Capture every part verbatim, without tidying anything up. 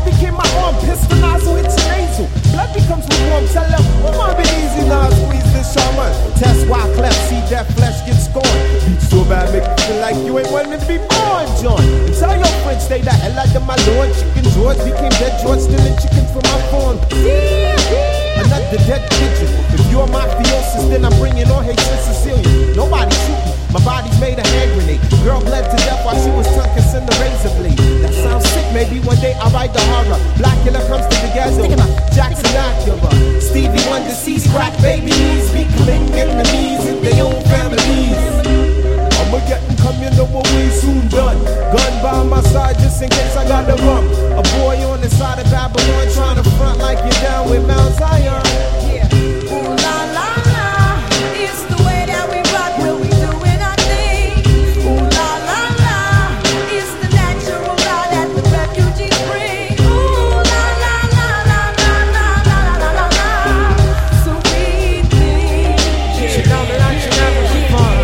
became my arm, pistol nozzle hits your nasal. Blood becomes warm, tell them, oh my be easy now, squeeze this shaman. Test why cleft, see that flesh get scorned. Beat so bad, make you feel like you ain't wanting to be born, John. And tell your friends, stay the hell out of my lord. Chicken George became dead George, stealing chicken from my farm. Another dead pigeon. If you're mafiosis, then I'm bringing on Haitian Sicilian. Nobody shooting, my body's made a hand grenade. Girl bled to death while she was tucking in the razor blade. That sounds sick, maybe one day I'll write the horror. Black killer comes to the ghetto, Jackson Acura. Stevie Wonder sees crack babies, be killing enemies in their own families. I'ma get and come, you know what we soon done. Gun by my side just in case I got the rum. A boy on the side of Babylon trying to front like you're down with Mount Zion. Yeah. Ooh la la la, it's the way that we rock when we doing our thing. Ooh la la la, it's the natural law that the refugees bring. Ooh la la la la la la la la la la. So we think. Yeah. You know that I should never be fun.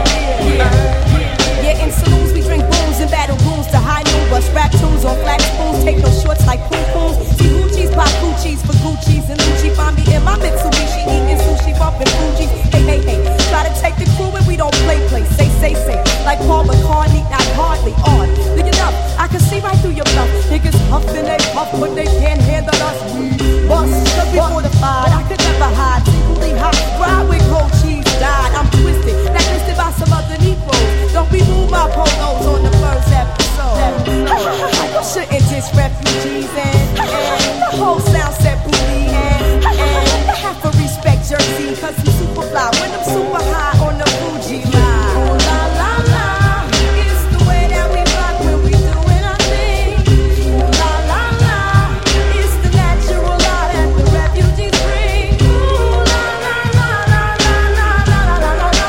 Yeah, in saloons we drink booze in battle rooms to high noon, bust rap tunes on flat spoons, take no shorts like poo poos. See Gucci's, pop Gucci's for Gucci's and Lucci. Find me in my Mitsubishi eating sushi, bumping Fuji's. Hey, hey, hey, try to take the crew and we don't play, play. Say, say, say, like Paul McCartney, not hardly on. Look it up, I can see right through your bluff. Niggas huffing, they puff, but they can't handle us. We bust, cause we fortified. I could never hide, secretly hot. Ride with cold cheese, died. I'm twisted, blacklisted by some other Negroes. Don't be moved by polos on the first episode. You shouldn't diss refugees and, and the whole sound set booty and, and have to respect Jersey, cause I'm super fly when I'm super high on the Fuji line. Ooh la la la, it's the way that we rock when we doing our thing. Ooh la la la, it's the natural law that the refugees bring. Ooh la la la la la la la la la la.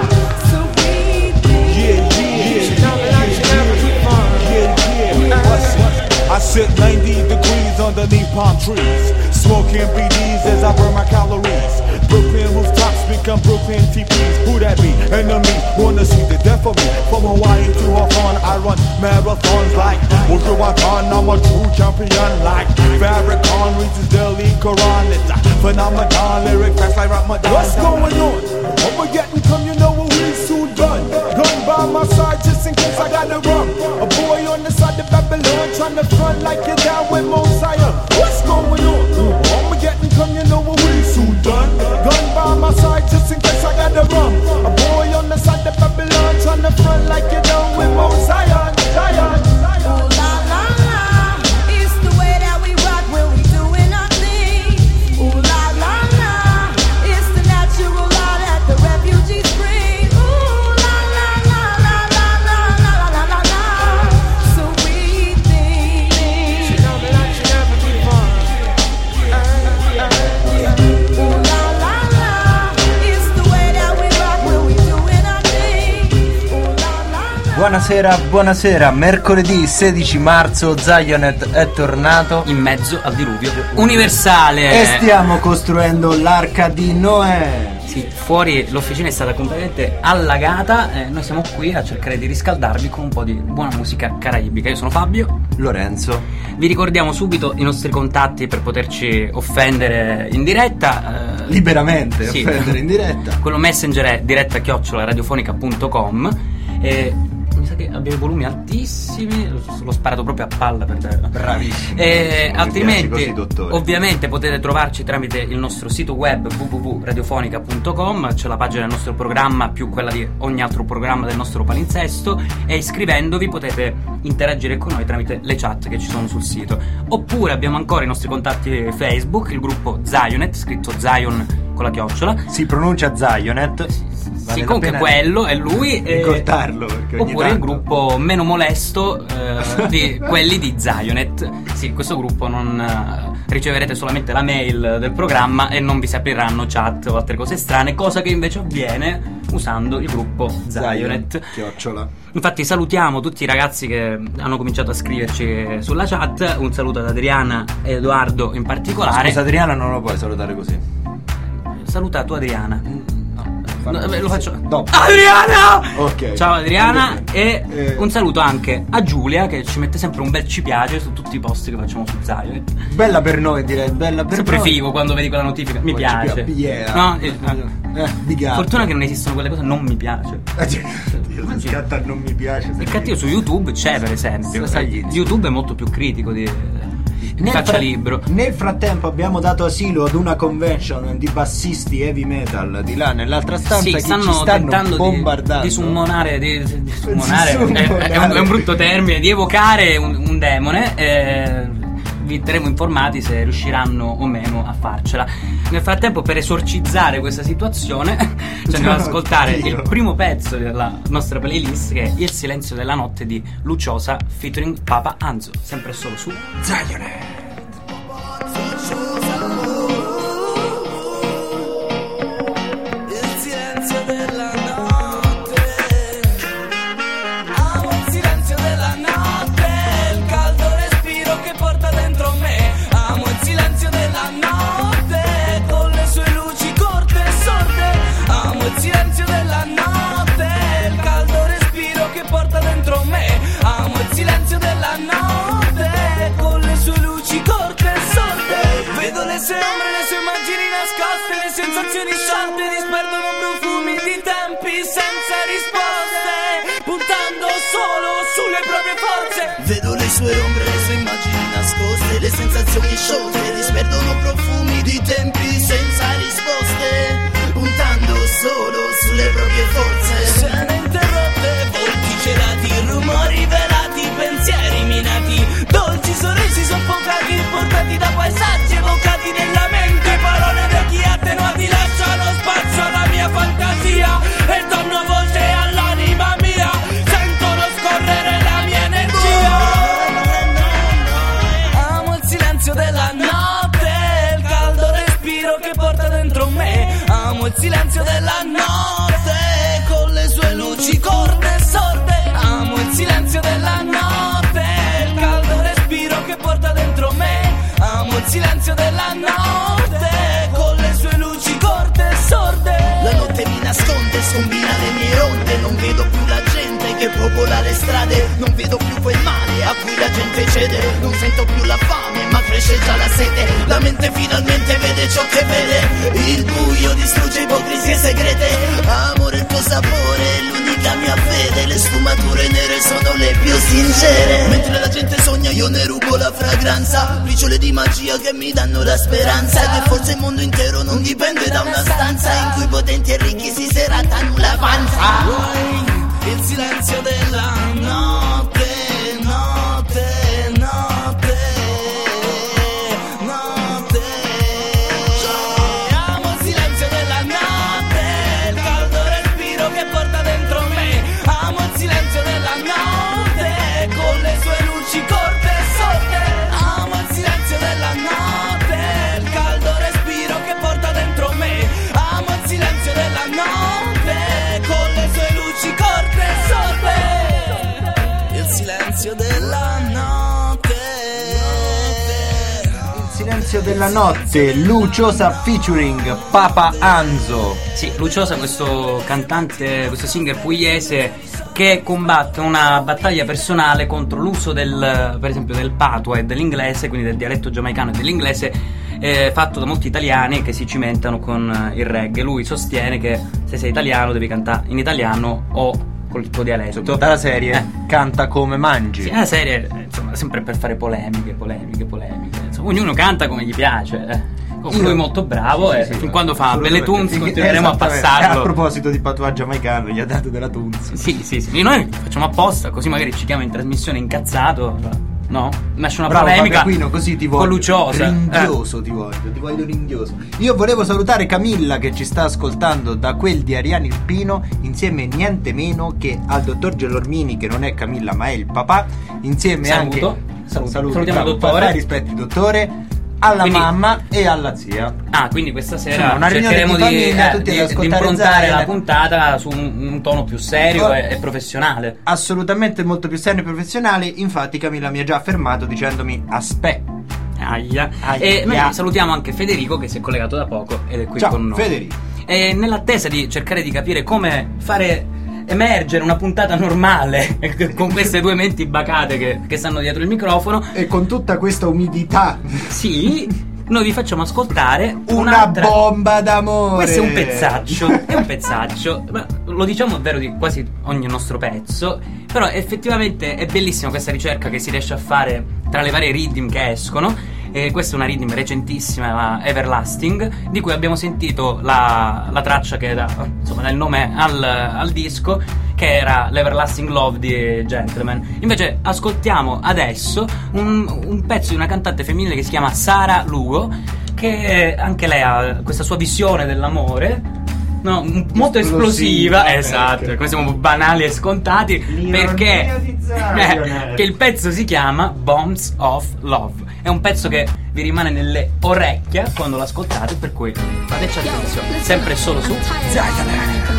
So we think. Yeah, yeah, you know that I should never be fun. Yeah, yeah. I sit ninety degrees underneath palm trees, smoking B Ds as I burn my calories. Brooklyn rooftops become Brooklyn T Ps. Who that be? Enemy, wanna see the death of me. From Hawaii to Hawthorne, I run marathons like Wujuwatan. I'm a true champion like Farrakhan reads daily Quran. It's a phenomenon, lyric fast like Ramadan. What's going on? I'ma get and come, you know what we soon done. Gun by my side just in case I got the rum. A boy on the side of Babylon trying to front like you're down with Mount Zion. What's going on? I'ma get and come, you know what we soon done. Gun by my side just in case I got the rum. A boy on the side of Babylon trying to front like you're down with Mount Zion. Zion, Zion. Ooh la la la, it's the way that we rock when we doing our thing. Ooh la la la, it's the natural law that the refugees bring. Ooh la la la la la la la la la la. So we think. You know that I should never be fun. Uh, uh, yeah. Ooh la la la, it's the way that we rock when we doing our thing. Ooh la la la. Buonasera, buonasera, mercoledì sedici marzo Zionet è tornato in mezzo al diluvio universale e stiamo costruendo l'arca di Noè. Sì, fuori l'officina è stata completamente allagata e noi siamo qui a cercare di riscaldarvi con un po' di buona musica caraibica. Io sono Fabio. Lorenzo. Vi ricordiamo subito i nostri contatti per poterci offendere in diretta. Eh, Liberamente, sì. Offendere in diretta. Quello Messenger è diretta chiocciola radiofonica punto com e mi sa che abbiamo volumi altissimi, l'ho sparato proprio a palla per te. Bravissimo. E altrimenti così, dottore. Ovviamente potete trovarci tramite il nostro sito web w w w punto radiofonica punto com, c'è la pagina del nostro programma più quella di ogni altro programma del nostro palinsesto, e iscrivendovi potete interagire con noi tramite le chat che ci sono sul sito. Oppure abbiamo ancora i nostri contatti Facebook, il gruppo Zionet, scritto Zion con la chiocciola. Si pronuncia Zionet. Vale, sì, comunque quello è lui. Ricordarlo, perché ogni oppure tanto... il gruppo meno molesto eh, di quelli di Zionet. Sì, questo gruppo non eh, riceverete solamente la mail del programma e non vi si apriranno chat o altre cose strane, cosa che invece avviene usando il gruppo Zionet. Chiocciola. Infatti salutiamo tutti i ragazzi che hanno cominciato a scriverci sulla chat. Un saluto ad Adriana e Edoardo in particolare. Scusa, Adriana non lo puoi salutare così. Saluta tu Adriana. farlo. No, lo faccio dopo. Adriana! Ok. Ciao Adriana e Eh. un saluto anche a Giulia che ci mette sempre un bel ci piace su tutti i post che facciamo su Zaio. Bella per noi, direi, bella per Sempre noi. figo quando vedi quella notifica, mi Poi piace. ci piace, yeah. No, eh, Eh, di gatto. fortuna che non esistono quelle cose, non mi piace. Io mi scatta non mi piace. Il cattivo su YouTube c'è, per esempio. Cosa gli dici? YouTube è molto più critico di, di Nel Caccia fra- Libro. Nel frattempo abbiamo dato asilo ad una convention di bassisti heavy metal di là nell'altra stanza Sì, che stanno, ci stanno tentando bombardando. di, di summonare, di, di summonare, Di è, summonare. è un, è un brutto termine, di evocare un, un demone. Eh, vi terremo informati se riusciranno o meno a farcela. Nel frattempo, per esorcizzare questa situazione, ci andiamo ad ascoltare Dio. il primo pezzo della nostra playlist, che è Il silenzio della notte di Luciosa featuring Papa Anzo, sempre e solo su Zionhead. Il silenzio della notte, amo il silenzio della notte, il caldo respiro che porta dentro me, amo il silenzio della notte, con le sue luci corte e sorte, amo il silenzio della notte, il caldo respiro che porta dentro me, amo il silenzio della notte, con le sue luci corte e sorte, vedo le sue ombre, le sue immagini nascoste, le sensazioni sciolte disperdono profumi di tempi senza risposte, puntando solo sulle proprie forze. Vedo le sue ombre, le sue immagini nascoste, le sensazioni sciolte disperdono profumi di tempi senza risposte, puntando solo sulle proprie forze. Scene interrotte, volti celati, rumori velati, pensieri minati, dolci sorrisi soffocati, portati da paesaggi evocati nella mente, parole vecchi attenuati lasciano spazio alla mia fantasia e danno voce all'anima mia, sentono scorrere la mia energia. Amo il silenzio della notte, il caldo respiro che porta dentro me, amo il silenzio della notte, con le sue luci corte e sorde, amo il silenzio della notte, il caldo respiro che porta dentro me, amo il silenzio della notte, con le sue luci corte e sorde. La notte mi nasconde, scombina le mie onde, non vedo più la gente che popola le strade, non vedo più quel male a cui la gente cede, non sento più la fame ma cresce già la sete, la mente finalmente vede ciò che vede, il buio distrugge ipocrisie segrete, amore il tuo sapore è l'unica mia fede, le sfumature nere sono le più sincere, mentre la gente sogna io ne rubo la fragranza, briciole di magia che mi danno la speranza, che forse il mondo intero non dipende da una stanza in cui potenti e ricchi si serattano la panza. Il silenzio della notte, notte, notte, notte. Amo il silenzio della notte, il caldo respiro che porta dentro me, amo il silenzio della notte, con le sue luci corte e sorte, amo il silenzio della notte, il caldo respiro che porta dentro me, amo il silenzio della notte, con le sue luci corte e sorte. Il silenzio della notte, Il silenzio della notte, Luciosa featuring Papa Anzo. Sì, Luciosa, questo cantante, questo singer pugliese che combatte una battaglia personale contro l'uso del, per esempio, del patois e dell'inglese, quindi del dialetto giamaicano e dell'inglese, eh, fatto da molti italiani che si cimentano con il reggae. Lui sostiene che se sei italiano devi cantare in italiano o col tuo dialetto. Tutta la serie Eh. Canta come mangi. Sì, è una serie, eh, insomma, sempre per fare polemiche, polemiche, polemiche. Insomma, ognuno canta come gli piace. eh. Comunque lui è molto bravo e fin quando fa belle tunes continueremo a Esattamente. passarlo. A proposito di patois giamaicano, gli ha dato della tunz. Sì, sì, sì. Noi facciamo apposta, così magari ci chiama in trasmissione incazzato. No? Nasce una Bravo polemica Fabiano, così ti voglio. con Luciosa. Ringhioso ti voglio, ti voglio ringhioso. Io volevo salutare Camilla che ci sta ascoltando da quel di Ariano Irpino, insieme niente meno che al dottor Gelormini, che non è Camilla ma è il papà, insieme Saluto. anche Saluto. Saluti, Salutiamo bravo, il dottore. fai rispetti dottore, alla Quindi- mamma e alla zia. Ah, quindi questa sera Insomma, una riunione cercheremo di famiglia, eh, tutti di, ad di ascoltare improntare Zaire. la puntata su un, un tono più serio Oh. e, e professionale. Assolutamente molto più serio e professionale. Infatti Camilla mi ha già affermato dicendomi aspetta. Aia. Aia. E noi salutiamo anche Federico che si è collegato da poco ed è qui Ciao con noi. Federico. E nell'attesa di cercare di capire come fare emergere una puntata normale con queste due menti bacate che, che stanno dietro il microfono e con tutta questa umidità, sì, noi vi facciamo ascoltare una un'altra... bomba d'amore. Questo è un pezzaccio, è un pezzaccio, ma lo diciamo vero di quasi ogni nostro pezzo, però effettivamente è bellissima questa ricerca che si riesce a fare tra le varie rhythm che escono. E questa è una rhythm recentissima, la Everlasting, di cui abbiamo sentito la, la traccia che dà, insomma, dà il nome al, al disco, che era l'Everlasting Love di Gentleman. Invece ascoltiamo adesso un, un pezzo di una cantante femminile che si chiama Sara Lugo, che anche lei ha questa sua visione dell'amore, no, molto esplosiva, esatto, come siamo banali e scontati, perché eh, che il pezzo si chiama Bombs of Love. È un pezzo che vi rimane nelle orecchie quando l'ascoltate, per cui fateci attenzione, sempre e solo su Zaitaner.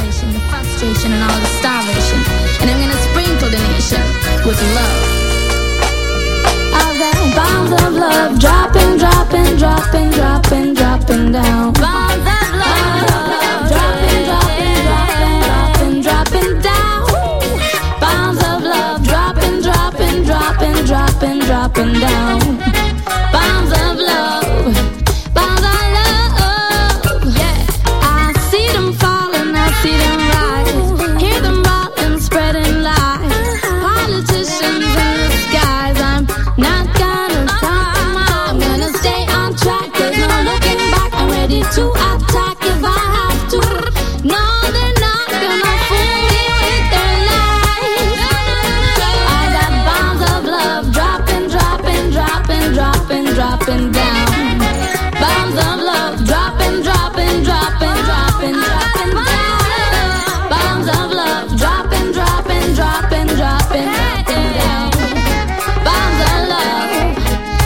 Bombs of love, dropping, dropping, dropping, dropping, dropping down. Bombs of love, dropping, dropping, dropping, dropping, dropping down. Bombs of love, dropping, dropping, dropping, dropping, dropping down. Bombs of love, bombs of love. Yeah, I see them falling, I see them rise, hear them rolling, spreading lies. Politicians in the skies, I'm not gonna compromise. I'm gonna stay on track, there's no looking back. I'm ready to attack if I have to. No, they're not gonna fool me with their lies. I got bombs of love, dropping, dropping, dropping, dropping, dropping down. Bombs of love, dropping, dropping, dropping, dropping, dropping down. Bombs of love, dropping, dropping, dropping, dropping, dropping down. Bombs of love,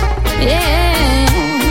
yeah.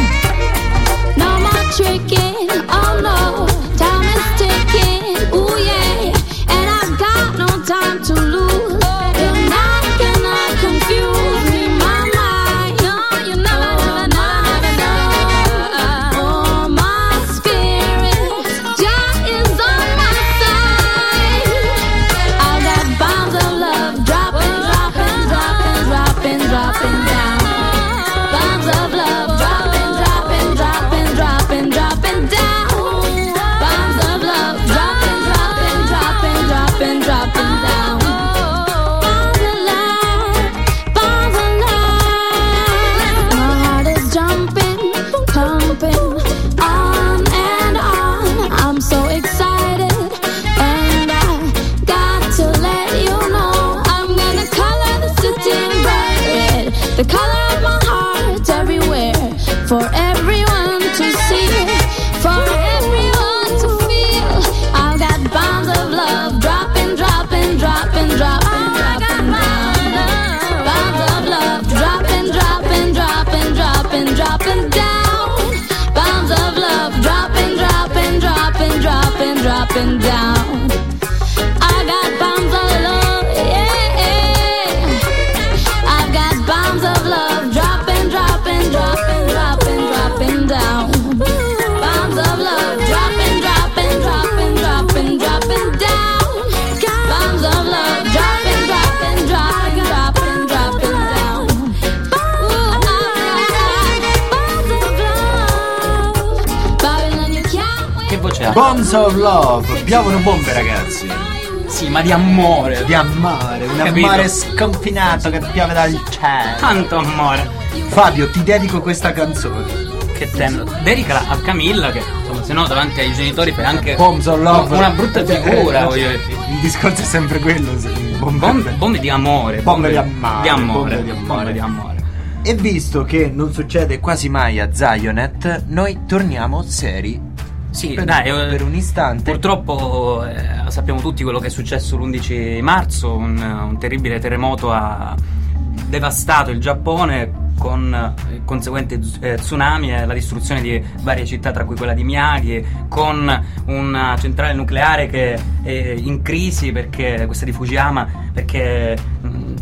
No more tricking, oh no, time is ticking, ooh yeah. And I've got no time to lose. You're not gonna confuse me, my mind. No, you never, never, never, never. Oh, my spirit, Jah is on my side. I got bombs of love, dropping, dropping, dropping, dropping, dropping down. Bombs of love, dropping, dropping, dropping, dropping, dropping down. Bombs of love, dropping, dropping, dropping, dropping, dropping down. Bombs of love, bombs of love. My heart is jumping, pumping, on and on. I'm so excited, and I got to let you know I'm gonna color the city in bright red, the color of my heart everywhere, for everyone to see, for everyone to feel. I've got bombs of love, dropping, dropping, dropping, dropping, dropping down. Bombs of love, dropping, dropping, dropping, dropping, dropping down. Bombs of love, dropping, dropping, dropping, dropping, dropping down. I got bombs of love, yeah. I've got bombs of love, dropping, dropping, dropping, dropping, dropping down. Bombs of love, dropping, dropping, dropping, dropping, dropping down. Bombs of love, dropping, dropping, dropping, dropping, dropping down. Ooh, I got bombs of love. Babylon, you can't win. Che voce ha? Bombs of Love, piovono bombe, ragazzi. Sì, ma di amore, Di amore, un Capito? amore sconfinato che piove dal cielo. tanto amore. Fabio, ti dedico questa canzone. Che tenero. Dedicala a Camilla, che insomma, se no davanti ai genitori fai anche Bombs of Love, una brutta figura, voglio dire. Il discorso è sempre quello. se- Bombe, Bombe, bombe di amore, Bombe di amore, di amore, bombe di amore. bombe di amore. E visto che non succede quasi mai a Zionet, noi torniamo seri. Sì, per, dai, eh, per un istante. Purtroppo eh, sappiamo tutti quello che è successo l'undici marzo, un, un terribile terremoto ha devastato il Giappone con eh, conseguente z- eh, tsunami e la distruzione di varie città, tra cui quella di Miyagi, con una centrale nucleare che è in crisi, perché questa di Fukuyama, perché mh,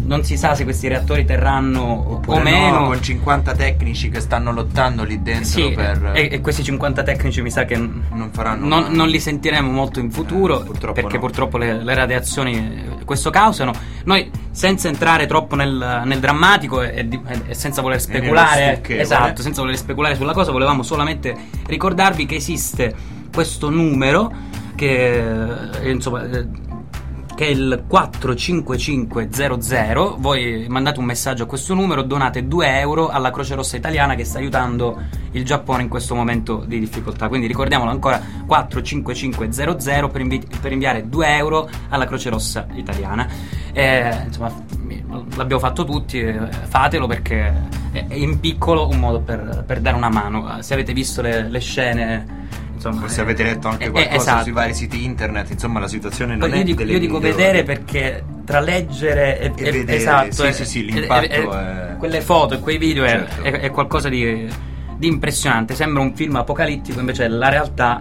non si sa se questi reattori terranno oppure o meno, no, con cinquanta tecnici che stanno lottando lì dentro, sì, per e, e questi cinquanta tecnici mi sa che non faranno non, non li sentiremo molto in futuro, eh, purtroppo perché no. purtroppo le, le radiazioni questo causano. Noi, senza entrare troppo nel, nel drammatico e, e, e senza voler speculare, esatto, senza voler speculare sulla cosa, volevamo solamente ricordarvi che esiste questo numero che eh, insomma eh, che è il quattro cinque cinque zero zero. Voi mandate un messaggio a questo numero, donate due euro alla Croce Rossa Italiana che sta aiutando il Giappone in questo momento di difficoltà. Quindi ricordiamolo ancora, quattro cinque cinque zero zero per, invi- per inviare due euro alla Croce Rossa Italiana. Eh, insomma, l'abbiamo fatto tutti, eh, fatelo, perché è in piccolo un modo per, per dare una mano. Se avete visto le, le scene, insomma, se avete letto anche eh, qualcosa esatto. sui vari siti internet, insomma la situazione non Poi è io dico, delle io dico migliori. vedere, perché tra leggere e, E e- vedere, esatto, sì, eh, sì, sì, eh, l'impatto eh, è- quelle foto e quei video è- Certo. è, è qualcosa di, di impressionante. Sembra un film apocalittico, invece la realtà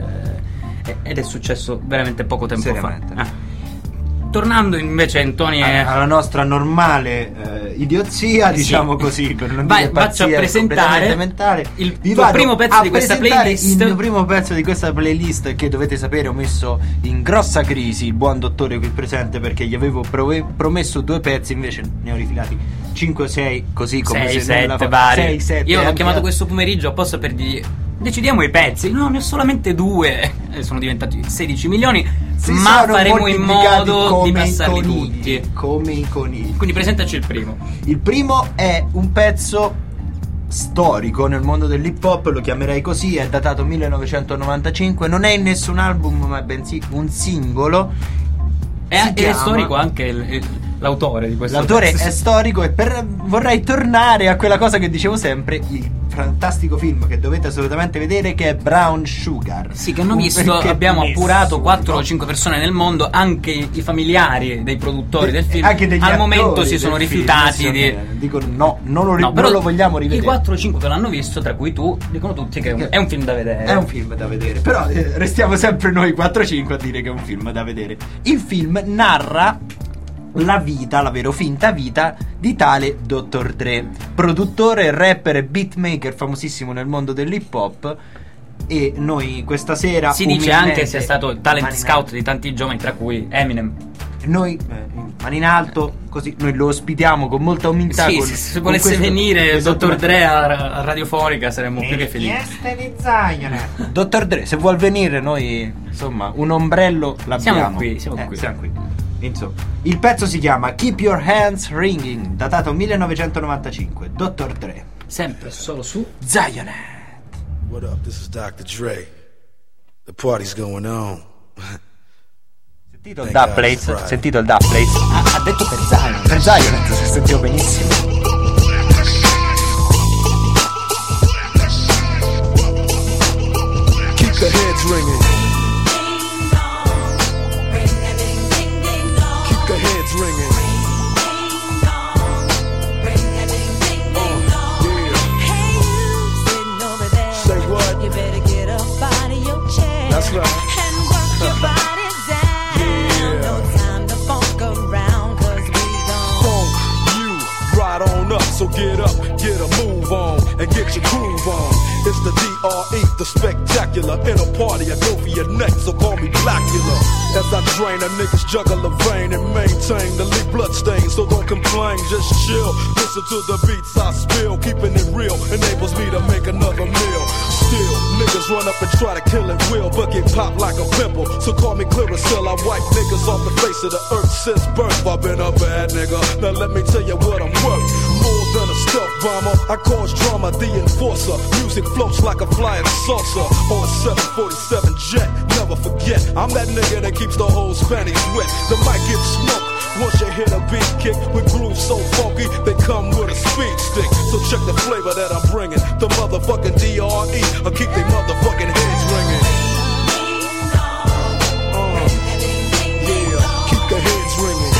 eh, ed è successo veramente poco tempo Seriamente. fa. Ah. Tornando invece in toni eh, alla nostra normale eh, idiozia, Sì. diciamo così, per non Vai, dire pazzia faccio a presentare completamente mentale, il vi tuo vado primo pezzo a di questa presentare playlist. il mio primo pezzo di questa playlist, che dovete sapere ho messo in grossa crisi il buon dottore qui presente, perché gli avevo prove- promesso due pezzi, invece ne ho rifilati cinque o sei, così come sei, se nulla sette fa- vari. sei, sette, Io l'ho anche- chiamato questo pomeriggio apposta per dire: decidiamo i pezzi. No, ne ho solamente due. E sono diventati sedici milioni. Si ma sono faremo in moltiplicati modo come di i passarli conigli, tutti. come i conigli. Quindi presentaci il primo. Il primo è un pezzo storico nel mondo dell'hip hop, lo chiamerei così, è datato millenovecentonovantacinque, non è in nessun album ma bensì un singolo. È, Si è chiama- storico anche il- il- l'autore di questo L'autore pezzo. è storico, e per, vorrei tornare a quella cosa che dicevo sempre, il fantastico film che dovete assolutamente vedere, che è Brown Sugar. Sì, che hanno Un- visto, perché abbiamo nessuno- appurato quattro o cinque persone nel mondo, anche i, i familiari dei produttori del film, Anche degli al momento attori si del sono film, rifiutati sì, di... dicono no, non lo, ri- No, però non lo vogliamo rivedere. I quattro o cinque che l'hanno visto, tra cui tu, dicono tutti che è un, è un film da vedere. È un film da vedere, però eh, restiamo sempre noi quattro cinque a dire che è un film da vedere. Il film narra la vita, la vero finta vita di tale dottor Dre, produttore, rapper e beatmaker famosissimo nel mondo dell'hip hop. E noi questa sera Si dice umilmente, anche sia stato talent mani in scout alto, di tanti giovani, tra cui Eminem. noi eh, mani in alto, così noi lo ospitiamo con molta umiltà. Sì, con- se, se con volesse questo- venire il questo dottor Dre a, a Radiofonica saremmo più che felici. di Zion. Dottor Dre, se vuol venire, noi insomma un ombrello l'abbiamo. Siamo qui, siamo Eh, qui. siamo qui. Insomma, il pezzo si chiama Keep Your Hands Ringing, datato millenovecentonovantacinque. dottor Dre, Sempre solo su Zion. What up? This is doctor Dre. The party's going on. Sentito il Thank dub God it's plates? Friday. Sentito il dub plates? ha, ha detto per Zion. Per Zion, si sentivo benissimo. Keep the heads ringing. Keep the heads ringing. Say what? You better get up out of your chair. That's right. And work your body down. Yeah. No time to funk around, cause we gon' Funk you right on up. So get up, get a move on, and get your groove on. It's the D R E, the spectacular. In a party, I go for your neck, so call me Blackula. As I drain, a niggas juggle a vein and maintain the leak blood stain. So don't complain, just chill. Listen to the beats I spill. Keeping it real enables me to make another meal. Still, niggas run up and try to kill it will, but get popped like a pimple. So call me Clearasil, I wipe niggas off the face of the earth since birth. I've been a bad nigga. Now let me tell you what I'm worth. More than a stealth bomber, I cause drama, the enforcer. Music floats like a flying saucer on a seven forty-seven jet. Never forget, I'm that nigga that keeps the whole panties wet. The mic gets smoked once you hit a beat kick with grooves so funky they come with a speed stick. So check the flavor that I'm bringing. The motherfucking D R E, I keep they motherfucking heads ringing. Uh, yeah, keep the heads ringing.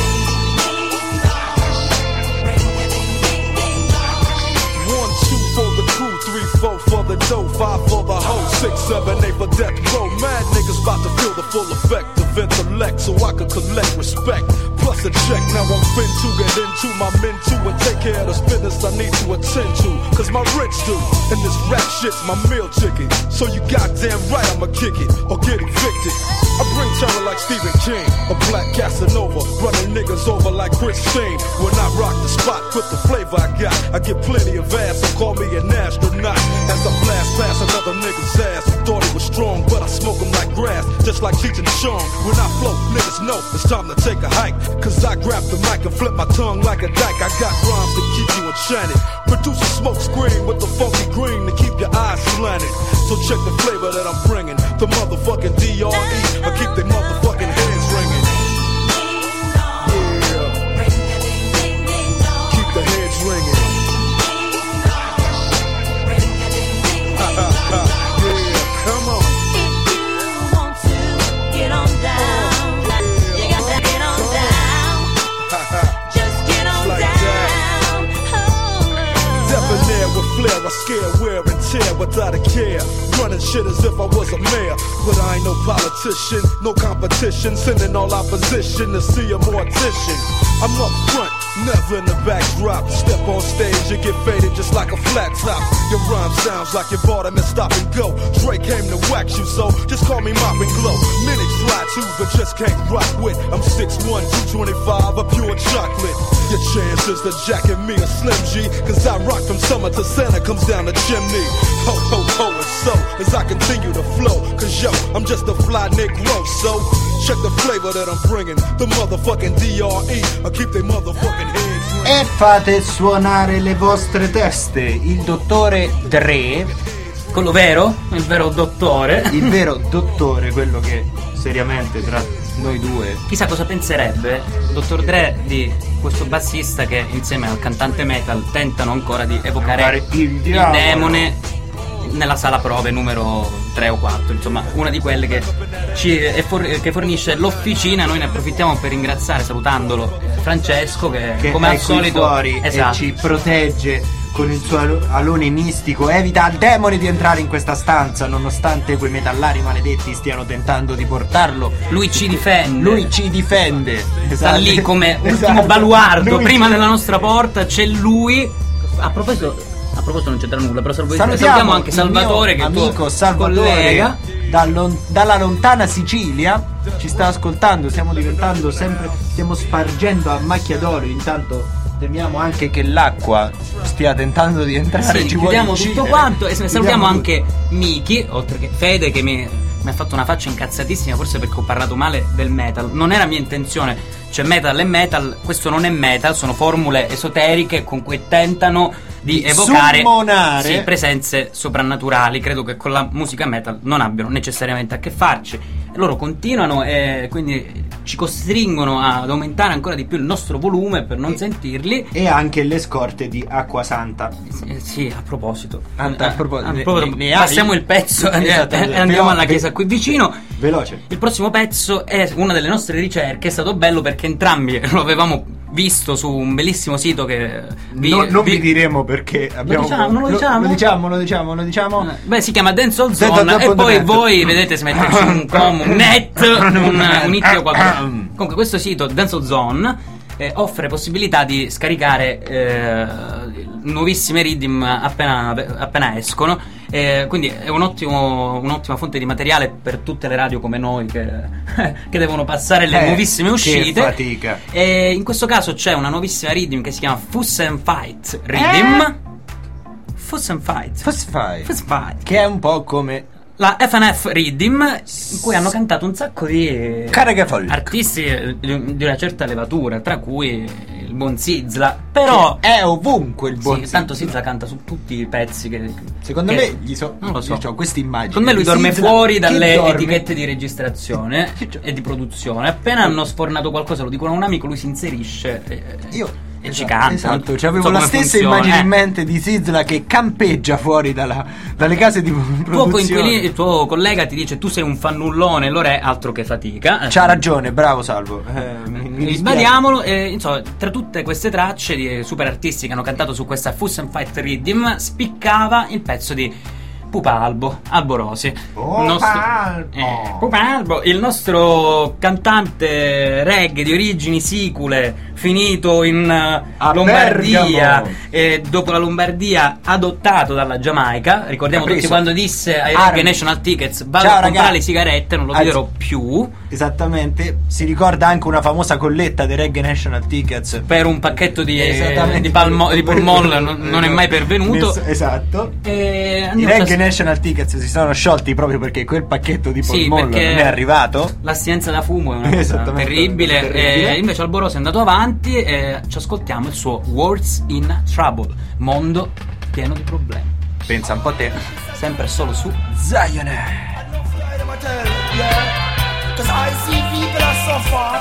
One, two for the crew, three, four for the dough, five for the hoe, six, seven, eight for death row. Mad niggas about to feel the full effect of intellect, so I could collect respect. Plus a check, now I'm fin to get into my men too and take care of this business I need to attend to. Cause my rich do, and this rap shit's my meal ticket. So you goddamn right I'ma kick it or get evicted. I bring terror like Stephen King, a black Casanova, running niggas over like Christine. When I rock the spot with the flavor I got, I get plenty of ass, so call me an astronaut. As I blast past another nigga's ass, he thought he was strong, but I smoke him like grass, just like Cheech and Chong. When I flow, niggas know it's time to take a hike, cause I grab the mic and flip my tongue like a dyke. I got rhymes to keep you enchanted, produce a smoke screen with the funky green to keep your eyes slanted. So check the flavor that I'm bringing, the motherfucking D R E, I keep they motherfucking heads ringing. Yeah, keep the heads ringing. Ha ha ha, yeah, come on. If you want to get on down, you got to get on down. Just get on Like down. Oh, Debonair with flair, I scare, wear and tear without a care. Running shit as if I was a mayor, but I ain't no politician, no competition. Sending all opposition to see a mortician. I'm up front, never in the backdrop. Step on stage, you get faded just like a flat top. Your rhyme sounds like you bought him and stop and go. Dre came to wax you, so just call me Mop and Glow. Minutes fly too, but just can't rock with. I'm six one, two twenty-five, a pure chocolate. Your chances to jacket me a Slim G, cause I rock from summer to Santa comes down the chimney. Ho, ho, ho, and so, as I continue to flow, cause yo, I'm just a fly Negro, so check the flavor that I'm bringing, the motherfucking D R E, I keep they motherfucking heads ringing. E fate suonare le vostre teste. Il dottore Dre, Quello vero? Il vero dottore. il vero dottore, quello che seriamente tra noi due. Chissà cosa penserebbe dottor Dre di questo bassista che insieme al cantante metal tentano ancora di evocare Il il diavolo. demone nella sala prove numero tre o quattro, insomma una di quelle che ci è for- che fornisce l'officina. Noi ne approfittiamo per ringraziare, salutandolo, Francesco che, Che come è al qui solito fuori esatto, e ci protegge con il suo alo- alone mistico, evita al demone di entrare in questa stanza nonostante quei metallari maledetti stiano tentando di portarlo. lui ci difende, Lui ci difende. sta Esatto. lì come ultimo Esatto. baluardo Lui prima ci- della nostra porta. C'è lui. A proposito A proposito non c'entra nulla, però salvo- Salutiamo, salutiamo anche il Salvatore, mio che è tuo amico Salvatore collega. dall'on- dalla lontana Sicilia, ci sta ascoltando. Stiamo diventando sempre, stiamo spargendo a macchia d'oro. Intanto temiamo anche che l'acqua stia tentando di entrare. Sì, ci vuole chiudiamo uccidere. tutto quanto e salutiamo Chiudiamo anche Miki, oltre che Fede, che mi, mi ha fatto una faccia incazzatissima, forse perché ho parlato male del metal. Non era mia intenzione, cioè metal e metal, questo non è metal, sono formule esoteriche con cui tentano di evocare Summonare. sì, presenze soprannaturali. Credo che con la musica metal non abbiano necessariamente a che farci. E loro continuano e quindi ci costringono ad aumentare ancora di più il nostro volume per non sentirli. E anche le scorte di acqua santa. Sì, sì, a proposito. A- a proposito, a ne- proposito, ne- ne hai? passiamo il pezzo e Esatto, e esatto. andiamo Però- alla chiesa qui vicino. Veloce. Il prossimo pezzo è una delle nostre ricerche, è stato bello perché entrambi lo avevamo visto su un bellissimo sito che vi, No- non vi vi- diremo perché abbiamo diciamo, non lo diciamo? lo diciamo, lo diciamo, lo diciamo. Beh, si chiama Dancehall Dance Zone Hall e poi Zone. voi vedete se metterci un com, un net, un, un it o qualcosa. Comunque questo sito Dancehall Zone eh, offre possibilità di scaricare eh, nuovissime rhythm appena, appena escono, eh, quindi è un ottimo, un'ottima fonte di materiale per tutte le radio come noi che, che devono passare le Eh, nuovissime che uscite. fatica. E in questo caso c'è una nuovissima rhythm che si chiama Fuss and Fight Rhythm. Eh? Fuss and Fight. Fast Five. Fuss Fight. Che è un po' come La F N F Rhythm, in cui hanno cantato un sacco di Carica folk. artisti di di una certa levatura, tra cui il buon Sizzla. Però Che è ovunque il buon sì, tanto Sizzla canta su tutti i pezzi che, Secondo che- me gli so, non lo so. io ho questa immagine. Secondo me lui di dorme Sizzla fuori che dalle dorme. etichette di registrazione e di produzione. Appena hanno sfornato qualcosa, lo dicono a un amico, lui si inserisce e, Io e ci esatto, canta. Esatto, cioè, Non avevo so la come stessa funziona, immagine eh. in mente di Sizzla che campeggia fuori dalla- dalle case di Il tuo, produzione. coinquilino- il tuo collega ti dice tu sei un fannullone, allora è altro che fatica. C'ha ragione, bravo Salvo. Eh, mi, mi dispiace. Sbadiamolo, eh, insomma, tra tutte queste tracce di super artisti che hanno cantato su questa Fuss and Fight Rhythm, spiccava il pezzo di Pupa Albo, Alborosi. Pupa Il nostro- Albo. eh, Pupa Albo, il nostro cantante reggae di origini sicule, finito in eh, A Lombardia, Bergamo. e dopo la Lombardia adottato dalla Giamaica. Ricordiamo tutti Capriso. quando disse ai Armi. Reggae National Tickets: vado Ciao, a comprare ragazzi. le sigarette, non lo Anzi, dirò più. Esattamente, si ricorda anche una famosa colletta dei Reggae National Tickets Per un pacchetto di, Esattamente. di, palmo, di Pulmol non, non è mai pervenuto. Ness- esatto. E I andiamo Reggae a- National Tickets si sono sciolti proprio perché quel pacchetto di Sì, Pulmol perché non è arrivato. l'astinenza da fumo è una cosa Esattamente, terribile. terribile. E invece Alborosi è andato avanti e ci ascoltiamo il suo Words in Trouble, mondo pieno di problemi. Pensa un po' a te. Sempre solo su Zion. Cause I see people are suffer.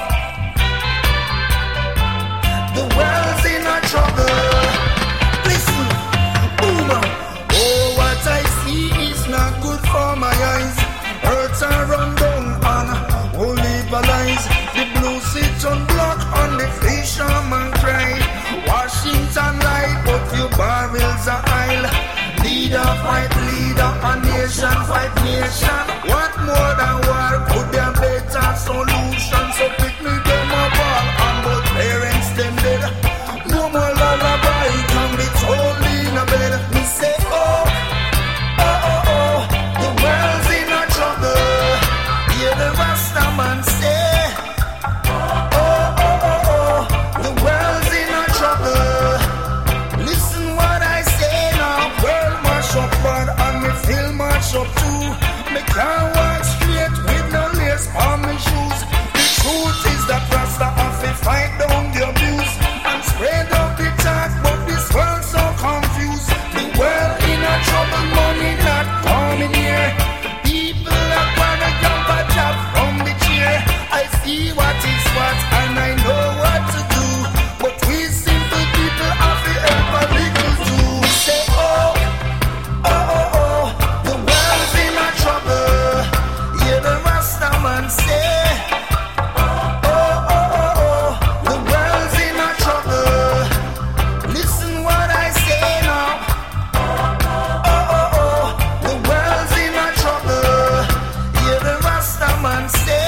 The world's in a trouble. Listen, boom. Oh, what I see is not good for my eyes. Earths are run down and only lies. The blue sit on block on the fisherman cry. Washington light, but your barrels are aisle. Leader fight leader, a nation fight nation. What more than war? Could there better solution? So pick me them up all and both parents them dead. No more lullaby can be told in a bed. Me say oh, oh oh oh, the world's in a trouble. Hear the Rasta man say oh oh oh oh, the world's in a trouble. Listen what I say now, world mash up bad and me feel mash up too. Me can't walk straight with no lace on my shoes. The truth is that Rasta have to fight down the abuse and spread out the talk, but this world so confused. The world in a trouble, money not coming here. People are gonna jump a job from the chair. I see what is what and I know what to do, but we simple people have to help a little too. Say oh, oh oh oh, the world's in a trouble. Hear the Rasta man say oh oh oh oh, the world's in a trouble. Listen what I say now. Oh oh oh, the world's in a trouble. Hear the Rasta man say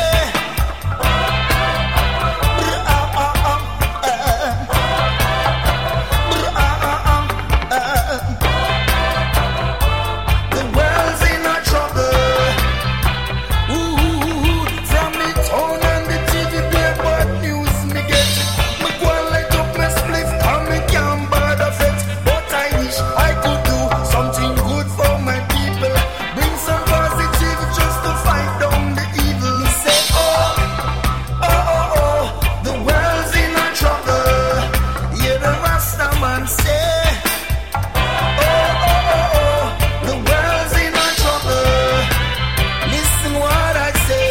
the world's in a trouble. Ooh, from the town and the T V play bad news me get. Me go and light up my spliff and me can't bother fit. But I wish I could do something good for my people. Bring some positive just to fight down the evil. Say oh, oh oh oh, the world's in a trouble. Hear the Rasta man say oh oh oh oh, the world's in a trouble. Listen what I say.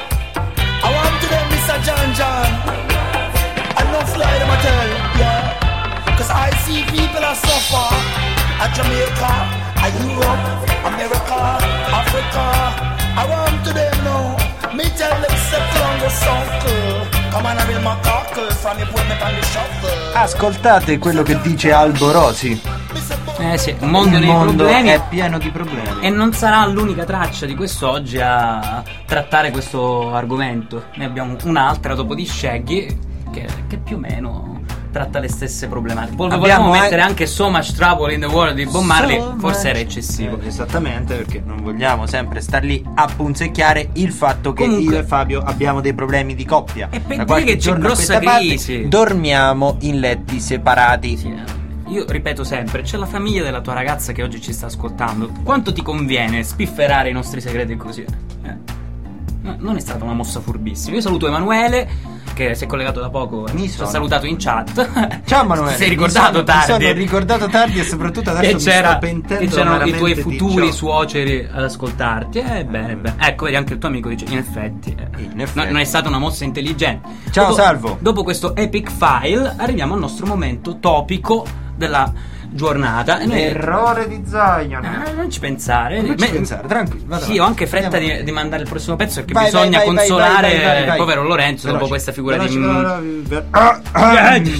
I want to them Mister John John. I no fly them I tell, yeah. Cause I see people are suffer. At Jamaica, at Europe, America, Africa. I want to them now. Me tell them set on the circle. Come on, I will my cockle. From you put me on the shuffle. Ascoltate quello che dice Alborosi. Eh sì, un mondo Il dei mondo problemi. è pieno di problemi. E non sarà l'unica traccia di quest'oggi a trattare questo argomento. Ne abbiamo un'altra dopo di Shaggy che, che più o meno tratta le stesse problematiche. Poi Abbiamo volevamo an- mettere anche So Much Trouble in the World di Bob Marley, So forse era much- eccessivo. Eh, esattamente, perché non vogliamo sempre star lì a punzecchiare il fatto che Comunque- io e Fabio abbiamo dei problemi di coppia. E per Da dire qualche che c'è giorno a grossa questa parte crisi. dormiamo in letti separati. Sì, eh. Io ripeto sempre, c'è la famiglia della tua ragazza che oggi ci sta ascoltando. Quanto ti conviene spifferare i nostri segreti così? Eh? No, non è stata una mossa furbissima. Io saluto Emanuele, che si è collegato da poco, Mi ci ha sono. salutato in chat. Ciao Manuele. Ti sei ricordato mi sono, tardi. Mi sono ricordato tardi e soprattutto adesso Che mi c'era, sto pentendo che c'erano i veramente tuoi di futuri ciò. suoceri ad ascoltarti. Eh, bene, bene. Ecco, vedi, anche il tuo amico dice: in effetti, eh, In effetti. no- non è stata una mossa intelligente. Ciao, Dopo- Salvo. Dopo questo epic file, arriviamo al nostro momento topico della giornata. E noi- L'errore di Zion. Ah, non ci pensare. Non ci Me- pensare, tranquillo. vado Sì, ho avanti. anche fretta Andiamo. di, di mandare il prossimo pezzo perché Vai, bisogna vai, vai, consolare vai, vai, vai, vai. il povero Lorenzo dopo Veloce. questa figura Veloce, di. veloce, veloce. Ah, ah.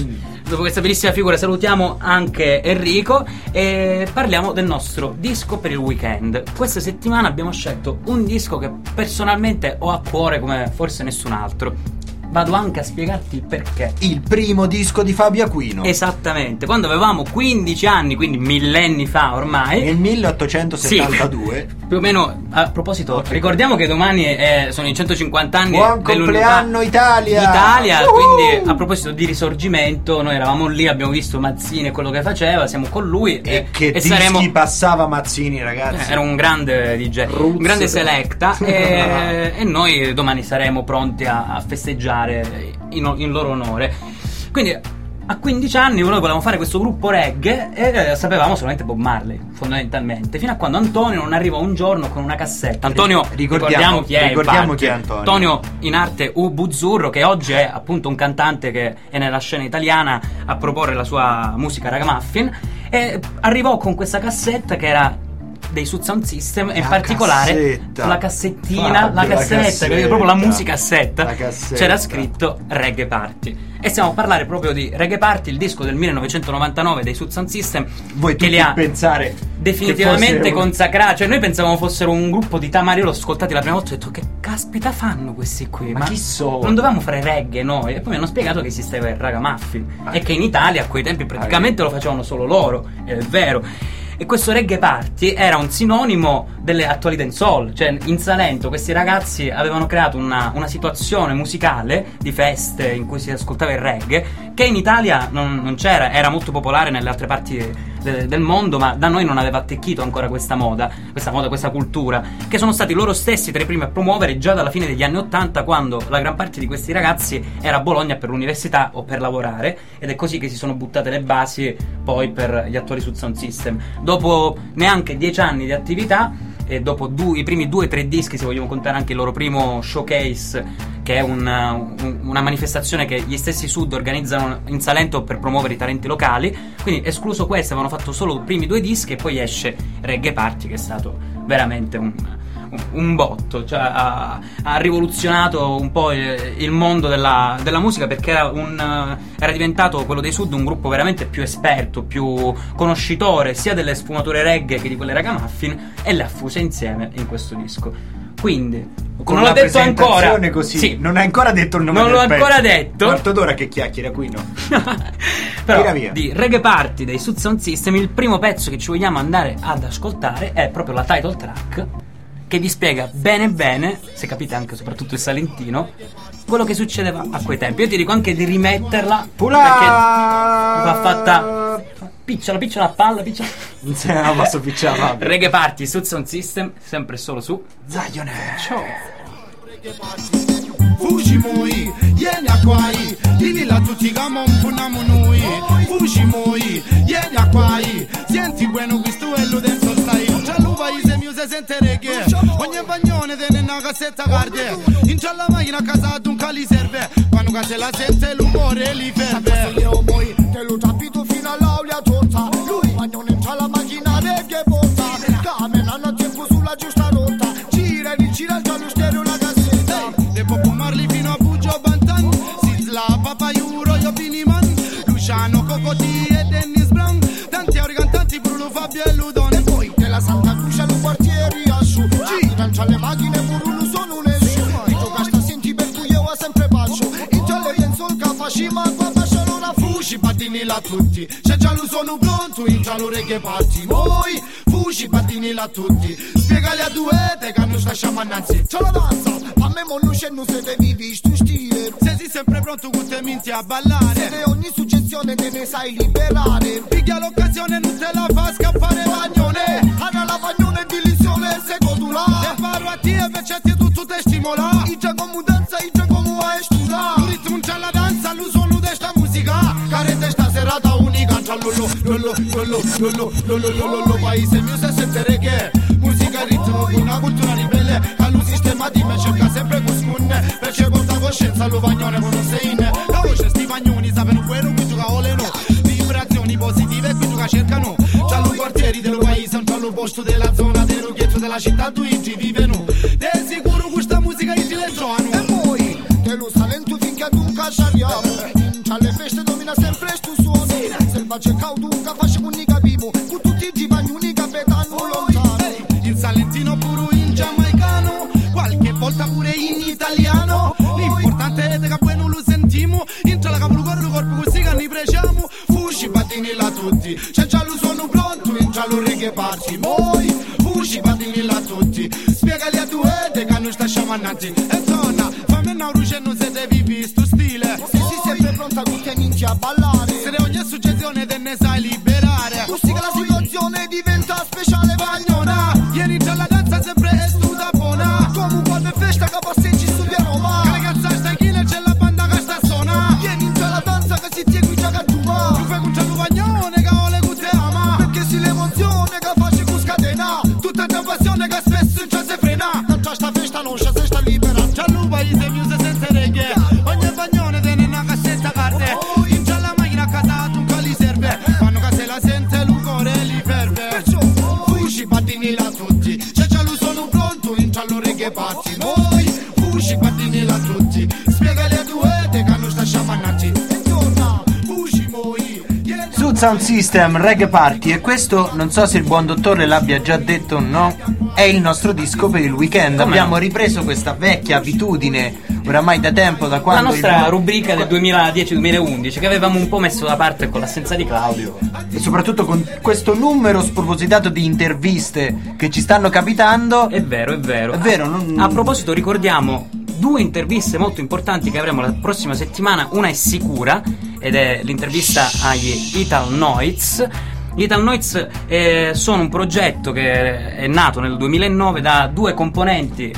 dopo questa bellissima figura salutiamo anche Enrico e parliamo del nostro disco per il weekend. Questa settimana abbiamo scelto un disco che personalmente ho a cuore come forse nessun altro. Vado anche a spiegarti il perché. Il primo disco di Fabio Aquino. Esattamente, quando avevamo quindici anni, quindi millenni fa ormai. Nel milleottocentosettantadue. Sì, più o meno. A proposito, okay, ricordiamo che domani è, sono i centocinquanta anni. Buon compleanno Italia! Italia, uh-huh. Quindi a proposito di risorgimento, noi eravamo lì, abbiamo visto Mazzini e quello che faceva, siamo con lui. E, e che e dischi saremo... passava Mazzini, ragazzi. Era un grande D J, Ruzzo. un grande selecta e, e noi domani saremo pronti a, a festeggiare in, in loro onore. Quindi a quindici anni noi volevamo fare questo gruppo reggae e eh, sapevamo solamente Bob Marley, fondamentalmente, fino a quando Antonio non arriva un giorno con una cassetta. Antonio, ricordiamo, ricordiamo chi è, ricordiamo infatti. chi è Antonio. Antonio, in arte U Buzzurro, che oggi è appunto un cantante che è nella scena italiana a proporre la sua musica ragamuffin, e arrivò con questa cassetta che era dei Sud Sound System, e in particolare cassetta. la cassettina, Fabio, la cassetta, la cassetta. proprio la musicassetta, La cassetta. c'era scritto Reggae Party. E stiamo a parlare proprio di Reggae Party, il disco del millenovecentonovantanove dei Sud Sound System. Voi che tutti li ha pensare definitivamente fossero... consacrati. Cioè noi pensavamo fossero un gruppo di tamari. Io l'ho ascoltati la prima volta e ho detto: che caspita fanno questi qui? Ma, ma chi sono? Non dovevamo fare reggae noi. E poi mi hanno spiegato che esisteva il ragamuffin ah. e che in Italia a quei tempi praticamente ah. lo facevano solo loro. È vero. E questo Reggae Party era un sinonimo delle attuali dancehall. Cioè in Salento questi ragazzi avevano creato una, una situazione musicale di feste in cui si ascoltava il reggae, che in Italia non, non c'era, era molto popolare nelle altre parti de, del mondo, ma da noi non aveva attecchito ancora questa moda, questa moda, questa cultura, che sono stati loro stessi tra i primi a promuovere già dalla fine degli anni Ottanta, quando la gran parte di questi ragazzi era a Bologna per l'università o per lavorare, ed è così che si sono buttate le basi poi per gli attuali Sud Sound System. Dopo neanche dieci anni di attività e dopo du- i primi due o tre dischi, se vogliamo contare anche il loro primo showcase, che è un, un, una manifestazione che gli stessi Sud organizzano in Salento per promuovere i talenti locali, quindi escluso questo avevano fatto solo i primi due dischi, e poi esce Reggae Party, che è stato veramente un, un, un botto, cioè ha, ha rivoluzionato un po' il, il mondo della, della musica, perché era, un, era diventato quello dei Sud un gruppo veramente più esperto, più conoscitore sia delle sfumature reggae che di quelle ragamuffin, e le ha fuse insieme in questo disco. Quindi con non l'ho detto ancora, così, sì. non hai ancora detto il nome non del l'ho pezzo. ancora detto. Quarto d'ora che chiacchiera qui, no? Però Tira via. di Reggae Party dei Sud Sound System, il primo pezzo che ci vogliamo andare ad ascoltare è proprio la title track, che vi spiega bene bene, se capite anche soprattutto il salentino, quello che succedeva a quei tempi. Io ti dico anche di rimetterla, Pula! perché va fatta picciola picciola a palla, picciola. Non se ne posso picciare. Reggae Party Sud Sound System, sempre solo su Zion. Ciao. Fujimoi, yenya kwai, lilila tutigamo mpunamo nui. Fujimoi, yenya kwai, sienti bueno questo è lo dentro stai. Giallo paese mio se sente reggae, ogni bagnone tiene una cassetta carde. In gialla macchina a casa tu un cali serve, quando cazzo la sente l'umore li ferve. Io moi, te lo tapito fino all'aula tutta, lui bagnone in gialla macchina reggae porta. Camminano a tempo sulla giusta rotta, gira e rigira il giallo stereo la cassetta. De Bob Marley fino a Bujo Bantan, Sizzla, Papa Euro, io Biniman, Luciano, Cocotti e Dennis Brown, tanti altri cantanti, Bruno, Fabio e Ludon. E poi della Santa Lucia lo quartieri a su, girano tra le macchine, Burulu sono un escio. Dico che sta senti per cui io sempre bacio, in giallo e in sol Kafashima, quando sono una fushi, pattini là tutti, se giallo sono pronto, in giallo Reggae Party. Moi, fushi, pattini là tutti, spiegali a duete che non lasciamo annanzi. C'è la danza, a me mo non c'è, non se devi visto stile. Se sei sempre pronto con te minti a ballare, se ogni suggestione te ne sai liberare. Piglia l'occasione, non te la fa scappare bagnone. Anna la bagnone di lisione, secondo la. Te parlo a te e invece ti tutto te stimola. I già come danza, i già come a studiare. Il ritmo c'è la danza, lo suono di sta musica. Care te sta serata unica, c'ha lolo, lolo, lolo, lolo, lolo, lolo, lolo, paese mio se sente reggae. Musica, ritmo, una cultura ribelle. Allo sistema di me cerca sempre cuscunne, perché porta coscienza lo bagnone con un seine. La voce sti bagnoni sapendo quello che gioca oleno. Vibrazioni positive qui gioca cercano. Già lo quartieri dello paese, un giallo posto della zona, del rughetto della città dove ci vivono. De sicuro questa musica ci le trovano. E poi, te lo Salento finché ad un casciariamo. In le feste domina sempre stu su. che faccio con i capiamo, con tutti i givagnoni che vedono lontano. In salentino pure in giamaicano, qualche volta pure in italiano. L'importante è che poi non lo sentiamo, entra la capo corpo corpo così che ne precciamo. Fusci battini là tutti, c'è già lo sono pronto, entra lo reggae party. Moi, fusci battini là tutti, spiegali a due che non sta sciamannati. E zona, fammi una luce non se devi visto stile. Sì sì sempre pronta con te minci a ballare. Se ogni suggestione te ne sai liberare. Così che la situazione diventa speciale vagnona. Ieri già la danza sempre è studa buona. Come un po' di festa che passeggi su via Roma. Che ragazza sta chile c'è la banda che sta suona. Ieri già la danza che si tiene qui già che tu va. Tu fai con già l'uvagnone che ho le cutte ama. Perché si l'emozione che faccio con scatena. Tutta la passione che spesso già si frena. Non c'è sta festa non c'è se sta libera. Già l'uva i se music senza reggae. Ogni bagnone tiene una cassetta carte. In già la macchina a casa tu che li serve. Quando che se la sente l'ucore li ferve. Fusci battini là tutti. C'è già lo sono pronto in già lo reggae party. Noi fusci battini là tutti. Spiegali a due te che non sta sciamannati. E torna fusci moi. Su Sound System Reggae Party, e questo non so se il buon dottore l'abbia già detto o no, è il nostro disco per il weekend. Come Abbiamo no? ripreso questa vecchia abitudine oramai da tempo, da La quando nostra il... rubrica del duemiladieci duemilaundici che avevamo un po' messo da parte con l'assenza di Claudio. e soprattutto con questo numero spropositato di interviste che ci stanno capitando. È vero, è vero. È vero, non... A proposito, ricordiamo due interviste molto importanti che avremo la prossima settimana. Una è sicura ed è l'intervista agli Ital Noiz. Gli Ital Noiz eh, sono un progetto che è nato nel duemilanove da due componenti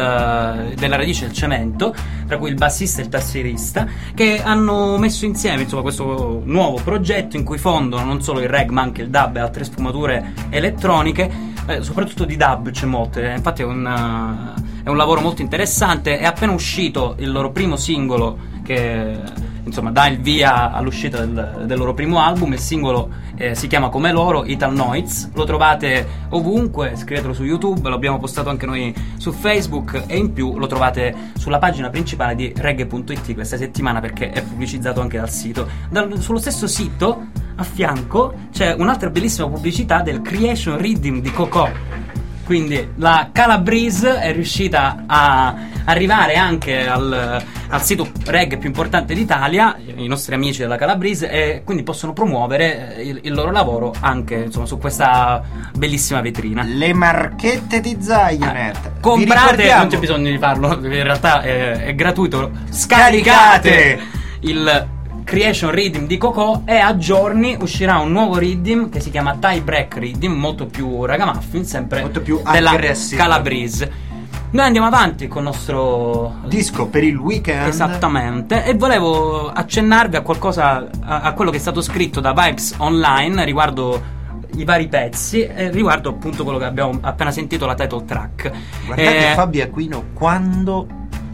del, della Radice del Cemento, tra cui il bassista e il tastierista, che hanno messo insieme insomma questo nuovo progetto in cui fondono non solo il reggae ma anche il dub e altre sfumature elettroniche, eh, soprattutto di dub c'è molto. eh, infatti è un, uh, è un lavoro molto interessante. È appena uscito il loro primo singolo che insomma dà il via all'uscita del, del loro primo album. Il singolo eh, si chiama come loro, Ital Noiz. Lo trovate ovunque, scrivetelo su YouTube, lo abbiamo postato anche noi su Facebook, e in più lo trovate sulla pagina principale di reggae punto it questa settimana, perché è pubblicizzato anche dal sito. Dal, sullo stesso sito a fianco c'è un'altra bellissima pubblicità del Creation Rhythm di Coco. Quindi la Calabrese è riuscita a arrivare anche al, al sito reggae più importante d'Italia, i nostri amici della Calabrese, e quindi possono promuovere il, il loro lavoro anche insomma su questa bellissima vetrina. Le marchette di Zionet. Eh, comprate, non c'è bisogno di farlo, in realtà è, è gratuito. Scaricate il Creation Rhythm di Coco, e a giorni uscirà un nuovo rhythm che si chiama Tie Break Rhythm, molto più ragamuffin, sempre molto più della aggressivo. Calabrese. Noi andiamo avanti con il nostro disco per il weekend. Esattamente. E volevo accennarvi a qualcosa, a, a quello che è stato scritto da Vibes Online riguardo i vari pezzi, e riguardo appunto quello che abbiamo appena sentito, la title track. Guardate eh, Fabio Aquino quando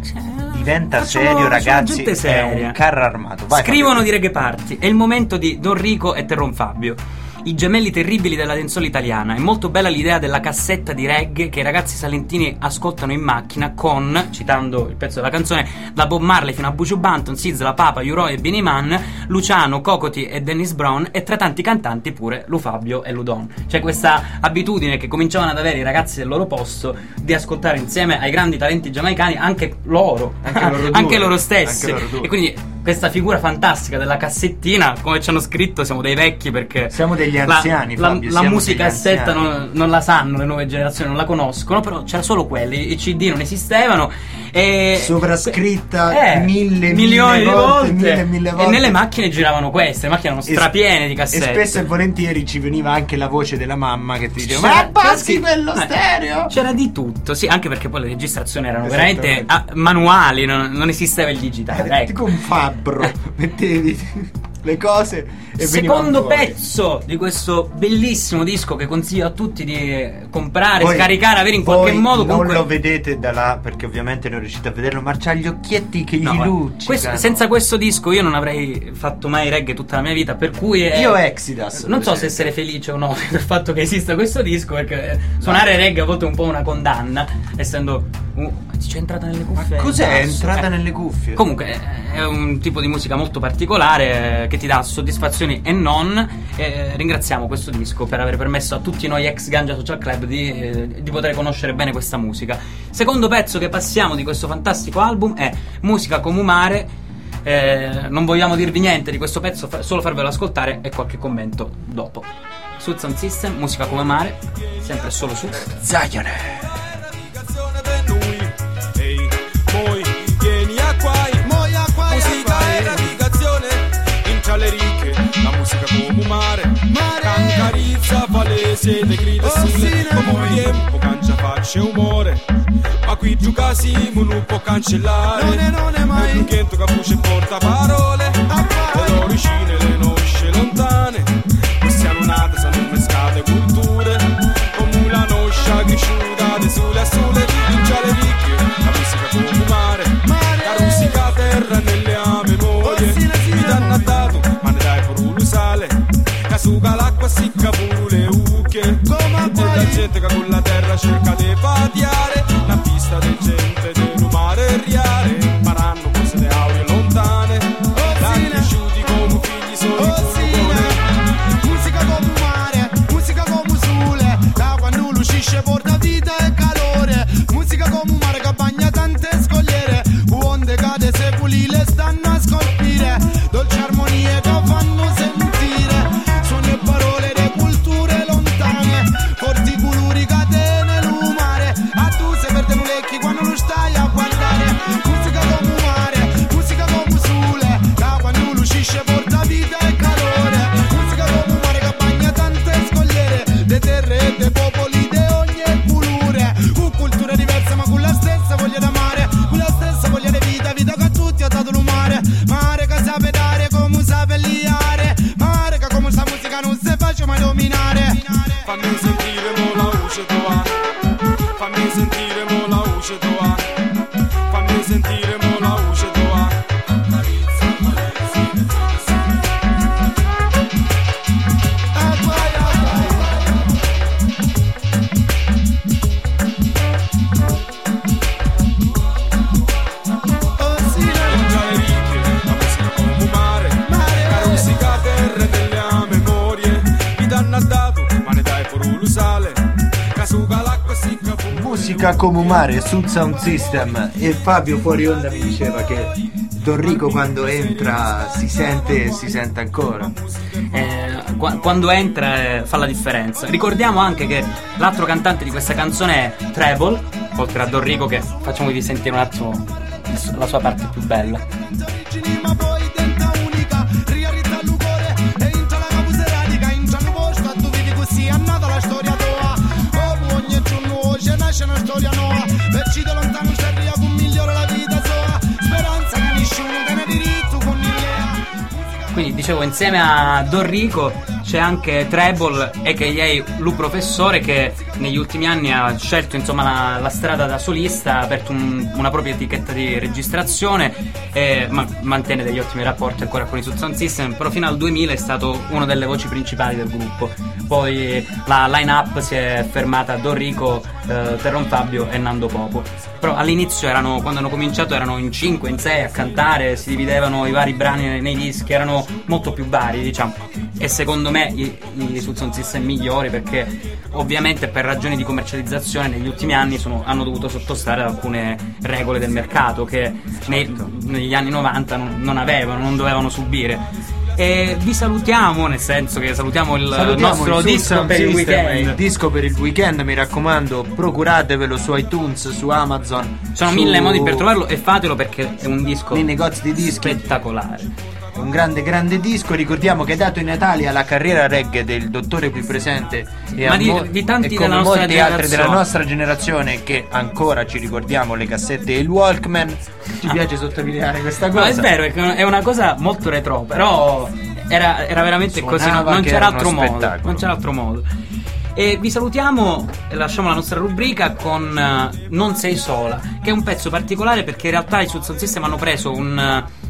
diventa facciamo, serio, facciamo ragazzi, gente è seria. un carro armato. Vai, Scrivono Fabio. di Reggae Party. È il momento di Don Rico e Terron Fabio, i gemelli terribili della dancehall italiana. È molto bella l'idea della cassetta di reggae che i ragazzi salentini ascoltano in macchina con, citando il pezzo della canzone, da Bob Marley fino a Buju Banton, Sizzla, Papa, Uroy e Beenie Man, Luciano, Cocoti e Dennis Brown, e tra tanti cantanti pure Lu Fabio e Ludon. C'è questa abitudine che cominciavano ad avere i ragazzi del loro posto di ascoltare insieme ai grandi talenti giamaicani anche loro, anche loro, due, anche loro stessi, anche loro e quindi questa figura fantastica della cassettina, come ci hanno scritto, siamo dei vecchi perché siamo degli anziani, la, Fabio, la, la siamo musicassetta degli non, non la sanno, le nuove generazioni non la conoscono, però c'era solo quelli, i C D non esistevano, e sovrascritta eh, mille milioni mille di volte, volte, mille, mille volte, e nelle macchine giravano queste, le macchine erano strapiene di cassette, e spesso e volentieri ci veniva anche la voce della mamma che ti diceva: C'era- ma abbassi c'era- quello eh, stereo. c'era di tutto, sì, anche perché poi le registrazioni erano Esattamente. veramente ah, manuali, non, non esisteva il digitale, Era ecco. tipo un fabbro, mettevi le cose e Secondo venivano fuori. pezzo di questo bellissimo disco che consiglio a tutti di comprare, Voi- scaricare, avere in voi qualche modo. non Comunque, lo vedete da là perché ovviamente non riuscite a vederlo, ma c'ha gli occhietti che no, gli guarda, luccicano. questo- senza questo disco io non avrei fatto mai reggae tutta la mia vita, per cui è- Io Exodus, non so per se esempio. essere felice o no del fatto che esista questo disco, perché eh, suonare reggae a volte è un po' una condanna, essendo uh, c'è entrata nelle cuffie. Cos'è? È Basso, entrata eh. nelle cuffie? Comunque è un tipo di musica molto particolare che ti dà soddisfazioni e non. Eh, ringraziamo questo disco per aver permesso a tutti noi ex Ganja Social Club di, eh, di poter conoscere bene questa musica. Secondo pezzo che passiamo di questo fantastico album è Musica come mare. Eh, non vogliamo dirvi niente di questo pezzo, fa- solo farvelo ascoltare e qualche commento dopo. Su Sound System, Musica come mare, sempre solo su Zion. Le ricche, la musica come mare, mare. Cancarizza, palese, le grida oh, sulle, come il tempo cancia faccia umore, ma qui giocare non può cancellare, non è, non è mai, è un che capuce porta parole, le origine, le nosce lontane, queste nate sono mescate culture, come la noscia cresciuta, de sole a sole, in già le ricche, la musica come mare, mare. La russica terra nelle ame memorie, mi danno dato sale, casuga l'acqua sicca pure le ucche, e la gente che con la terra cerca di patiare, la pista di gente del mare riare, imparando cose le auree lontane, da cresciuti come figli soli come musica come mare, musica come sole, da quando l'uscisce porta vita e calore, musica come mare che bagna tante scogliere, onde cade secoli le stanno a scolpire, dolce armonie che fanno sentire, suoni e parole di culture lontane, forti colori catene lumare, a tu se perde un lecchi quando non stai a guardare, musica come mare, musica come sole, da quando l'uscisce porta vita e calore, musica come mare che bagna tante scogliere, de terre e de popoli de ogni culture, con culture diverse ma con la stessa voglia d'amare, con la stessa voglia di vita, vita che a tutti ha dato l'umare, mare che sa pedare come sa pelliare, mare che come sa musica non si faccia mai dominare. Fammi sentire mo la voce tua, fammi sentire mo la voce tua, fammi sentire mo la voce tua. Musica come mare su Sound System. E Fabio fuori onda mi diceva che Don Rico quando entra si sente e si sente ancora. Eh, qu- quando entra eh, fa la differenza. Ricordiamo anche che l'altro cantante di questa canzone è Treble, oltre a Don Rico, che facciamovi sentire un attimo la sua parte più bella. C'è una storia nuova, per ci da lontano c'arriva con migliore la vita sua, speranza che nessuno tiene diritto con l'idea. Quindi dicevo, insieme a Don Rico c'è anche Treble, a k a. Lu Professore, che negli ultimi anni ha scelto insomma la, la strada da solista, ha aperto un, una propria etichetta di registrazione e ma, mantiene degli ottimi rapporti ancora con i Sound System, però fino al duemila è stato una delle voci principali del gruppo. Poi la line-up si è fermata a Don Rico, eh, Terron Fabio e Nando Popo. Però all'inizio erano, quando hanno cominciato, erano in cinque, in sei a cantare, si dividevano i vari brani nei, nei dischi, erano molto più vari, diciamo. E secondo me i, i Sound System migliori, perché ovviamente per ragioni di commercializzazione negli ultimi anni sono, hanno dovuto sottostare ad alcune regole del mercato che nei, negli anni novanta non, non avevano, non dovevano subire. E vi salutiamo, nel senso che salutiamo il Salutiamo nostro il disco per il System, weekend. il disco per il weekend, mi raccomando, procuratevelo su iTunes, su Amazon. Sono su mille modi per trovarlo e fatelo, perché è un disco nei negozi di dischi spettacolare. Un grande grande disco. Ricordiamo che è dato in Italia la carriera reggae del dottore qui presente e, Ma a di- mo- di tanti e come della nostra molti altri della generazione. nostra generazione che ancora ci ricordiamo le cassette e il Walkman. Ci Ah. piace sottolineare questa No, cosa. è vero, è che è una cosa molto retro, però era, era veramente Suonava così, non, non che c'era era uno altro modo, spettacolo. non c'era altro modo. E vi salutiamo e lasciamo la nostra rubrica con uh, Non sei sola, che è un pezzo particolare perché in realtà i Sound System hanno preso un, uh,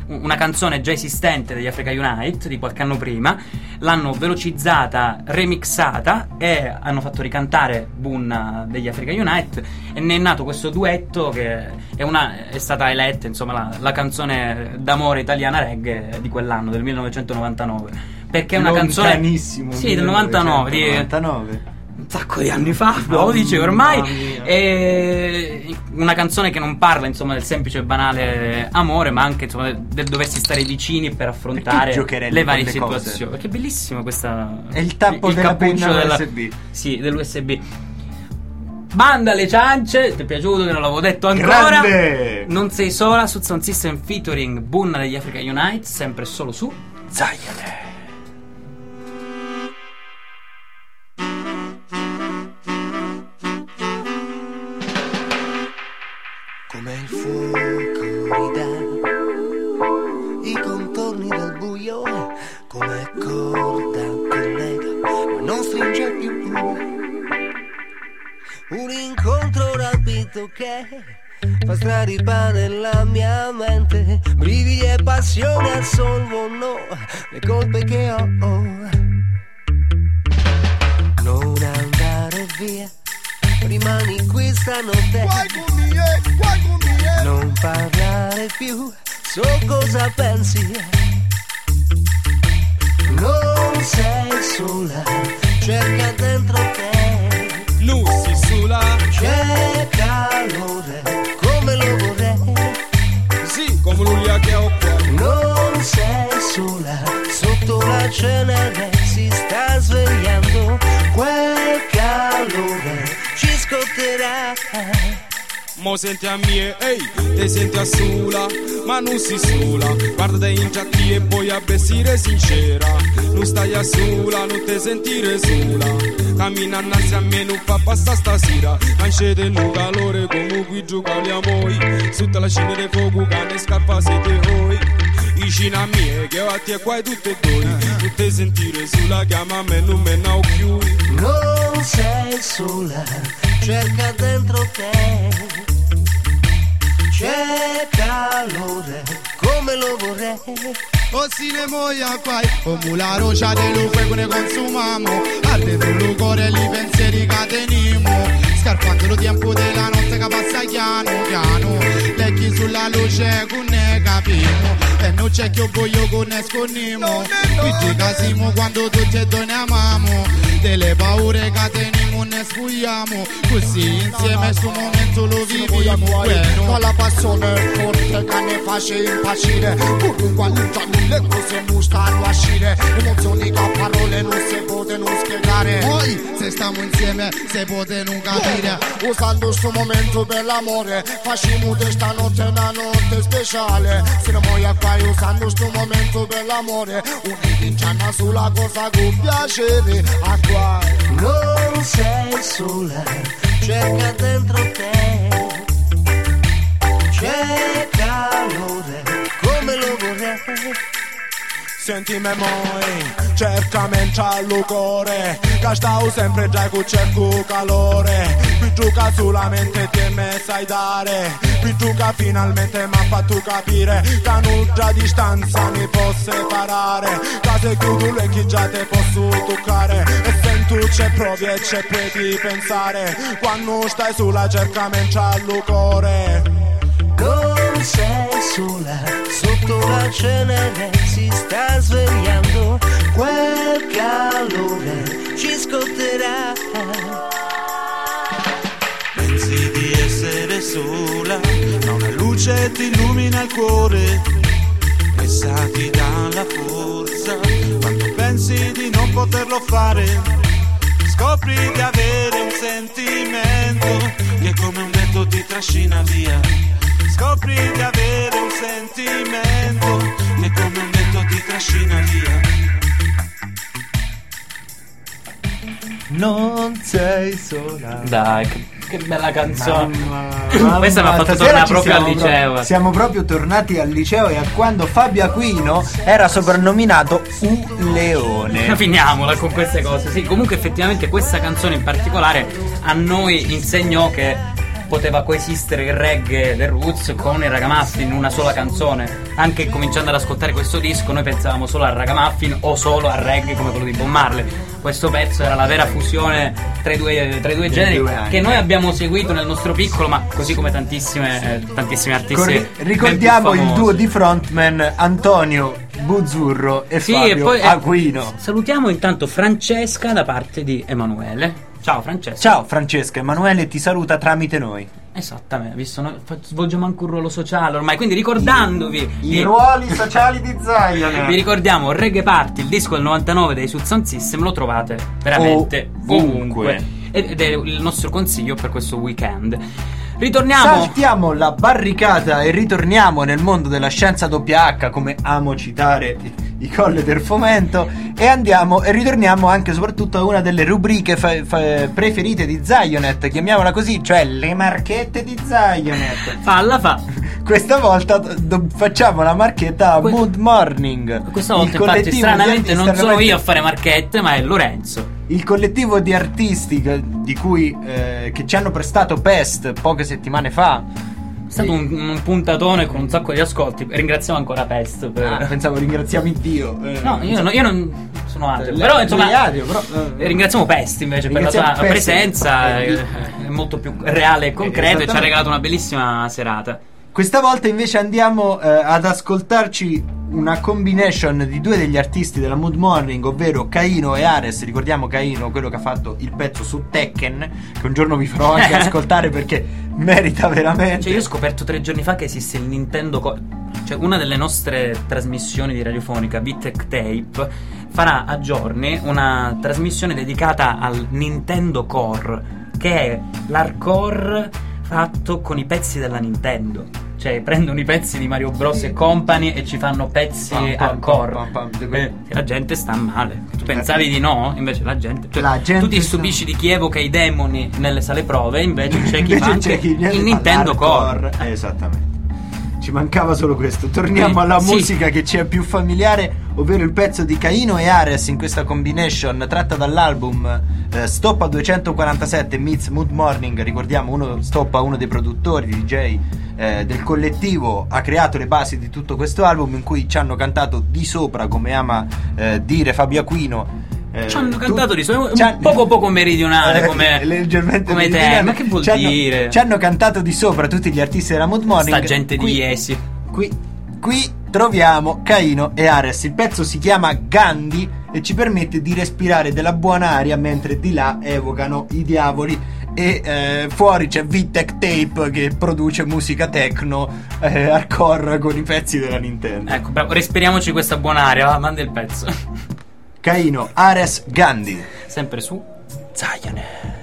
una canzone già esistente degli Africa Unite di qualche anno prima, l'hanno velocizzata, remixata e hanno fatto ricantare Bunna degli Africa Unite, e ne è nato questo duetto che è, una, è stata eletta, insomma, la, la canzone d'amore italiana reggae di quell'anno, del millenovecentonovantanove, perché è una canzone, sì, del novantanove, di, novantanove. un sacco di anni fa, lo dice ormai, è una canzone che non parla, insomma, del semplice e banale amore, ma anche, insomma, del doversi stare vicini per affrontare le varie le situazioni. cose? Perché è bellissima questa, è il tappo il della cappuccio penna della, U S B. sì, dell'U S B. Banda alle ciance, ti è piaciuto che non l'avevo detto ancora? Grande! Non sei sola, su Sound System featuring Bunna degli Africa Unite, sempre solo su Zaire. Come il fuoco ridà i contorni del buio, come corda che lega ma non stringe più. Un incontro rapito che fa straripare la mia mente, brividi e passione assolvono le colpe che ho. Non andare via, rimani qui stanotte, non parlare più, so cosa pensi. Non sei sola, cerca dentro te. Lucy sulla, C'è calore, come lo vorrei. sì, come l'ulia che ho qua. Non sei sola, sotto la cenere si sta svegliando. Quel calore ci scotterà. Mo senti a mie, ehi, te senti a sola, ma non si sola. Guarda in giatti e poi a bessire sincera. Non stai a sola, non te sentire sola. Cammina innanzi a me, non fa passare stasera. Ancete un calore come qui giocaliamo. Sotto la cenere fuoco, cane scarpa siete voi. Vicino a me, che a te qua tutte e due. Non te sentire sola, chiama a me, non me ne ho più. Non sei sola, cerca dentro te. C'è calore, come lo vorrei. O si ne muoia qua, o mula rocia de luce che ne consumiamo. Arde sul cuore li pensieri che teniamo. Scarpando lo tempo della notte che passa piano piano. Lecchi sulla luce che ne capiamo. E non c'è che voglio che ne sconniamo. Qui ci casimo quando tutti e due ne amiamo. Delle paure che teniamo ne spugliamo. Così insieme sto momento lo viviamo. Bueno. Ma la passione è forte che ne face impazzire. Comunque all'interno le cose non stanno a uscire. Emozioni che a parole non si possono spiegare. Poi se stiamo insieme se potete capire. Usando sto momento per l'amore, facciamo di stanotte una notte speciale. Se ne muoia qua usando sto momento per l'amore, un'intinciana sulla cosa con piacere. A qua Non sei sola, cerca dentro te. C'è calore, come lo vorrei. Senti me moi, cercami al cuore, che stavo sempre già con cerco calore. Qui gioca solamente te me sai dare, qui gioca finalmente mi ha fatto capire che non già distanza mi può separare. Che se chiudo le occhi già te posso toccare, e sento c'è provi e c'è puoi pensare. Quando stai sola cercami al cuore. Non sei sola, sotto la cenere si sta svegliando. Quel calore ci scotterà. Pensi di essere sola, ma una luce ti illumina il cuore. Essa ti dà la forza quando pensi di non poterlo fare. Scopri di avere un sentimento che come un vento ti trascina via. Scopri di avere un sentimento che come un vento ti trascina via. Non sei sola. Dai, che, che bella canzone. Mamma, Questa mi ha fatto tornare proprio al liceo. Pro- siamo proprio tornati al liceo e a quando Fabio Aquino era soprannominato U Leone. Finiamola con queste cose. Sì, comunque effettivamente questa canzone in particolare a noi insegnò che poteva coesistere il reggae del roots con il ragamuffin in una sola canzone. Anche cominciando ad ascoltare questo disco noi pensavamo solo al ragamuffin o solo al reggae come quello di Bob Marley. Questo pezzo era la vera fusione tra i due, tra i due generi che noi abbiamo seguito nel nostro piccolo, ma così come tantissime tantissimi artisti. Corri- ricordiamo il duo di frontman Antonio Buzzurro e sì, Fabio e poi, Aquino. Eh, salutiamo intanto Francesca da parte di Emanuele. Ciao Francesca. Ciao Francesca, Emanuele ti saluta tramite noi. Esattamente, visto noi svolgiamo anche un ruolo sociale ormai, quindi ricordandovi i, i ruoli sociali di Zion. Vi ricordiamo Reggae Party, il disco del novantanove dei Sud Sound System, lo trovate veramente oh, ovunque ed è il nostro consiglio per questo weekend. Ritorniamo Saltiamo la barricata e ritorniamo nel mondo della scienza doppia H, come amo citare i colle del fomento, e andiamo e ritorniamo anche soprattutto a una delle rubriche fa- fa- preferite di Zionet, chiamiamola così, cioè le marchette di Zionet. Falla fa. Questa volta do- facciamo la marchetta a que- Mood Morning. Questa volta infatti stranamente non sono io a fare marchette, ma è Lorenzo. Il collettivo di artisti che, di cui eh, che ci hanno prestato Pest poche settimane fa. È stato un, un puntatone con un sacco di ascolti. Ringraziamo ancora Pest per... ah, pensavo ringraziamo Dio. eh, No, io, no, io non sono ateo. Le, Però insomma ateo, però, eh, ringraziamo Pest invece per la sua Pest, presenza eh, È molto più reale e concreto, e ci ha regalato una bellissima serata. Questa volta invece andiamo eh, ad ascoltarci una combination di due degli artisti della Mood Morning, ovvero Caino e Ares. Ricordiamo Caino, quello che ha fatto il pezzo su Tekken, che un giorno vi farò anche ascoltare perché merita veramente. Cioè io ho scoperto tre giorni fa che esiste il Nintendo Co- cioè una delle nostre trasmissioni di radiofonica, Vittech Tape, farà a giorni una trasmissione dedicata al Nintendo Core, che è l'hardcore fatto con i pezzi della Nintendo. Cioè prendono i pezzi di Mario Bros e Company e ci fanno pezzi hardcore. Eh, la gente sta male. Tu pensavi di no? Invece la gente, cioè, la gente tu ti stupisci di chi evoca i demoni nelle sale prove, invece c'è chi invece fa anche chi il Nintendo Core. Eh, esattamente. Ci mancava solo questo. Torniamo alla sì. musica che ci è più familiare, ovvero il pezzo di Caino e Ares in questa combination tratta dall'album eh, Stop a duecentoquarantasette meets Mood Morning. Ricordiamo, uno Stoppa, uno dei produttori, D J eh, del collettivo, ha creato le basi di tutto questo album, in cui ci hanno cantato di sopra, come ama eh, dire Fabio Aquino. Eh, ci hanno cantato di sopra, un poco poco meridionale come, leggermente come te, ma che vuol ci dire? Hanno, ci hanno cantato di sopra tutti gli artisti della Mood Morning. Sta gente qui, di Iesi. Qui, qui troviamo Caino e Ares. Il pezzo si chiama Gandhi e ci permette di respirare della buona aria mentre di là evocano i diavoli. E eh, fuori c'è Vittech Tape che produce musica techno eh, hardcore con i pezzi della Nintendo. Ecco, bravo, respiriamoci questa buona aria, va, manda il pezzo. Caino, Ares, Gandhi. Sempre su Zion.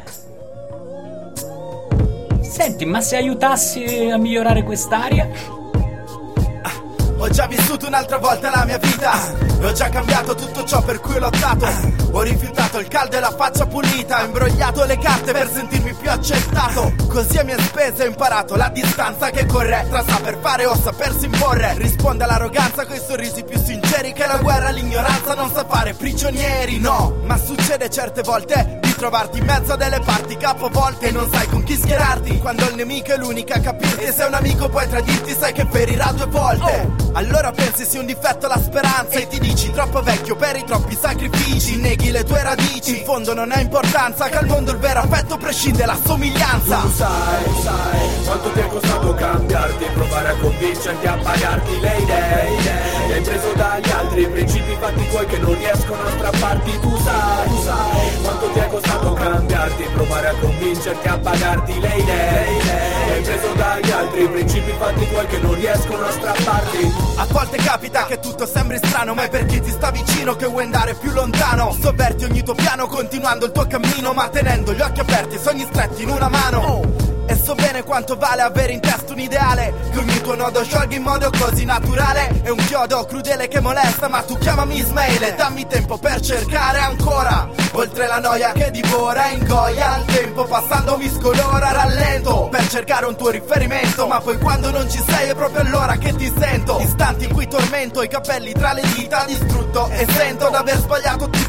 Senti, ma se aiutassi a migliorare quest'aria? Ho già vissuto un'altra volta la mia vita e ho già cambiato tutto ciò per cui ho lottato. Ho rifiutato il caldo e la faccia pulita, ho imbrogliato le carte per sentirmi più accettato. Così a mie spese ho imparato la distanza che corre tra saper fare o sapersi imporre. Risponde all'arroganza coi sorrisi più sinceri, che la guerra l'ignoranza non sa fare prigionieri, no. Ma succede certe volte di trovarti in mezzo a delle parti capovolte e non sai con chi schierarti, quando il nemico è l'unica a capirti, e se un amico puoi tradirti sai che ferirà due volte. oh. Allora pensi sia un difetto la speranza e ti dici troppo vecchio per i troppi sacrifici, neghi le tue radici, in fondo non ha importanza, che al mondo il vero affetto prescinde la somiglianza. Tu sai, sai quanto ti è costato cambiarti, provare a convincerti a pagarti le idee, idee. Hai preso dagli altri principi fatti tuoi che non riescono a strapparti. Tu sai, tu sai quanto ti è costato cambiarti, provare a convincerti a pagarti le idee, idee. Hai preso dagli altri principi fatti tuoi che non riescono a strapparti. A volte capita che tutto sembri strano, ma è perché ti sta vicino che vuoi andare più lontano. Sovverti ogni tuo piano continuando il tuo cammino, ma tenendo gli occhi aperti e sogni stretti in una mano. oh. E so bene quanto vale avere in testa un ideale, che ogni tuo nodo sciolga in modo così naturale. È un chiodo crudele che molesta, ma tu chiamami Ismaele, dammi tempo per cercare ancora. Oltre la noia che divora e ingoia, il tempo passando mi scolora, rallento per cercare un tuo riferimento, ma poi quando non ci sei è proprio allora che ti sento. Istanti in cui tormento, i capelli tra le dita, distrutto e sento d'aver sbagliato tutto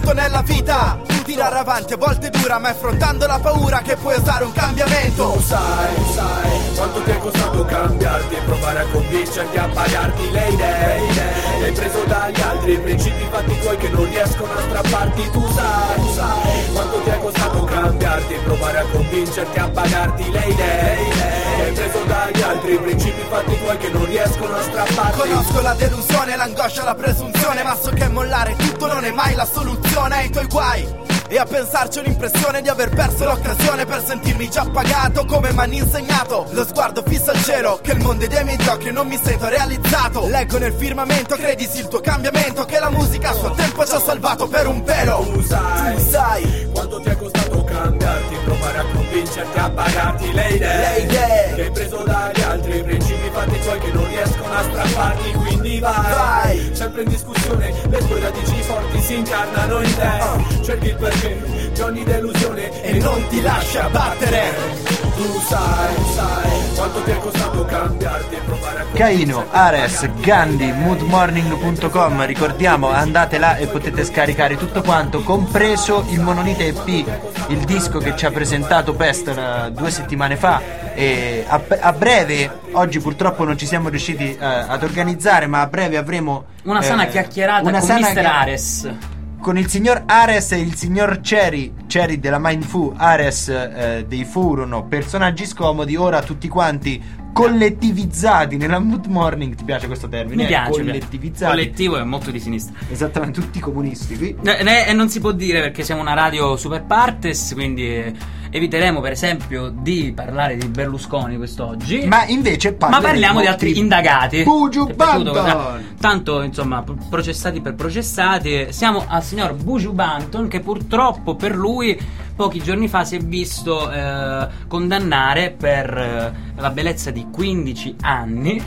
tutto nella vita. Tirare avanti a volte dura, ma affrontando la paura che puoi usare un cambiamento. Tu sai, sai quanto ti è costato cambiarti e provare a convincerti a pagarti le idee. Ti hai preso dagli altri i principi fatti tuoi che non riescono a strapparti. Tu sai, sai quanto ti è costato cambiarti e provare a convincerti a pagarti le idee. Ti hai preso dagli altri i principi fatti tuoi che non riescono a strapparti. Conosco la delusione, l'angoscia, la presunzione, ma so che mollare tutto non è mai la soluzione ai tuoi guai. E a pensarci ho l'impressione di aver perso l'occasione per sentirmi già pagato come m'hanno insegnato. Lo sguardo fisso al cielo, che il mondo è dei miei giochi e non mi sento realizzato. Leggo nel firmamento, credisi il tuo cambiamento, che la musica a suo tempo ci ha salvato per un velo. Tu sai, tu sai quanto ti è costato cambiarti, provare a convincerti a pagarti le idee. Le idee che hai preso dagli altri, i principi fatti tuoi che non riescono a strapparti. Quindi vai, vai, sempre in discussione, le tue radici forti si incarnano in te. uh. Cerchi il perché di ogni delusione e non ti lascia battere. Tu sai, sai quanto ti è costato cambiarti e provare a Caino, Ares, Gandhi, mood morning punto com. Ricordiamo, andate là e potete scaricare tutto quanto, compreso il Monolite E P, il disco che ci ha presentato Pest uh, due settimane fa. E a, a breve, oggi purtroppo non ci siamo riusciti uh, ad organizzare, ma a breve avremo una sana eh, chiacchierata una con sana mister chia- Ares, con il signor Ares e il signor Cherry, Cherry della Mindfu, Ares eh, dei Furono, personaggi scomodi, ora tutti quanti collettivizzati nella Mood Morning. Ti piace questo termine? Mi piace, collettivizzati. Collettivo è molto di sinistra. Esattamente, tutti comunisti qui. E eh, eh, non si può dire perché siamo una radio super partes, quindi eh, eviteremo per esempio di parlare di Berlusconi quest'oggi. Ma invece Ma parliamo di altri indagati. Buju Banton. Tanto insomma, processati per processati. Siamo al signor Buju Banton, che purtroppo per lui pochi giorni fa si è visto eh, condannare per eh, la bellezza di quindici anni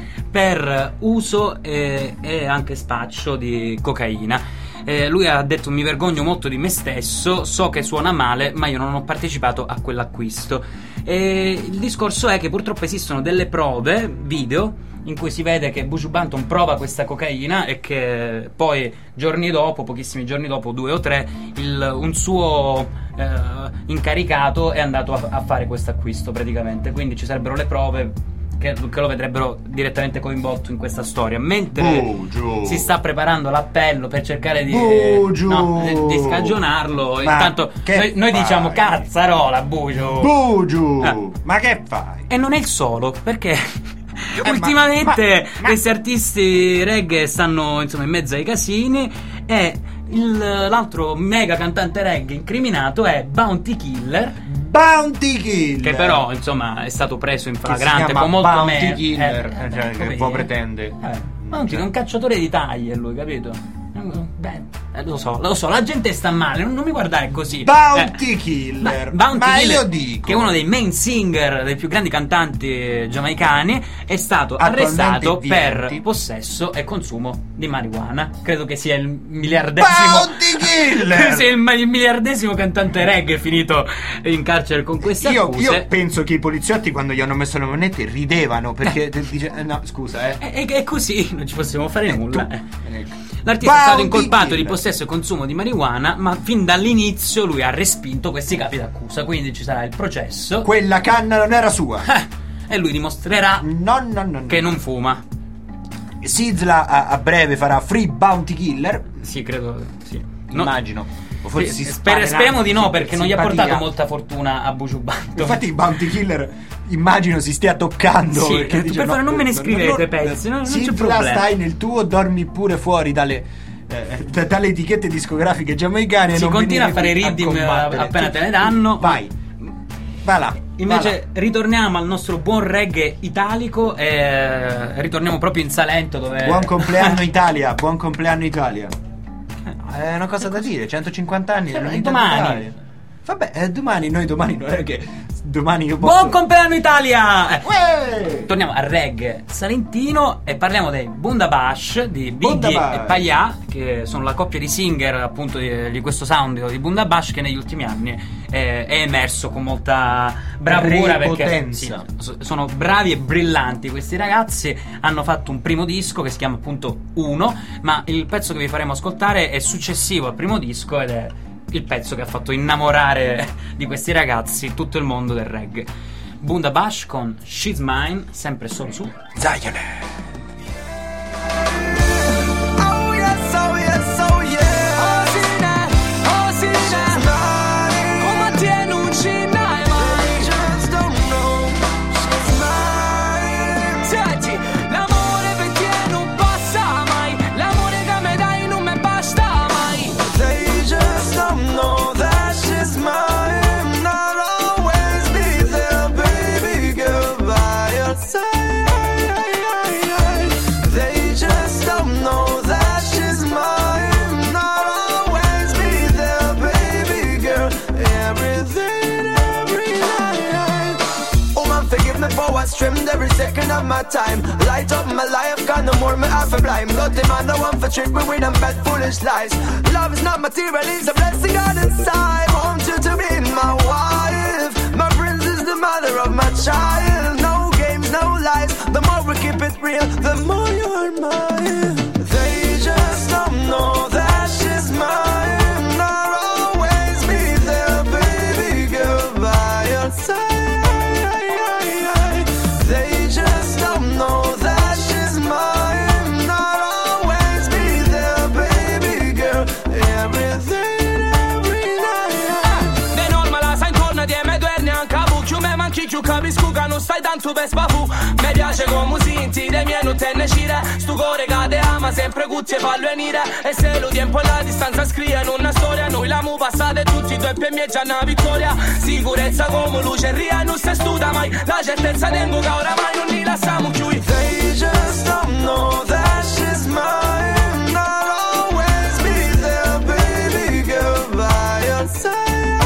per uso e, e anche spaccio di cocaina. Eh, lui ha detto: mi vergogno molto di me stesso, so che suona male, ma io non ho partecipato a quell'acquisto. E il discorso è che purtroppo esistono delle prove video in cui si vede che Buju Banton prova questa cocaina e che poi giorni dopo, pochissimi giorni dopo, due o tre, il, un suo eh, incaricato è andato a, a fare questo acquisto praticamente. Quindi ci sarebbero le prove che, che lo vedrebbero direttamente coinvolto in questa storia, mentre Buju. si sta preparando l'appello per cercare di, Buju. no, di, di scagionarlo. Ma intanto noi, noi diciamo cazzarola Buju. Buju. Eh. Ma che fai? E non è il solo, perché Eh, ultimamente ma, ma, questi artisti reggae stanno insomma in mezzo ai casini, e il, l'altro mega cantante reggae incriminato è Bounty Killer. Bounty Killer, che però insomma è stato preso in flagrante con molto Bounty me- Killer, eh, cioè, eh, che può pretende. eh, Bounty è un cacciatore di taglie, lui, capito? Beh, eh, lo so, lo so, la gente sta male, non, non mi guardare così. Bounty eh, Killer, ma, Bounty ma Killer, io dico che è uno dei main singer, dei più grandi cantanti giamaicani, è stato attualmente arrestato per viventi. possesso e consumo di marijuana. Credo che sia il miliardesimo Bounty Killer. sia il, il miliardesimo cantante reggae finito in carcere con queste io, accuse. io penso che i poliziotti, quando gli hanno messo le monete, ridevano perché eh. dice, eh, no scusa eh E, e così non ci possiamo fare eh, nulla. tu, eh. L'artista è stato Bounty incolpato Killer. di possesso e consumo di marijuana, ma fin dall'inizio lui ha respinto questi capi d'accusa. Quindi ci sarà il processo. Quella canna non era sua. E lui dimostrerà no, no, no, che no. non fuma. Sizzla a, a breve farà Free Bounty Killer. Sì, credo, sì. No. Immagino. O forse Sì, si sper- speriamo di no, perché non gli ha simpatia. portato molta fortuna a Buju Banton. Infatti il Bounty Killer immagino si stia toccando, Sì, perché tu dice, per favore non me ne scrivete no, pezzi, no, non c'è Sizzla, problema. stai nel tuo, dormi pure fuori dalle eh, d- dalle etichette discografiche giamaicane. Si non continua a venire fare qui riddim combattere. appena Tu- te ne danno. Vai, va là. Invece va là. ritorniamo al nostro buon reggae italico e ritorniamo proprio in Salento, dove Buon compleanno Italia, buon compleanno Italia. È una cosa da dire, centocinquanta anni Sì, dell'unità domani. d'Italia. Vabbè, eh, domani, noi domani non è che domani io posso... Buon compleanno Italia! Uè! Torniamo al reggae salentino e parliamo dei Bundabash di Bunda Biggie Bash. e Payà, che sono la coppia di singer appunto di, di questo sound di Bundabash, che negli ultimi anni è, è emerso con molta bravura, perché Prepotenza. sì, so- sono bravi e brillanti questi ragazzi. Hanno fatto un primo disco che si chiama appunto Uno, ma il pezzo che vi faremo ascoltare è successivo al primo disco ed è il pezzo che ha fatto innamorare di questi ragazzi tutto il mondo del reggae. Bundabash con She's Mine, sempre solo su Zion. Oh yes, oh yes, oh yeah. Oh Sina, oh Sina, come te non ci dai mai. Just don't know, she's mine. Senti, l'amore per te non passa mai. L'amore che mi dai non mi basta mai. They just don't know that she's mine. Not always be there, baby girl, by your side. They just don't know that she's mine. Not always be there, baby girl. Everything, every night. Oh man, forgive me for what's trimmed every second of my time. Light up my life, got no more me half a blind. Dirty man, no one for trick me with them bad foolish lies. Love is not material, it's a blessing God inside. Want you to be my wife. My princess, the mother of my child. No games, no lies. The more we keep it real, the more you are mine. They just don't know that she's mine. Not always be there, baby girl, by your side. They just don't know that she's mine. Not always be there, baby girl. Everything, every night. De norma la sai intorno di me due neanche a bucchio. Me manchi più capisco che non stai tanto per spafu. Mi piace come sinti dei miei non te ne scire. Stu core cade ama sempre cucce fallo venire. E se lo tempo e la distanza scrive in una storia. Noi l'amo passate tutti due per me già una vittoria. Sicurezza come luce ria non si studa mai. La certezza tengo che oramai non li lasciamo chiudi. They just don't know that she's mine. Not always be there, baby girl, by your side.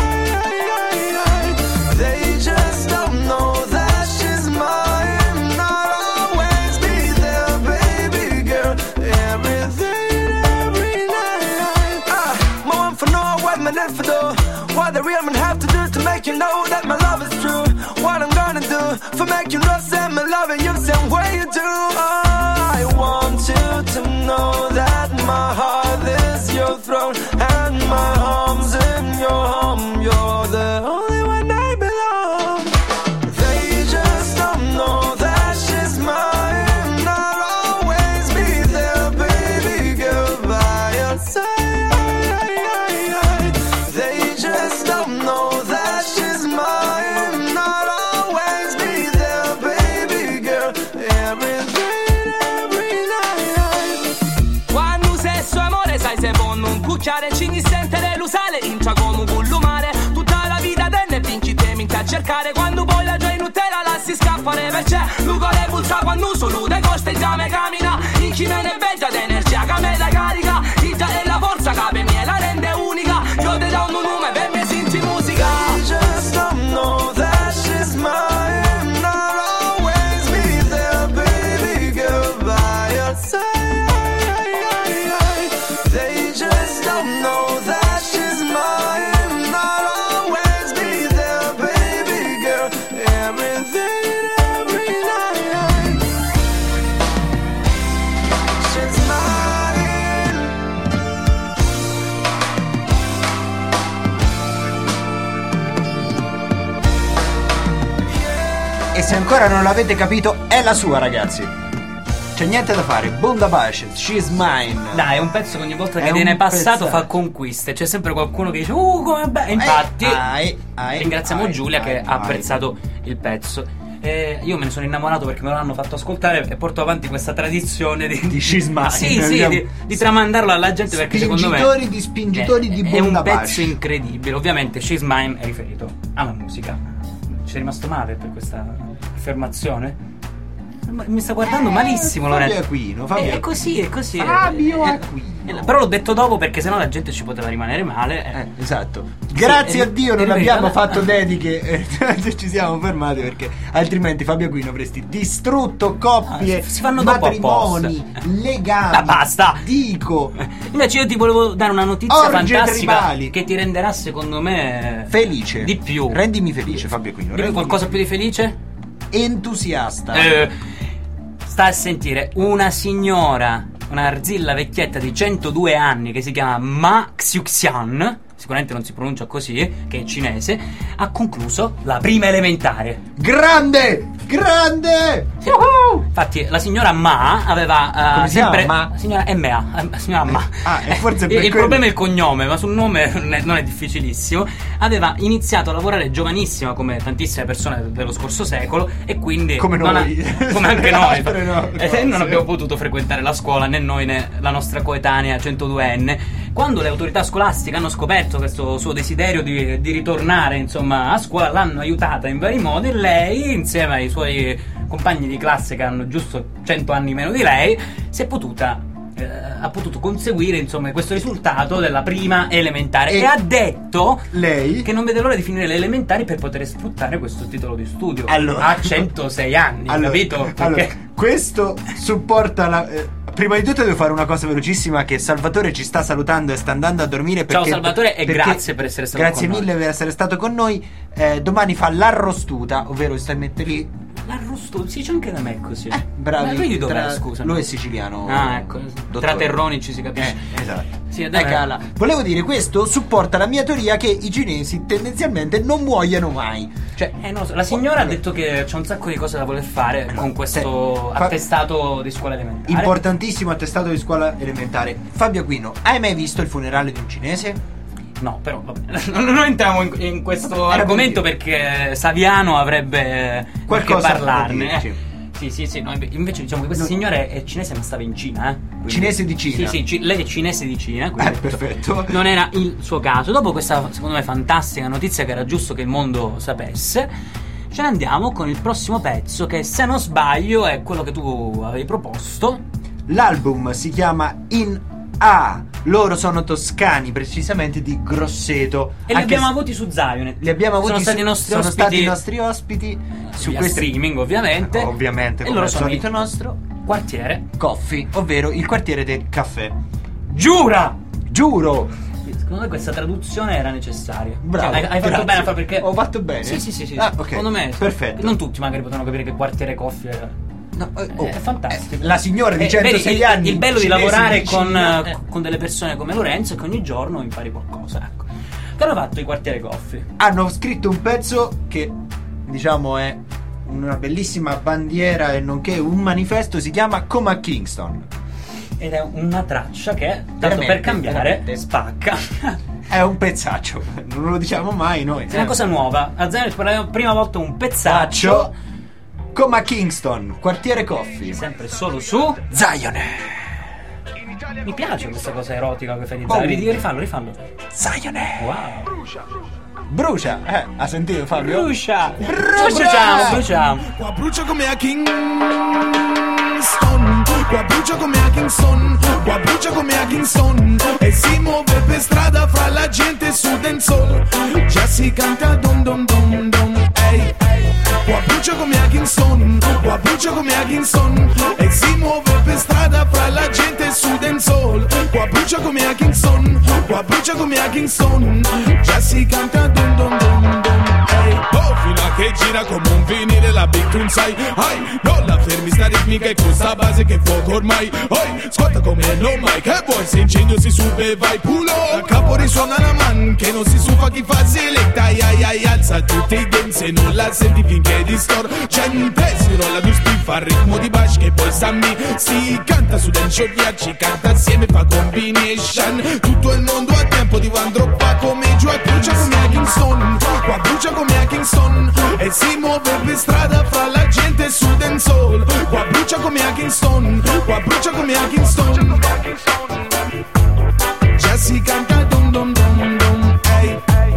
They just don't know that she's mine. Not always be there, baby girl. Everything, every night. Ah, my one for know what my left for do. What the real man have to do to make you know that my love is true. What I'm gonna do for make you know that my loving you same way you do. I want you to know that my heart is your throne and my arms in your home. You're the only one I belong. They just don't know that she's mine. Not always be there, baby girl, by your side. They just don't know that she's mine. Not always be there, baby girl. Everything, every night. Quando sesso amore sai se buono un cucchiare ci ni sentere l'usale incia come un bullumare. Tutta la vita tenne vinci temi a cercare. Quando poi la gioia Nutella la si scappare perché l'ugole pulsa quando solo de coste già me cammina. In chi me ne veggia d'energia che me da carica. Il già è la forza che per me la rende unica. Io te do un nome per me senti musica. I just don't know that she's mine. Not always be there, baby girl, by your side. They just don't know that she's mine. Not always be there, baby girl. Everything, every night. She's mine. E se ancora non l'avete capito, è la sua, ragazzi. C'è niente da fare. Bundabash, She's Mine. Dai, è un pezzo che ogni volta che È viene un passato pezzo. fa conquiste. C'è sempre qualcuno che dice uh come bello. Infatti ai, ai, ringraziamo ai, Giulia ai, che ha ai. apprezzato il pezzo. E io me ne sono innamorato perché me lo hanno fatto ascoltare e porto avanti questa tradizione di, Di She's Mine. Sì, sì, di, di tramandarlo alla gente perché secondo me Spingitori di spingitori è, di è un Bundabash. pezzo incredibile. Ovviamente She's Mine è riferito alla musica. Ci è rimasto male per questa affermazione? Mi sta guardando malissimo Lorenzo. Fabio Aquino, Fabio È, è così, è così. Fabio Eh, Aquino. eh, Però l'ho detto dopo perché sennò la gente ci poteva rimanere male. Eh, esatto. Grazie Sì, a Dio non eri- abbiamo eri- fatto dediche, eh, ci siamo fermati perché altrimenti Fabio Aquino avresti distrutto coppie, Ah, si fanno dopo matrimoni, apposta. legami. Ma basta. Dico. Invece io ti volevo dare una notizia Orge fantastica tribali. che ti renderà secondo me Felice. di più. Rendimi felice, Fabio Aquino. Dimmi rendimi qualcosa più di felice? Entusiasta. Eh, sta a sentire una signora, una arzilla vecchietta di centodue anni che si chiama Ma Xiuxian, sicuramente non si pronuncia così, che è cinese, ha concluso la prima elementare. Grande! Grande! Yuhu! Infatti la signora Ma aveva uh, Come si sempre chiama? Ma? signora M A, eh, signora Ma. Ah, e forse per il, il quello. problema è il cognome, ma sul nome non è, non è difficilissimo. Aveva iniziato a lavorare giovanissima come tantissime persone dello scorso secolo e quindi Come non noi. ha- come anche noi. Altre no, E forse. non abbiamo potuto frequentare la scuola né noi né la nostra coetanea centoduenne. Quando le autorità scolastiche hanno scoperto questo suo desiderio di, di ritornare insomma a scuola, l'hanno aiutata in vari modi e lei insieme ai suoi compagni di classe che hanno giusto cento anni meno di lei si è potuta eh, ha potuto conseguire insomma questo risultato della prima elementare e, E ha detto lei che non vede l'ora di finire le elementari per poter sfruttare questo titolo di studio. Allora- a centosei anni, Allora, capito? Perché allora, questo supporta la. eh, prima di tutto devo fare una cosa velocissima, che Salvatore ci sta salutando e sta andando a dormire. Ciao, perché, Salvatore, e perché- grazie per essere stato grazie con noi. mille per essere stato con noi. Eh, domani fa l'arrostuta, ovvero stai a mettere lì. l'arrosto si dice anche da me così. Eh, bravi. Ma lui di dov'è, tra- scusa? Lui è siciliano. Ah, ecco. dottore. Tra terroni ci si capisce. Eh, esatto. Sì, dai, Ecco, alla- Volevo dire, questo supporta la mia teoria che i cinesi tendenzialmente non muoiano mai. Cioè, Eh, no, la signora ha detto che c'è un sacco di cose da voler fare con questo fa- attestato di scuola elementare. importantissimo attestato di scuola elementare. Fabio Aquino, hai mai visto il funerale di un cinese? No, però vabbè. non, non entriamo in, in questo Era argomento perché Saviano avrebbe Qualcosa che parlarne. da dirci. eh. Sì, sì, sì, no, inve- invece diciamo che questa No. signora è cinese ma stava in Cina, eh. Quindi- Cinese di Cina? Sì, sì, ci- lei è cinese di Cina, Eh, quindi perfetto. non era il suo caso. Dopo questa, secondo me, fantastica notizia che era giusto che il mondo sapesse, ce ne andiamo con il prossimo pezzo che, se non sbaglio, è quello che tu avevi proposto. L'album si chiama In A. Loro sono toscani, precisamente di Grosseto. E li Anche abbiamo se- avuti su Zionet. Li abbiamo avuti sono su- stati i nostri sono ospiti. stati i nostri ospiti su via questi streaming, ovviamente. Ovviamente, E come loro al sono solito il nostro quartiere. Coffee, ovvero il quartiere del caffè. Giura! Giuro! Secondo me questa traduzione era necessaria. Bravo, Cioè, hai, hai fatto grazie. bene a fare perché. Ho fatto bene? Sì, sì, sì, sì. Ah, ok. Secondo me. Perfetto. Non tutti magari potevano capire che quartiere coffee era. No, eh, oh, è fantastico. eh, la signora di Eh, centosei vedi, il- anni, Il bello di cinese lavorare di con, Cina, eh, eh. con delle persone come Lorenzo è che ogni giorno impari qualcosa. Ecco. Che hanno fatto i quartiere coffee? Hanno scritto un pezzo che, diciamo, è una bellissima bandiera e nonché un manifesto, si chiama Come a Kingston. Ed è una traccia che, tanto Veramente, per cambiare, veramente. spacca. È un pezzaccio, non lo diciamo mai noi. È una cosa nuova. A Zenit per la prima volta un pezzaccio. Pezzaccio. Come a Kingston, quartiere Coffee. Sempre solo su Zion. Mi piace questa cosa erotica che fai di Oh. Zion. Ri- Rifallo, rifallo. Zion. Wow. Brucia, eh, ha sentito Fabio? Brucia. Brucia. Bruciamo, bruciamo. Qua brucia come a Kingston, qua brucia come a Kingston, qua brucia come a Kingston, e si muove per strada fra la gente su dancehall. Già si canta dom dom dom dom, ehi. Qua brucia come a Kingston, qua brucia come a Kingston, e si muove per strada fra la gente su dancehall. Qua brucia come a Kingston, qua brucia come a Kingston, già si canta dom dom dom dom, ehi. Oh, fino a che gira come un vinile la big tune sai, ai, non la fermi sta ritmica e questa base che fuoco ormai, oi, scotta come non mai, che vuoi se incendio si sube vai pulo, a capo risuona la man, che non si sufa chi fa seletta, ai ai ai, alza tutti i dance e non la senti finché distor, gente si rolla due spiffa al ritmo di bash che poi sammi, si canta su dance ci canta assieme fa combination, tutto il mondo ha tempo di one drop come giù e brucia come a Kingston, qua brucia come a Kingston, e si muove per strada fra la gente su dancehall, qua brucia come a Kingston, qua brucia come a Kingston, già si canta dum dum dum dum, ehi,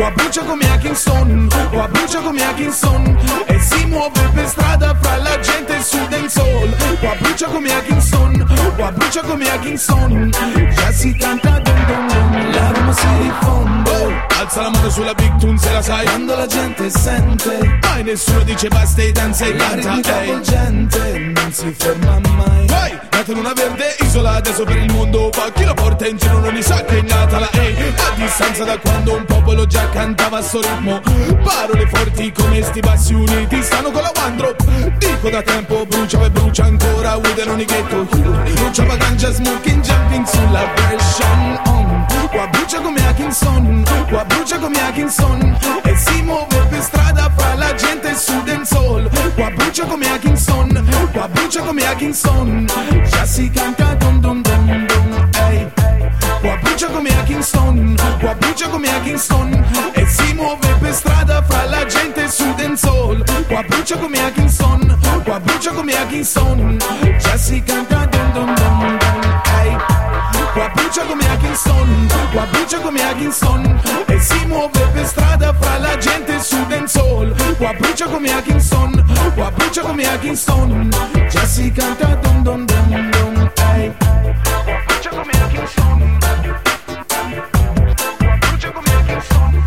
qua brucia come Atkinson, qua brucia come Atkinson, e si muove per strada fra la gente e su del sol. Qua brucia come Atkinson, qua brucia come Atkinson, già si canta dum dum dum, l'arma si diffonde. Alza la mano sulla big tune se la sai, quando la gente sente, mai nessuno dice basta e danza e canta. Gente non si ferma mai. Vai, nata in una verde isola, adesso per il mondo va. Chi lo porta in giro non ne sa che è nata la E. A distanza da quando un popolo già cantava a sto ritmo. Parole forti come sti bassi uniti stanno con la one drop. Dico da tempo brucia e brucia ancora. With an onighetto bruciava ganja, smoking, jumping sulla version on. Qua brucia come Atkinson, qua brucia come Atkinson, e si muove per strada fra la gente e su del sol. Qua brucia come Atkinson, qua brucia come Atkinson, già si canta dum dum dum dum, ehi. Qua brucia come Atkinson, qua brucia come Atkinson, e si muove per strada fra la gente e su del sol. Qua brucia come Atkinson, qua brucia come Atkinson, già si canta dum dum dum dum, ehi. Qua brucia come Atkinson, qua brucia come Atkinson, e si muove per strada fra la gente su del sol. Qua brucia come Atkinson, qua brucia come Atkinson, già si canta dum dum dum dum, ehi. Qua brucia come Atkinson, qua brucia come Atkinson,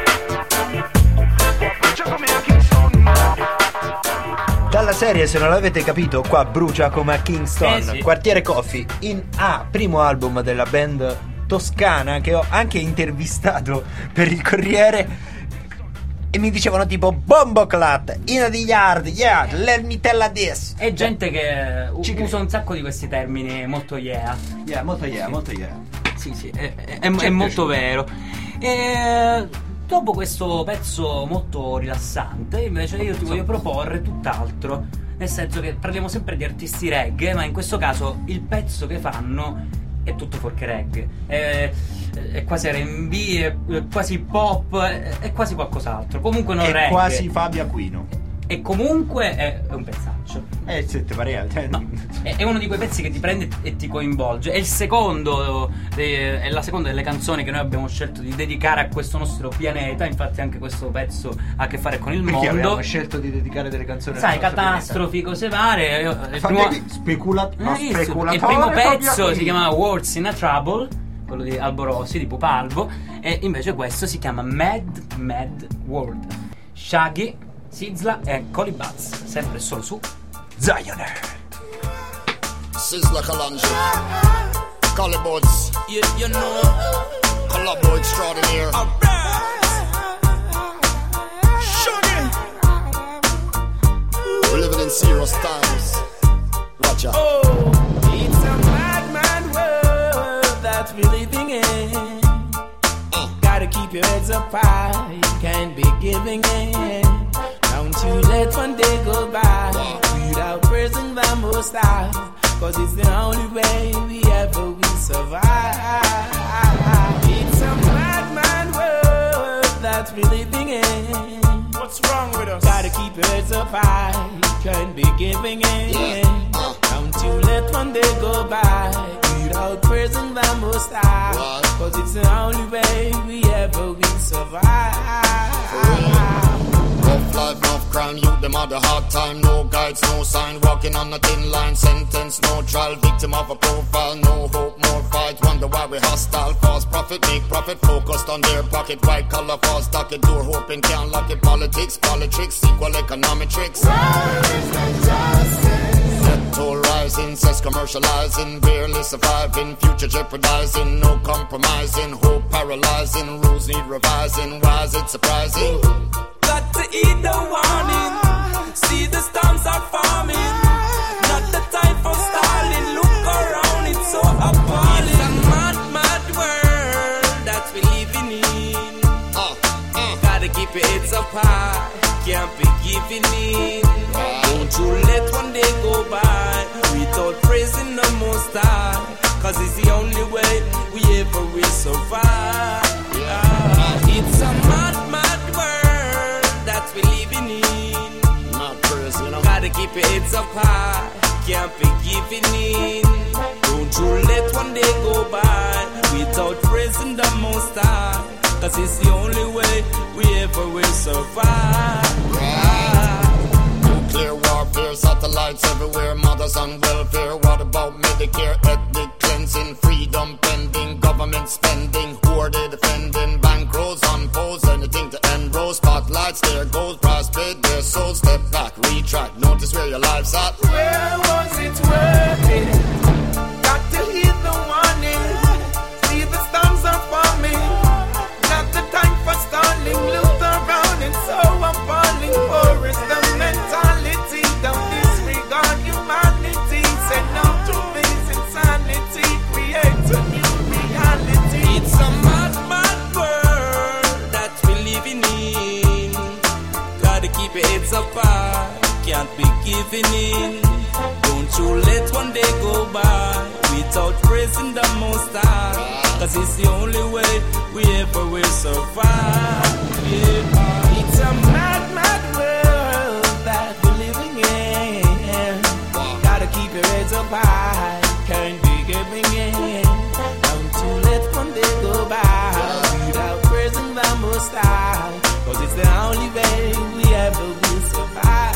qua brucia come Atkinson. Dalla serie, se non l'avete capito, qua brucia come a Kingston, eh sì. Quartiere Coffee in A, primo album della band toscana che ho anche intervistato per il Corriere. E mi dicevano tipo Bomboclat, in the yard, yeah, let me tell this. È gente che uh, usa un sacco di questi termini molto yeah. Yeah, molto yeah, sì. molto yeah. Sì, sì, è, è, è, è molto vero. E dopo questo pezzo molto rilassante, invece io ti voglio proporre tutt'altro. Nel senso che parliamo sempre di artisti reggae, ma in questo caso il pezzo che fanno è tutto fuorché reggae. È, è quasi R and B, è, è quasi pop, è, è quasi qualcos'altro. Comunque non è reggae. È quasi Fabio Aquino. E comunque è, è un pezzaccio. Eh, se ti pare, cioè... no, è, è uno di quei pezzi che ti prende e ti coinvolge. È il secondo, eh, è la seconda delle canzoni che noi abbiamo scelto di dedicare a questo nostro pianeta. Infatti anche questo pezzo ha a che fare con il Perché mondo. abbiamo scelto di dedicare delle canzoni al Sai, nostro catastrofi, pianeta. cose varie. Il primo, Specula- no, eh, speculatore, il primo pezzo Fabio si chiama Words in a Trouble, quello di Albo Rossi, di Pupa Albo. E invece questo si chiama Mad Mad World. Shaggy, Sizzla e Collie Buds, sempre solo su Zion Earth. Sizzla Kalanja, Collie Buds, You, you know, Collabo extraordinaire. Shaggy. We're living in serious times. Watch out. Oh, it's a mad, mad world that we're living in. Uh. Gotta keep your heads up high, you can't be giving in. Don't you let one day go by without praising the Most High, cause it's the only way we ever will survive. It's a mad, mad world that we're living in. What's wrong with us? Gotta keep your heads up high, you can't be giving in. Uh. Don't you let one day go by without praising the Most High, What? cause it's the only way we ever will survive. Rough life, enough crime, youth, them had a hard time. No guides, no sign, walking on a thin line. Sentence, no trial, victim of a profile. No hope, more fight, wonder why we hostile. False prophet, make profit, focused on their pocket. White collar, false docket, door hoping can't lock it. Politics, politics, equal economic tricks. Debt toll rising, cess commercializing. Barely surviving, future jeopardizing. No compromising, hope paralyzing. Rules need revising, why is it surprising? Got to eat the warning. See the storms are forming. Not the time for stalling. Look around, it's so appalling. It's a mad, mad world that we living in. Uh, uh. Gotta keep your heads up high. Can't be giving in. Don't you let one day go by without praising the Most High, cause it's the only way we ever will survive. Yeah. It's a mad, mad world that we living in. Not crazy, you know. Gotta keep your heads up high, can't be giving in. Don't you let one day go by without praising the Most High, cause it's the only way we ever will survive. Nuclear warfare, satellites everywhere, mothers on welfare. What about Medicare, ethnic cleansing, freedom pending, government spending, who are they defending? Bankrolls on poles, anything to end row. Spotlights, there goes prospect, their soul. Step back, retract, notice where your life's at. Where was it worth it? Got to hear the warning. See the storms are forming. Not the time for stalling. Look around and so appalling. For is the mentality. Don't disregard humanity. Say no to this insanity. Create a new reality. It's a mad, mad world that we're living in. Gotta keep your heads up high. Can't be giving in. Don't you let one day go by without praising the Most High, cause it's the only way we ever will survive. Yeah. It's a mad, mad world that we're living in. Gotta keep your heads up high. Can't be giving in. Don't you let one day go by without praising the Most High, cause it's the only way we ever will survive.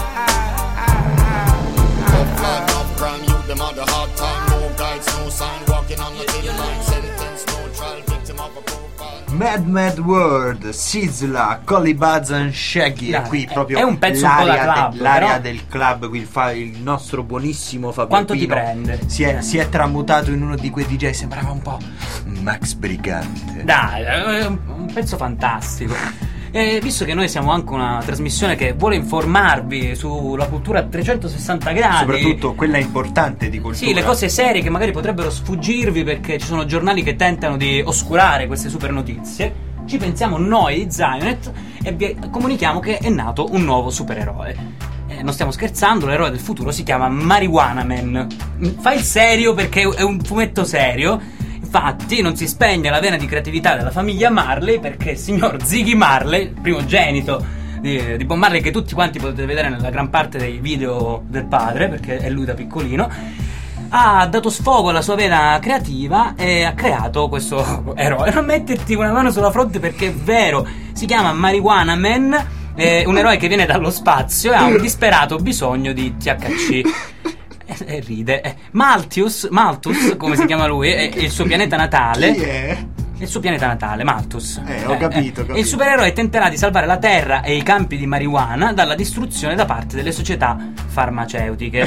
Enough crime, you them on the hard time. No guides, no sign, walking on the thin line. Sentence, no trial, victim of a profile. Mad Mad World, Sizzla, Collie Buds and Shaggy. Dai, E qui è- proprio è un pezzo un po' da l'area, club, de- l'area però. del club, qui il, fa- il nostro buonissimo Fabio Quanto ti Pino prende? Si è, si è tramutato in uno di quei D J, sembrava un po' Max Brigante. Dai, è un, un pezzo fantastico. E visto che noi siamo anche una trasmissione che vuole informarvi sulla cultura a trecentosessanta gradi, Soprattutto quella importante di cultura. sì, le cose serie che magari potrebbero sfuggirvi perché ci sono giornali che tentano di oscurare queste super notizie, ci pensiamo noi di Zionet e vi comunichiamo che è nato un nuovo supereroe. Eh, non stiamo scherzando, l'eroe del futuro si chiama Marijuana Man. Fai il serio perché è un fumetto serio. Infatti non si spegne la vena di creatività della famiglia Marley, perché il signor Ziggy Marley, il primogenito di, di Bob Marley, che tutti quanti potete vedere nella gran parte dei video del padre, perché è lui da piccolino, ha dato sfogo alla sua vena creativa e ha creato questo eroe. Non metterti una mano sulla fronte perché è vero, si chiama Marijuana Man, è un eroe che viene dallo spazio e ha un disperato bisogno di T H C. E ride. Eh, Malthus, Malthus, come si chiama lui, è, è il suo pianeta natale. Chi è? È il suo pianeta natale, Malthus. Eh, ho capito, ho E capito. il supereroe tenterà di salvare la Terra e i campi di marijuana dalla distruzione da parte delle società farmaceutiche.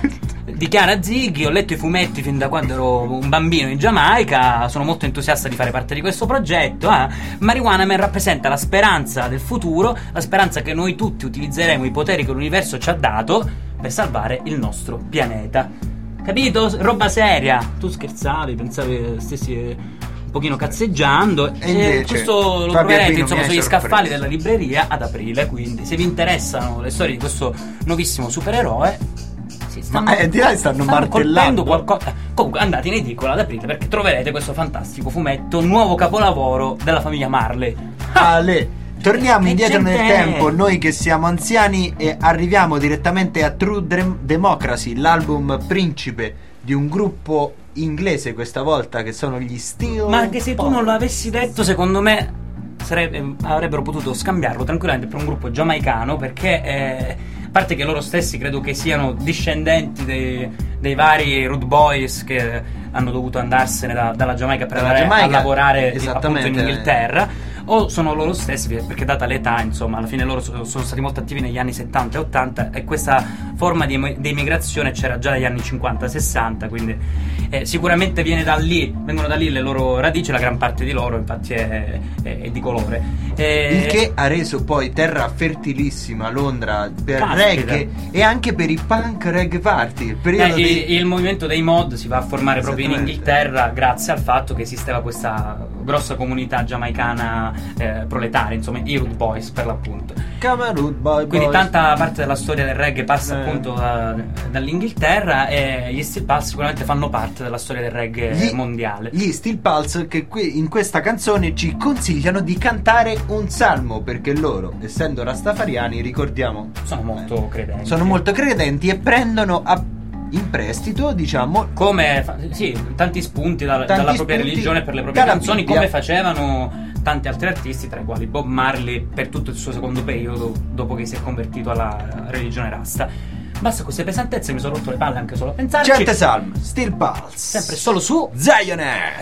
Dichiara Ziggy: ho letto i fumetti fin da quando ero un bambino in Giamaica, sono molto entusiasta di fare parte di questo progetto. eh. Marijuana Man rappresenta la speranza del futuro, la speranza che noi tutti utilizzeremo i poteri che l'universo ci ha dato per salvare il nostro pianeta. Capito? Roba seria. Tu scherzavi, pensavi stessi eh, un pochino cazzeggiando. E invece, questo lo Fabio troverete Pino insomma mi hai sugli sorpreso. scaffali della libreria ad aprile. Quindi, se vi interessano le storie di questo nuovissimo supereroe, sì, stanno, Ma eh, di là stanno martellando. colpendo qualcosa. Comunque, andate in edicola ad aprile perché troverete questo fantastico fumetto, nuovo capolavoro della famiglia Marley. Ale. Torniamo Che indietro nel gente è? tempo, noi che siamo anziani, e arriviamo direttamente a True Dem- Democracy, l'album principe di un gruppo inglese questa volta, che sono gli Steel Ma anche se tu Pulse. non l'avessi detto, secondo me sarebbe- avrebbero potuto scambiarlo tranquillamente per un gruppo giamaicano, perché eh, a parte che loro stessi credo che siano discendenti dei, dei vari Rude Boys che hanno dovuto andarsene da- dalla Giamaica per Dalla andare Giamaica, a lavorare appunto esattamente. in Inghilterra, o sono loro stessi, perché data l'età, insomma, alla fine loro sono, sono stati molto attivi negli anni settanta e ottanta, e questa forma di, emi- di immigrazione c'era già dagli anni cinquanta sessanta, quindi eh, sicuramente viene da lì, vengono da lì le loro radici, la gran parte di loro infatti è, è- è di colore. E- Il che ha reso poi terra fertilissima Londra per Caspita. reggae e anche per i punk reggae party. Il Eh, periodo il, dei... il movimento dei mod si va a formare proprio in Esattamente. Inghilterra grazie al fatto che esisteva questa grossa comunità giamaicana eh, proletaria, insomma i Rude Boys per l'appunto. Come on, Rude Boy Quindi Boys. tanta parte della storia del reggae passa Eh. appunto da- dall'Inghilterra, e gli Steel Pulse sicuramente fanno parte della storia del reggae Gli- mondiale. Gli Steel Pulse, che qui in questa canzone ci consigliano di cantare un salmo, perché loro, essendo rastafariani, ricordiamo, Sono molto credenti. sono molto credenti e prendono a- in prestito, diciamo, Come fa- sì, tanti spunti dalla, Tanti dalla propria spunti religione per le proprie dalla canzoni, Bibbia. come facevano tanti altri artisti, tra i quali Bob Marley per tutto il suo secondo periodo, dopo che si è convertito alla religione rasta. Basta queste pesantezze, mi sono rotto le palle anche solo a pensarci. Gente Salm, Steel Pulse, sempre solo su Zionet.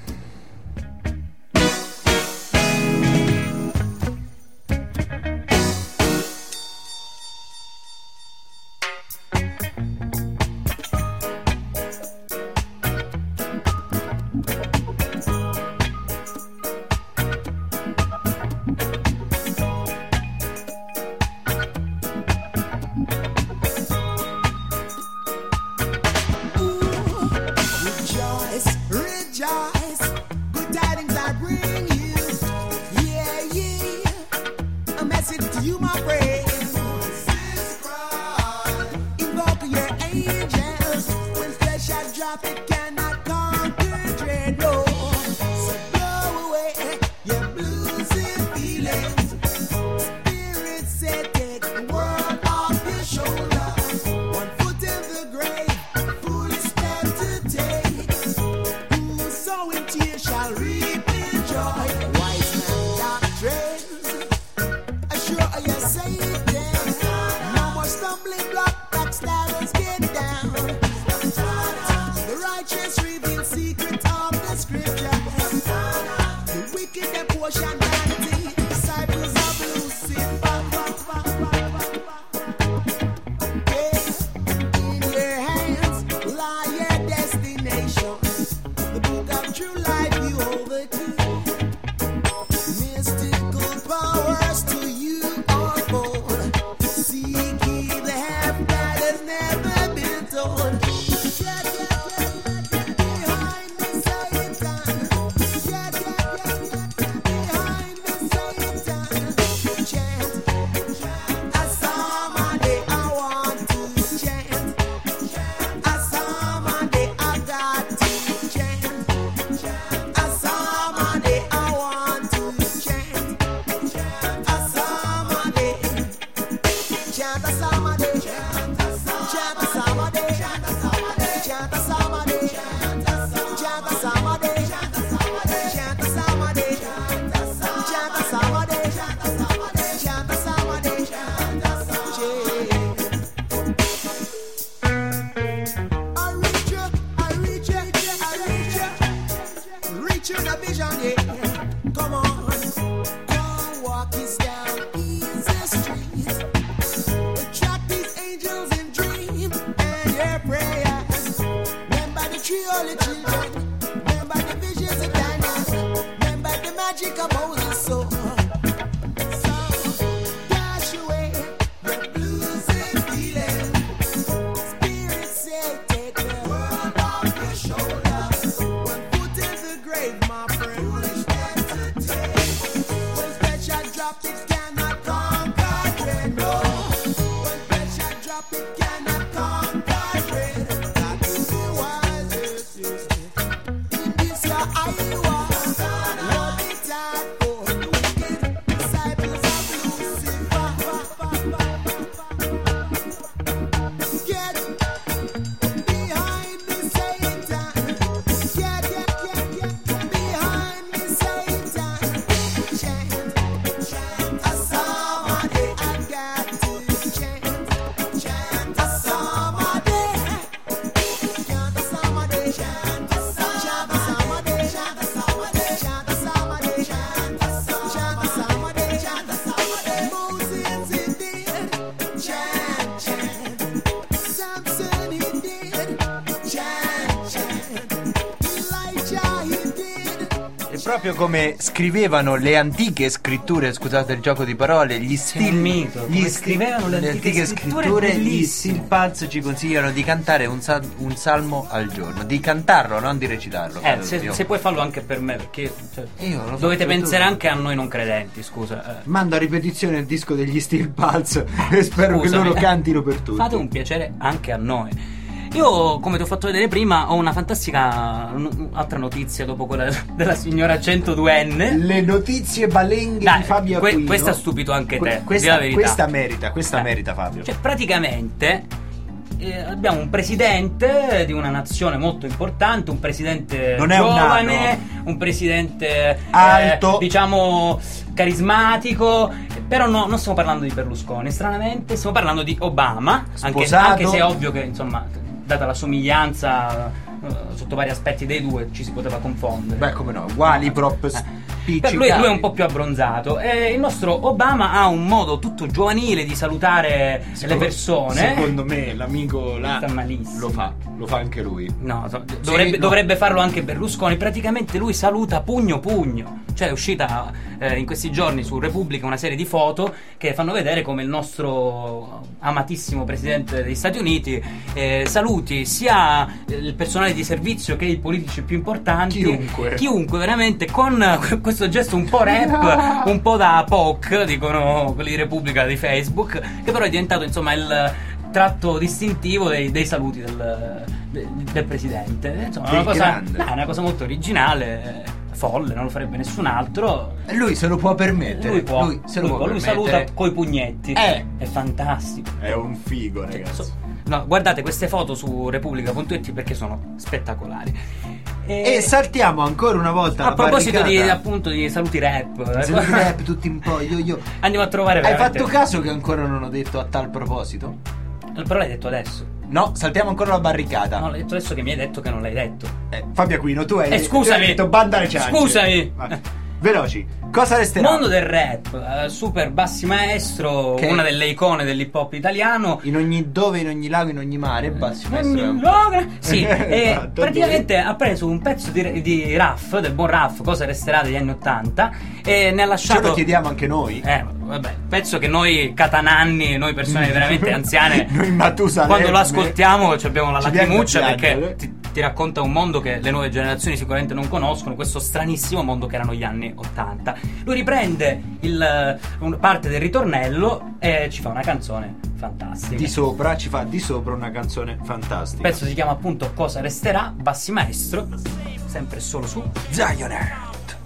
Proprio come scrivevano le antiche scritture, scusate il gioco di parole, gli stili, mito, gli come scrivevano le, le antiche, antiche scritture, gli Steel Pulse ci consigliano di cantare un, sal, un salmo al giorno, di cantarlo, non di recitarlo. Eh, se, se puoi farlo anche per me, perché cioè, Io lo dovete pensare tu. anche a noi non credenti, scusa. Eh. Mando a ripetizione il disco degli Steel Pulse e spero Scusami, che loro cantino per tutti. Fate un piacere anche a noi. Io, come ti ho fatto vedere prima, ho una fantastica n- altra notizia dopo quella della signora centoduenne. Le notizie balenghe Dai, di Fabio que- Aquino. Questa ha stupito anche te. Que- questa, di la verità. questa merita, questa eh. merita Fabio. Cioè, praticamente eh, abbiamo un presidente di una nazione molto importante, un presidente non è giovane, un, un presidente alto, eh, diciamo carismatico, però no, non stiamo parlando di Berlusconi, stranamente stiamo parlando di Obama, anche, anche se è ovvio che insomma, data la somiglianza uh, sotto vari aspetti dei due, ci si poteva confondere. Beh, come no, uguali, prop eh. Per lui, lui è un po' più abbronzato, e il nostro Obama ha un modo tutto giovanile di salutare secondo, le persone. Secondo me l'amico là sta malissimo. Lo fa, lo fa anche lui. No, dovrebbe, sì, no. dovrebbe farlo anche Berlusconi. Praticamente lui saluta pugno pugno. Cioè è uscita eh, in questi giorni su Repubblica una serie di foto che fanno vedere come il nostro amatissimo presidente degli Stati Uniti eh, saluti sia il personale di servizio che i politici più importanti, chiunque, chiunque veramente, con questo gesto un po' rap, un po' da P O C, dicono quelli di Repubblica di Facebook, che però è diventato insomma il tratto distintivo dei, dei saluti del, del, del presidente. Insomma, una cosa, no, è una cosa molto originale, folle, non lo farebbe nessun altro. E lui se lo può permettere. Lui, può, lui, se lui, lo può lui saluta coi pugnetti. Eh. È fantastico. È un figo, ragazzi. No, guardate queste foto su Repubblica punto it perché sono spettacolari. E, e saltiamo ancora una volta a la proposito di, barricata. appunto di saluti rap. Saluti rap tutti un po' io io. Andiamo a trovare Hai veramente... fatto caso che ancora non ho detto a tal proposito? Però l'hai detto adesso. No, saltiamo ancora la barricata. No, l'hai detto adesso che mi hai detto che non l'hai detto. Eh, Fabio Aquino, tu hai, eh, scusami. tu hai detto banda alle ciance. Scusami. Veloci. Cosa resterà? Mondo del rap, uh, super Bassi Maestro, che una delle icone dell'hip hop italiano. In ogni dove, in ogni lago, in ogni mare, Bassi Maestro. Ogni lago. Sì, e esatto, praticamente ha preso un pezzo di, di Raff, del buon Raff, Cosa resterà degli anni ottanta, e ne ha lasciato. Ce lo chiediamo anche noi. Eh, vabbè, pezzo che noi catananni, noi persone veramente anziane, noi Matusalemme, quando lo ascoltiamo ci abbiamo la ci lacrimuccia perché ti, ti racconta un mondo che le nuove generazioni sicuramente non conoscono, questo stranissimo mondo che erano gli anni ottanta. Lui riprende il, un, parte del ritornello e ci fa una canzone fantastica. Di sopra, ci fa di sopra una canzone fantastica. Il pezzo si chiama appunto Cosa resterà, Bassi Maestro, sempre solo su Zionheart.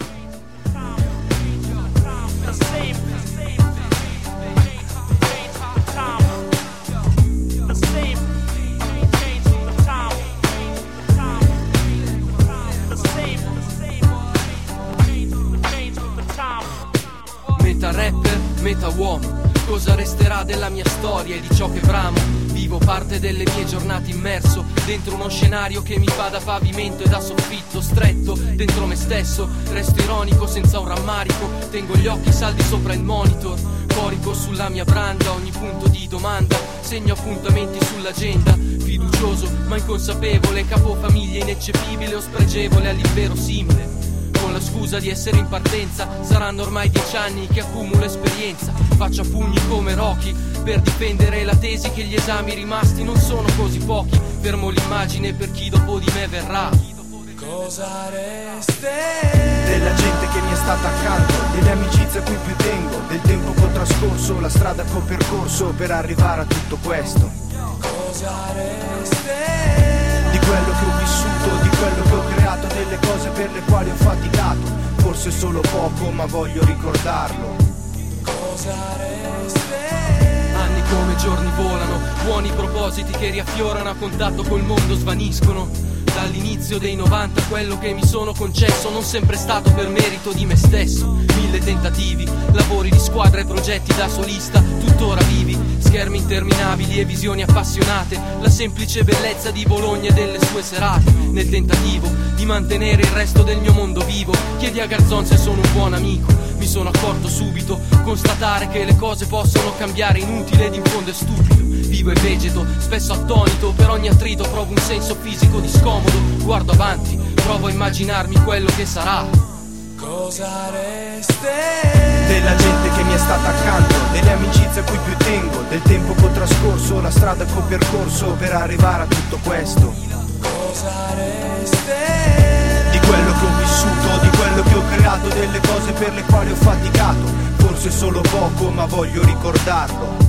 Meta rapper, meta uomo, cosa resterà della mia storia e di ciò che bramo? Vivo parte delle mie giornate immerso dentro uno scenario che mi fa da pavimento e da soffitto stretto dentro me stesso. Resto ironico senza un rammarico, tengo gli occhi saldi sopra il monitor, corico sulla mia branda ogni punto di domanda, segno appuntamenti sull'agenda, fiducioso ma inconsapevole, capofamiglia ineccepibile o spregevole all'inverosimile. Con la scusa di essere in partenza, saranno ormai dieci anni che accumulo esperienza. Faccio a pugni come Rocky per difendere la tesi che gli esami rimasti non sono così pochi. Fermo l'immagine per chi dopo di me verrà. Cosa resterà della gente che mi è stata accanto, delle amicizie a cui più tengo, del tempo che ho trascorso, la strada che ho percorso per arrivare a tutto questo. Cosa resterà di quello che ho vissuto, di quello che ho creato, delle cose per le quali ho faticato, forse solo poco ma voglio ricordarlo. Cosa resterà? Anni come giorni volano, buoni propositi che riaffiorano a contatto col mondo svaniscono. Dall'inizio dei novanta quello che mi sono concesso non sempre è stato per merito di me stesso. Mille tentativi, lavori di squadra e progetti da solista tuttora vivi, schermi interminabili e visioni appassionate, la semplice bellezza di Bologna e delle sue serate. Nel tentativo di mantenere il resto del mio mondo vivo, chiedi a Garzon se sono un buon amico. Mi sono accorto subito, constatare che le cose possono cambiare inutile ed in fondo è stupido. Vivo e vegeto, spesso attonito, per ogni attrito provo un senso fisico di scomodo. Guardo avanti, provo a immaginarmi quello che sarà. Cosa resterà della gente che mi è stata accanto, delle amicizie a cui più tengo, del tempo che ho trascorso, la strada che ho percorso per arrivare a tutto questo. Cosa resterà di quello che ho vissuto, di quello che ho creato, delle cose per le quali ho faticato, forse solo poco ma voglio ricordarlo.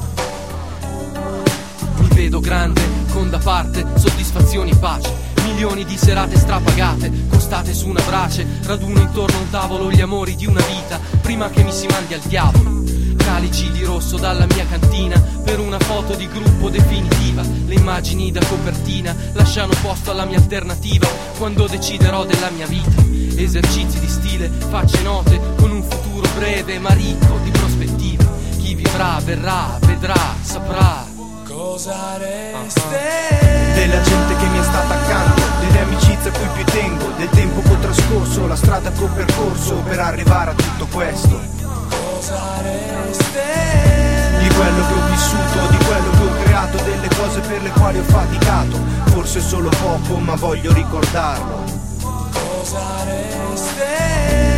Mi vedo grande, con da parte soddisfazioni e pace, milioni di serate strapagate, costate su una brace, raduno intorno a un tavolo gli amori di una vita, prima che mi si mandi al diavolo. Calici di rosa rosso dalla mia cantina per una foto di gruppo definitiva. Le immagini da copertina lasciano posto alla mia alternativa quando deciderò della mia vita. Esercizi di stile, facce note con un futuro breve ma ricco di prospettive. Chi vivrà, verrà, vedrà, saprà cosa resterà della gente che mi è stata accanto, delle amicizie a cui più tengo, del tempo che ho trascorso, la strada che ho percorso per arrivare a tutto questo. Cosa resterà di quello che ho vissuto, di quello che ho creato, delle cose per le quali ho faticato, forse solo poco ma voglio ricordarlo. Cosa resterà?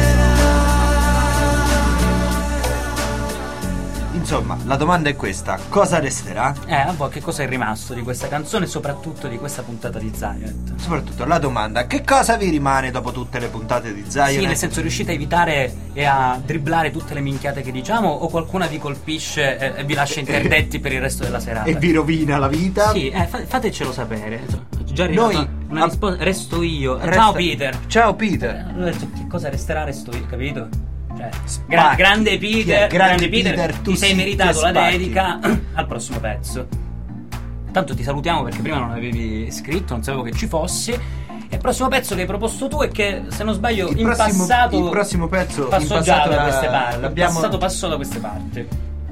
Insomma, la domanda è questa: cosa resterà? Eh, a voi che cosa è rimasto di questa canzone e soprattutto di questa puntata di Zionet? Soprattutto la domanda: che cosa vi rimane dopo tutte le puntate di Zionet? Sì, nel senso, riuscite a evitare e a dribblare tutte le minchiate che diciamo, o qualcuna vi colpisce e, e vi lascia interdetti per il resto della serata? E vi rovina la vita? Sì, eh, fa- fatecelo sapere. Già Noi una risposta, resto io. Resta... Ciao Peter. Ciao Peter. Ho detto, che cosa resterà resto io, capito? Cioè, gra- grande Peter, grande, grande Peter, Peter ti sei meritato la spacchi. dedica al prossimo pezzo. Tanto ti salutiamo perché prima non avevi scritto, non sapevo che ci fossi. E il prossimo pezzo che hai proposto tu è che, se non sbaglio, il in prossimo, passato il prossimo pezzo passò in già passato da queste parti. l'abbiamo... In passato passò da queste parti.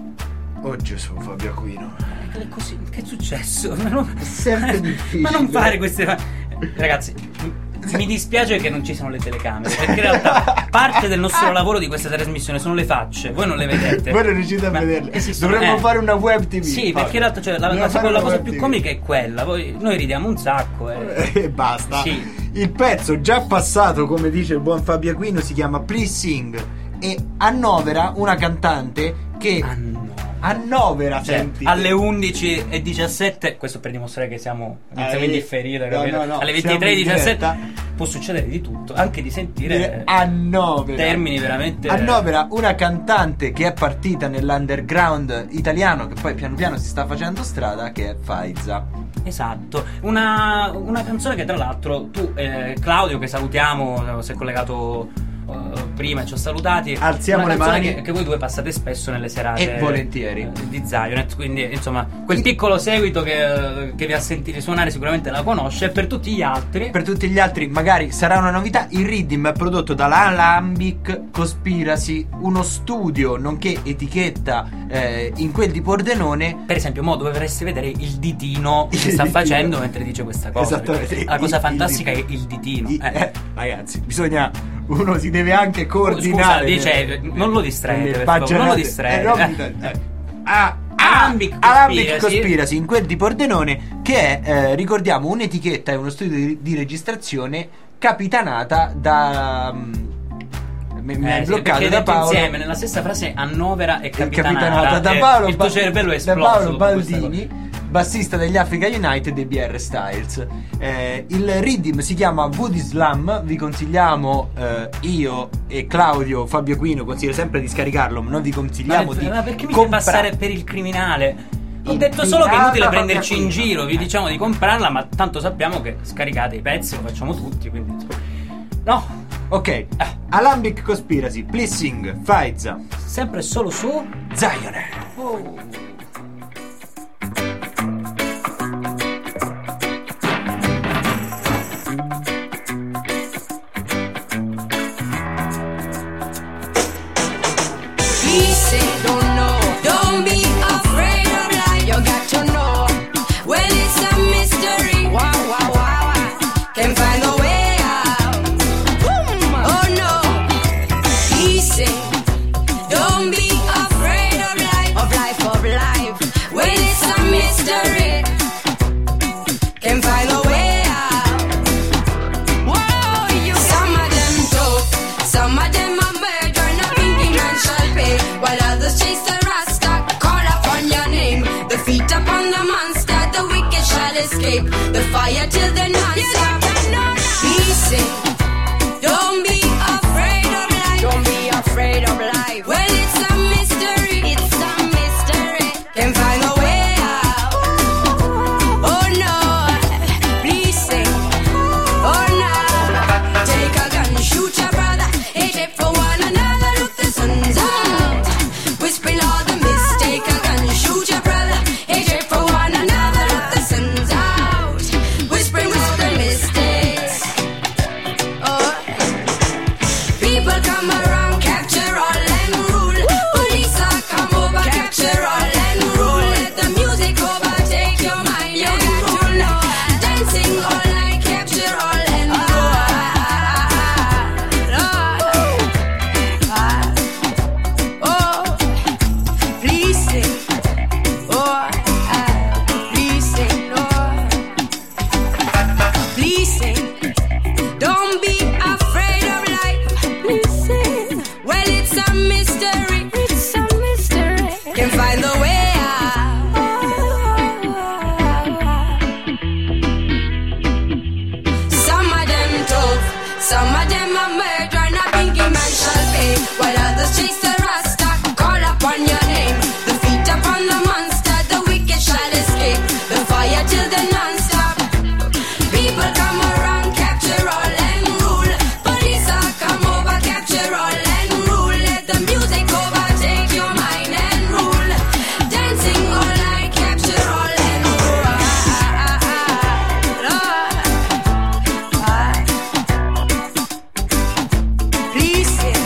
Oh Gesù, Fabio Aquino. Che, così, che è successo? Ma non, è sempre difficile. Ma non fare queste. Ragazzi, mi dispiace che non ci siano le telecamere, perché in realtà parte del nostro lavoro di questa trasmissione sono le facce, voi non le vedete. Voi non riuscite a Ma vederle. esistono, Dovremmo eh. fare una web tivù. Sì, Fabio. perché in realtà, cioè, la, la, la, la cosa più comica è quella. Voi, noi ridiamo un sacco e, e basta. Sì. Il pezzo già passato, come dice il buon Fabio Aquino, si chiama Please Sing e annovera una cantante che annovera, cioè, senti, alle undici e diciassette, questo per dimostrare che siamo iniziamo in differita, no, no, no, alle ventitré e diciassette diretta. può succedere di tutto, anche di sentire Dire annovera. termini veramente annovera una cantante che è partita nell'underground italiano, che poi piano piano si sta facendo strada, che è Faiza. Esatto, una, una canzone che tra l'altro tu, eh, Claudio, che salutiamo, si è collegato uh, prima, ci ho salutati. Alziamo una le canzone mani che, che voi due passate spesso nelle serate e volentieri eh, di Zionet, quindi insomma quel piccolo seguito che, che vi ha sentito suonare sicuramente la conosce. E per tutti gli altri per tutti gli altri magari sarà una novità. Il Riddim è prodotto dalla Alambic Conspiracy, uno studio nonché etichetta eh, in quel di Pordenone. Per esempio, mo dovreste vedere il ditino che sta facendo mentre dice questa cosa. Esattamente. La cosa Il- fantastica il è il ditino. I- eh. eh, ragazzi, bisogna, uno si deve anche coordinare. Scusa, dice, non lo distraete, per favore, non lo distraete. Eh, non mi- eh. Ah, Alambic Alambic Conspiracy. Conspiracy, in quel di Pordenone, che è, eh, ricordiamo, un'etichetta e uno studio di, di registrazione capitanata da mm, mi, mi Eh, è sì, bloccato perché da detto Paolo insieme nella stessa frase annovera e capitanata, capitanata da eh, Paolo il tuo Ba- cervello è da esploso Paolo dopo questa Baldini, bassista degli Africa United e B R Styles. Eh, il Riddim si chiama Woody Slam. Vi consigliamo, eh, io e Claudio, Fabio Aquino consiglio sempre di scaricarlo, ma noi vi consigliamo Ma, di ma perché mi compra- fai passare per il criminale? Ho Il detto solo che è inutile pirata prenderci in Fabio giro, vi diciamo di comprarla, ma tanto sappiamo che scaricate i pezzi, lo facciamo tutti, quindi insomma. No, Ok, Alambic Conspiracy, Please Sing, Faiza, sempre e solo su Zionet. Oh. Please say don't know, don't be afraid of life. You got to know when it's a mystery. Wow, wow, wow, wow. Can find a way out. Oh no, please say don't be afraid of life, of life, of life. When it's a mystery, can find a way out. Whoa, you. Some of them tough, some of them are murder, not thinking man shall pay. While others chase the rasta, call upon your name. The feet upon the monster, the wicked shall escape. The fire till the non-stop. Be safe. Don't be afraid of life. Don't be afraid of life. When it's a mystery, it's a mystery. Can find a way out. Oh no, please say. Oh no, take a gun, shoot your brother. Hate it for one another. Look the sun's out. We spill all the mistake can find the way out. Some of them tough, some of them a murder, and a pinky man shall pay, while others chase the rasta, call upon your name. The feet upon the monster, the wicked shall escape. The fire till the non-stop. People come around, capture all and rule. Police all come over, capture all and rule. Let the music overtake your mind and rule. Dancing all night, capture all and rule. Ah, ah, ah, ah. Please sing.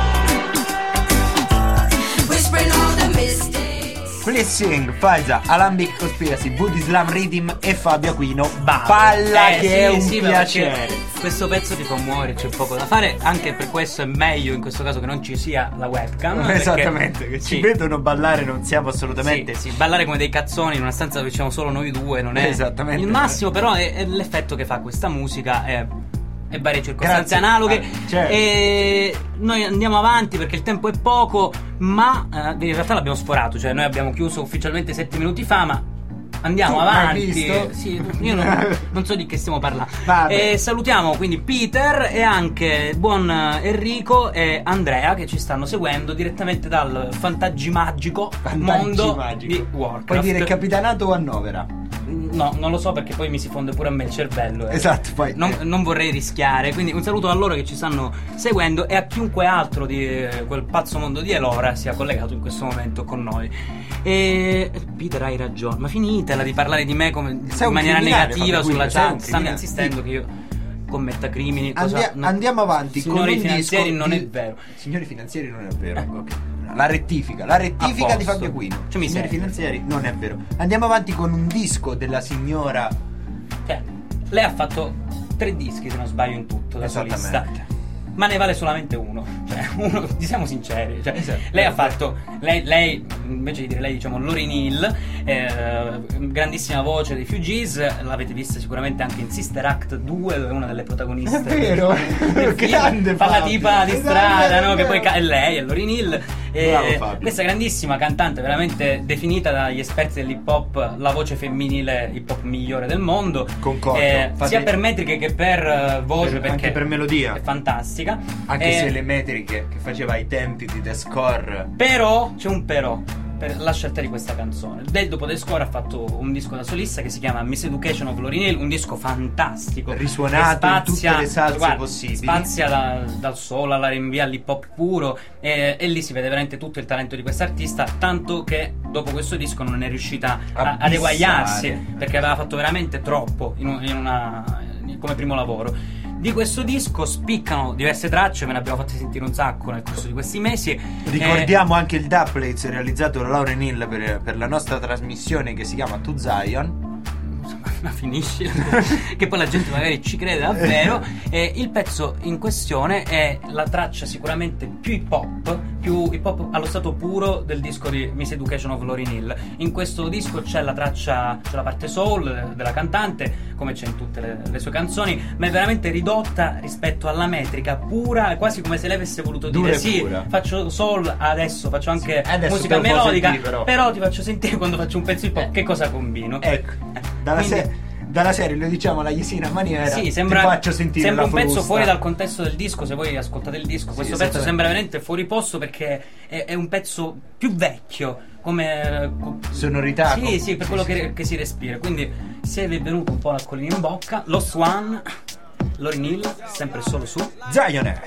Whispering all the mistakes. Flissing, Faiza, Alambic Conspiracy, Voodoo Islam Rhythm e Fabio Aquino. Bah, Palla eh, che sì, è un sì, piacere. Questo pezzo ti fa muovere, c'è poco da fare. Anche per questo è meglio in questo caso che non ci sia la webcam. Esattamente, perché, che ci sì, vedono ballare non siamo assolutamente. Sì, sì, ballare come dei cazzoni in una stanza dove siamo solo noi due non è Esattamente. il massimo, però è, è l'effetto che fa questa musica. È, e varie circostanze Grazie. analoghe. Ah, certo. E noi andiamo avanti perché il tempo è poco, ma eh, in realtà l'abbiamo sforato, cioè noi abbiamo chiuso ufficialmente sette minuti fa, ma andiamo Tu l'hai avanti. visto? Sì, io non, non so di che stiamo parlando. Vabbè. E salutiamo quindi Peter e anche il buon Enrico e Andrea che ci stanno seguendo direttamente dal fantaggimagico mondo Magico. di Warcraft. Puoi dire capitanato o annovera? No, non lo so perché poi mi si fonde pure a me il cervello. eh. Esatto, poi Non, non vorrei rischiare, quindi un saluto a loro che ci stanno seguendo e a chiunque altro di eh, quel pazzo mondo di Elora sia collegato in questo momento con noi. E Peter, hai ragione, ma finitela di parlare di me come, Sei in un maniera criminale, negativa Fabio sulla Guido, sei un chat. Stanno criminale. insistendo che io commetta crimini. cosa- Andia- no. andiamo avanti. Signori con un finanzieri, disco non di- è vero. Signori finanzieri non è vero. Ok. La rettifica, la rettifica A di posto. Fabio Aquino. Cioè, mi Signori serve. finanzieri non è vero. Andiamo avanti con un disco della signora. Cioè, lei ha fatto tre dischi se non sbaglio in tutto da solista. Esattamente. Ma ne vale solamente uno, cioè uno, siamo sinceri, cioè, Esatto. lei ha fatto, lei, lei, invece di dire lei diciamo Lauryn Hill, eh, grandissima voce dei Fugees, l'avete vista sicuramente anche in Sister Act due dove è una delle protagoniste. È vero, del film, grande fa la Fabio. tipa di Esatto, strada, è no? Che vero. poi ca- è lei, è Lauryn Hill. E Bravo, Fabio. questa grandissima cantante, veramente definita dagli esperti dell'hip hop la voce femminile hip hop migliore del mondo. Concordo. Eh, Fate- sia per metriche che per eh, voce, Per- perché anche per melodia. è fantastica. Anche Eh, se le metriche che faceva ai tempi di The Score. Però c'è un però per la scelta di questa canzone. Del dopo The Score ha fatto un disco da solista che si chiama Miseducation of Lauryn Hill, un disco fantastico, Risuonato che in tutte le salse guarda, possibili. Spazia da- dal soul all'R and B all'hip hop puro e, e lì si vede veramente tutto il talento di quest'artista, tanto che dopo questo disco non è riuscita a, A ad eguagliarsi bissare. perché aveva fatto veramente troppo in, un- in una, come primo lavoro. Di questo disco spiccano diverse tracce, ve ne abbiamo fatte sentire un sacco nel corso di questi mesi. Ricordiamo anche il dubplate realizzato da Lauryn Hill per, per la nostra trasmissione che si chiama To Zion. Ma finisci che poi la gente magari ci crede davvero. E il pezzo in questione è la traccia sicuramente più hip hop, più hip hop allo stato puro del disco di Miseducation of Lauryn Hill. In questo disco c'è la traccia, c'è la parte soul della cantante, come c'è in tutte le, le sue canzoni, ma è veramente ridotta rispetto alla metrica pura, quasi come se lei avesse voluto Dura dire e sì, pura. faccio soul adesso, faccio anche Sì, adesso musica te lo può melodica, sentire, però. però ti faccio sentire quando faccio un pezzo hip hop che cosa combino. Ecco, dalla, Quindi- se- dalla serie lo diciamo alla Jesina maniera. Sì, sembra, ti faccio sentire sembra la un pezzo frusta. fuori dal contesto del disco. Se voi ascoltate il disco, Sì, questo pezzo esattamente. sembra veramente fuori posto perché è, è un pezzo più vecchio, come Sonorità. Sì, com- sì, per sì, quello sì, che, sì. che si respira. Quindi, se vi è venuto un po' l'acquolina in bocca, Lost One, Lauryn Hill, sempre solo su Zionhead.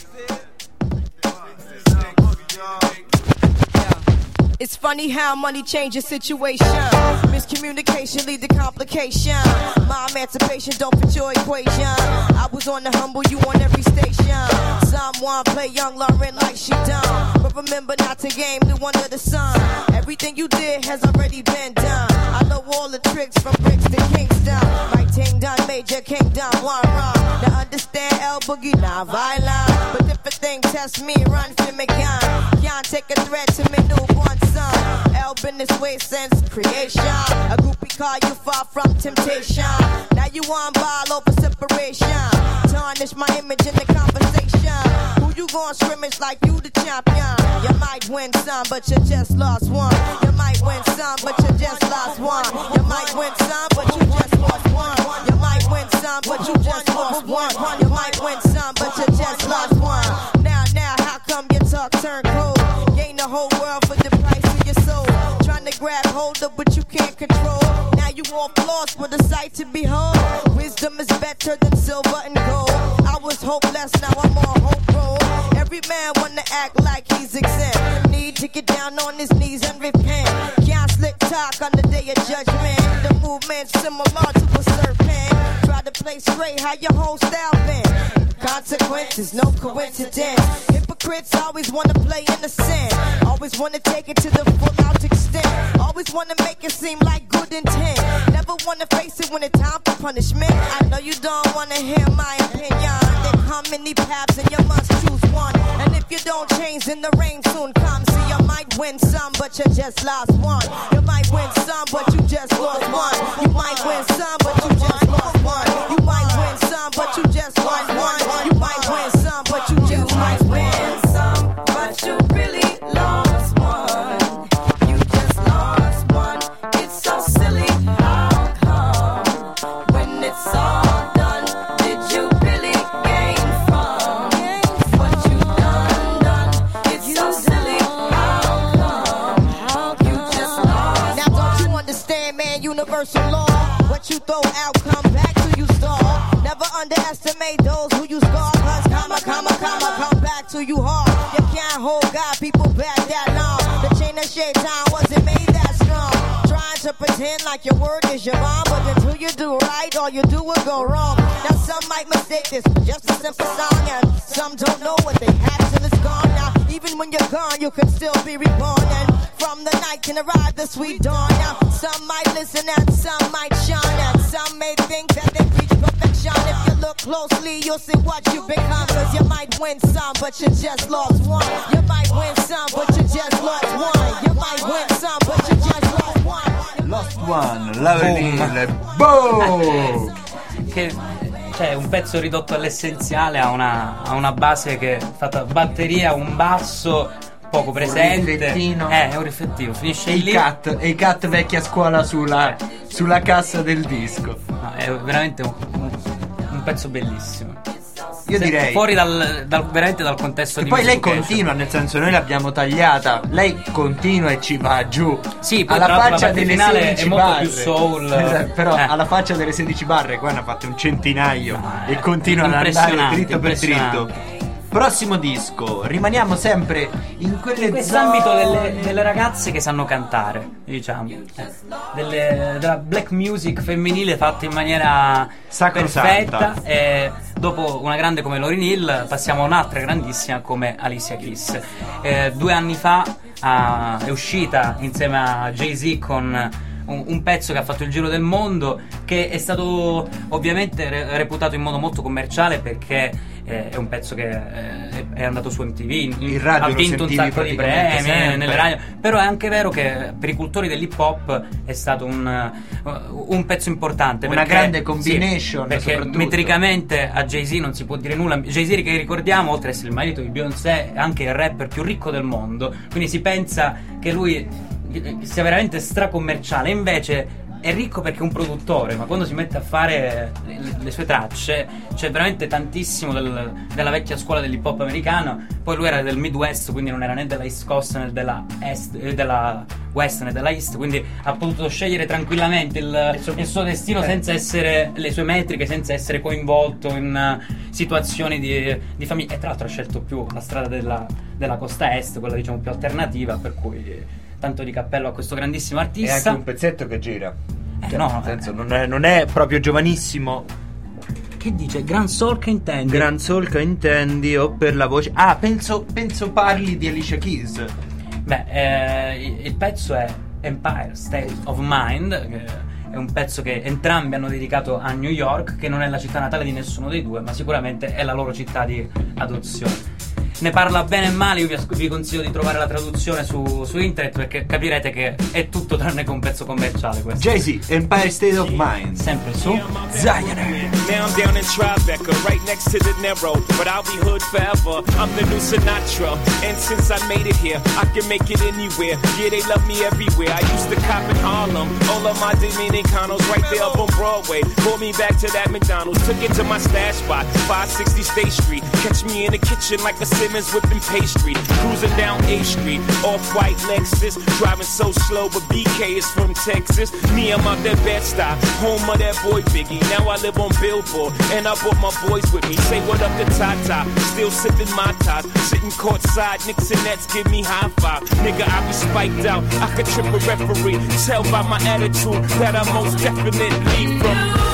It's funny how money changes situation. Miscommunication lead to complication. My emancipation don't fit your equation. I was on the humble, you on every station. Someone play young Lauren like she done. But remember not to game the one of the sun. Everything you did has already been done. I know all the tricks from bricks to Kingston. My ting done, major kingdom, one run. Now understand El Boogie, not violent. But if a thing test me, run for me gun. Can't take a threat to me newborn son. El been this way since creation. A groupie call you far from temptation. Now you on ball over separation. Tarnish my image in the conversation. Who you gon' scrimmage like you the champion? You might win some, but you just lost one. grab hold of, but you can't control. Now you all lost with a sight to behold. Wisdom is better than silver and gold. I was hopeless, now I'm on hope roll. Every man wanna act like he's exempt. Need to get down on his knees and repent. Can't slick talk on the day of judgment. The movement's similar to a serpent. Try to play straight, how your whole style been. Consequences, no coincidence. Hypocrites always wanna play innocent. Always wanna take it to the full out extent. Always wanna make it seem like good intent. Never wanna face it when it's time for punishment. I know you don't wanna hear my opinion. There come many paths and you must choose one. And if you don't change, then the rain soon comes. See, you might win some, but you just lost one. You might win some, but you just lost one. You might win some, but you just lost one. You might win some, but you just lost one. You might win some, but you just might win some, but you really lost one. You just lost one. It's so silly. How come when it's all done, did you really gain from what you done done? It's so silly. How come you just lost? Now don't you understand, man? Universal law. What you throw out, come back to you stall. Never underestimate those who you scar. Cause comma, comma, comma, come back to you hard. You can't hold God, people back that long. The chain of shaitan wasn't made that strong. Trying to pretend like your word is your bond, but until you do right, all you do will go wrong. Now some might mistake this for just a simple song, and some don't know what they have till it's gone. Now even when you're gone, you can still be reborn, and from the night can arrive the sweet dawn. Now some might listen and some might shine, and some may think that they reach perfection. If you look closely, you'll see what you become. Cause you might win some, but you just lost one. You might win some, but you just lost one. You might win some, but you just lost one. Lost One, Laverille, boom! Che cioè un pezzo ridotto all'essenziale, ha una, ha una base che è fatta batteria, un basso poco presente, un riflettino, eh, è un riflettino, finisce e lì. i cut, e i cut vecchia scuola sulla, sulla cassa del disco. No, è veramente un, un, un pezzo bellissimo. Io Se, direi fuori dal, dal veramente dal contesto e di poi lei Music continua, nel senso noi l'abbiamo tagliata, lei continua e ci va giù. Sì, poi alla tra l'altro faccia la parte delle finale sedici è molto barre. più soul. Esatto, però Eh. alla faccia delle sedici barre qua ne ha fatte un centinaio No, e continua ad andare impressionante, dritto per dritto. impressionante. Prossimo disco, rimaniamo sempre in quelle In quest'ambito zone- delle, delle ragazze che sanno cantare, diciamo, eh, delle, della black music femminile fatta in maniera Sacrosanta. perfetta. E dopo una grande come Lauryn Hill passiamo a un'altra grandissima come Alicia Keys. Eh, due anni fa ah, è uscita insieme a Jay-Z con un, un pezzo che ha fatto il giro del mondo, che è stato ovviamente re- reputato in modo molto commerciale perché eh, è un pezzo che eh, è andato su M T V, in- Il radio ha lo vinto un sentivi sacco di praticamente premi sempre. nelle radio, però è anche vero che per i cultori dell'hip hop è stato un, un pezzo importante, Una perché- grande combination, sì, perché soprattutto. metricamente a Jay-Z non si può dire nulla. Jay-Z, che ricordiamo, oltre ad essere il marito di Beyoncé, è anche il rapper più ricco del mondo, quindi si pensa che lui sia veramente stracommerciale, invece è ricco perché è un produttore, ma quando si mette a fare le, le sue tracce c'è veramente tantissimo del, della vecchia scuola dell'hip hop americano. Poi lui era del Midwest, quindi non era né della East Coast né della Est, eh, della West né della East, quindi ha potuto scegliere tranquillamente il, il suo destino senza essere, le sue metriche, senza essere coinvolto in uh, situazioni di, di famiglia. E tra l'altro ha scelto più la strada della, della costa est, quella diciamo più alternativa, per cui tanto di cappello a questo grandissimo È artista. anche un pezzetto che gira. Eh, Cioè, no, nel senso, non è, non è proprio giovanissimo. Che dice? Gran Soul che intendi? Gran Soul che intendi o per la voce. Ah, penso, penso parli di Alicia Keys. Beh, eh, il pezzo è Empire State of Mind, che è un pezzo che entrambi hanno dedicato a New York, che non è la città natale di nessuno dei due, ma sicuramente è la loro città di adozione. Ne parla bene e male, io vi, as- vi consiglio di trovare la traduzione su, su internet, perché capirete che è tutto tranne che un pezzo commerciale questo. Jay-Z, Empire State of Mind. Sempre su Zionary. Now I'm down in Tribeca, right next to the Narrow, but I'll be hood forever. I'm the new Sinatra, and since I made it here, I can make it anywhere. Yeah, they love me everywhere. I used to cop in Harlem, all of my Dominicanos right there up on Broadway. Pulled me back to that McDonald's, took it to my stash spot, five sixty State Street. Catch me in the kitchen like a Simmons whipping pastry. Cruising down A Street, off-white Lexus. Driving so slow, but B K is from Texas. Me, I'm out that Bed-Stuy, home of that boy Biggie. Now I live on Billboard, and I brought my boys with me. Say what up to Tata, still sipping my ties. Sitting courtside, Knicks and Nets give me high five. Nigga, I be spiked out, I could trip a referee. Tell by my attitude that I most definitely from.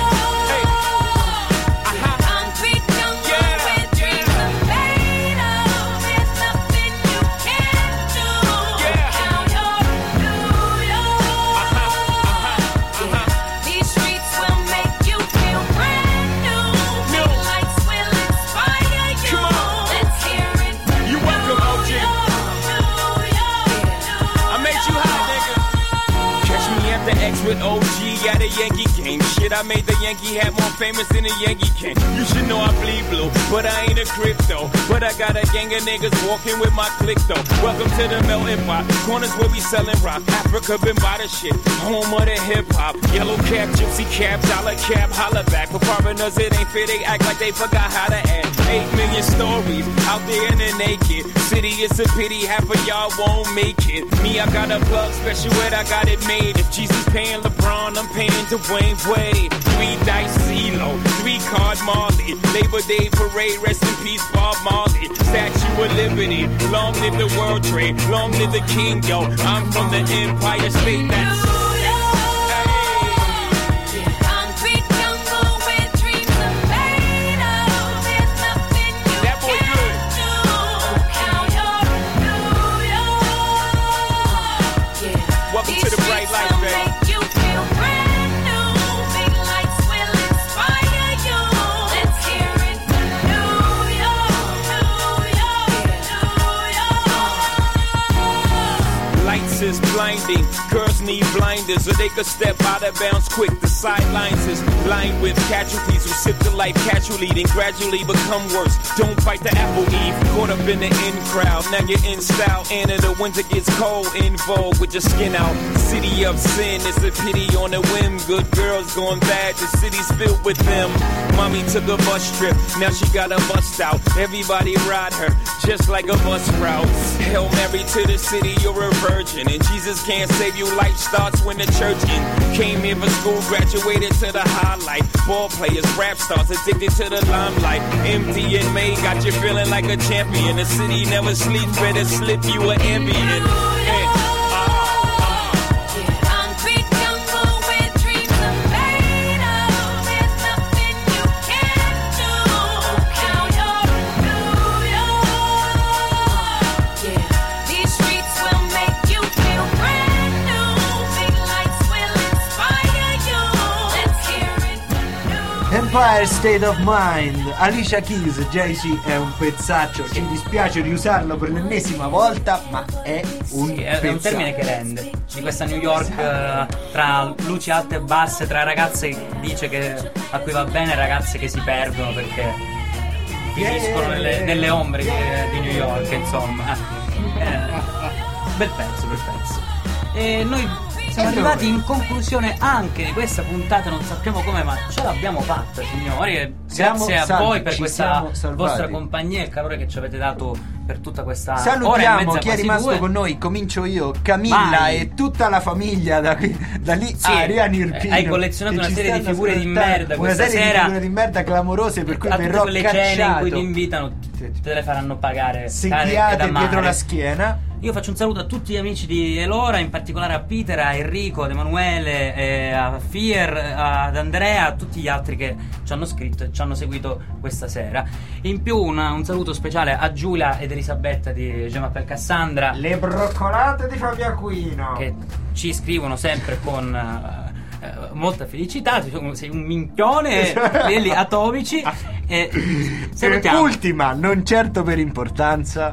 With O G at a Yankee game. Shit, I made the Yankee hat more famous than a Yankee can. You should know I bleed blue, but I ain't a crypto. But I got a gang of niggas walking with my click though. Welcome to the melting pot. Corners where we selling rock. Africa been by the shit. Home of the hip hop. Yellow cap, gypsy cap, dollar cap, holla back. For foreigners it ain't fair, they act like they forgot how to act. Eight million stories out there in the naked city. It's a pity half of y'all won't make it. Me, I got a plug special ed, I got it made. If Jesus paying LeBron, I'm paying Dwayne Wade. Three dice CeeLo, three card Marley. Labor Day parade, rest in peace Bob Marley. Statue of Liberty, long live the World Trade, long live the King, yo. I'm from the Empire State, that's... Is blinding. Girls need blinders so they could step out of bounds quick. The sidelines is lined with casualties who sip the life casually, then gradually become worse. Don't fight the apple eve. Caught up in the in crowd. Now you're in style. And in the winter gets cold. In vogue with your skin out. City of sin. It's a pity on a whim. Good girls going bad. The city's filled with them. Mommy took a bus trip. Now she got a bust out. Everybody ride her just like a bus route. Hail Mary to the city. You're a virgin. And Jesus can't save you, life starts when the church in. Came here for school, graduated to the highlight. Ball players, rap stars, addicted to the limelight. Empty in May, got you feeling like a champion. The city never sleeps, better slip you an Ambien. Hey. Empire State of Mind, Alicia Keys, Jay-Z è un pezzaccio, ci dispiace riusarlo per l'ennesima volta, ma è un sì, pezzaccio. È un termine che rende. Di questa New York eh, tra luci alte e basse, tra ragazze dice che a cui va bene e ragazze che si perdono perché finiscono yeah. nelle, nelle ombre di, di New York, insomma. Eh, bel pezzo, bel pezzo. E noi siamo arrivati in conclusione anche di questa puntata, non sappiamo come, ma ce l'abbiamo fatta, signori. E grazie a salvi, voi per questa vostra compagnia e il calore che ci avete dato per tutta questa salutiamo ora e mezza, chi è rimasto due. con noi. Comincio io, Camilla Vai. E tutta la famiglia da, qui, da lì sì, a Ariano Irpino. Hai collezionato una serie di figure di merda una questa serie sera, di figure di merda clamorose per cui a verrò tutte quelle cacciato. cene in cui ti invitano te le faranno pagare secchiate dietro la schiena. Io faccio un saluto a tutti gli amici di Elora, in particolare a Peter, a Enrico, ad Emanuele, eh, a Fier, ad Andrea, a tutti gli altri che ci hanno scritto e ci hanno seguito questa sera. In più una, un saluto speciale a Giulia ed Elisabetta di Gemappel Cassandra, le broccolate di Fabio Aquino, che ci scrivono sempre con uh, uh, molta felicità. Sei un minchione, quelli atomici. E salutiamo. Ultima, non certo per importanza.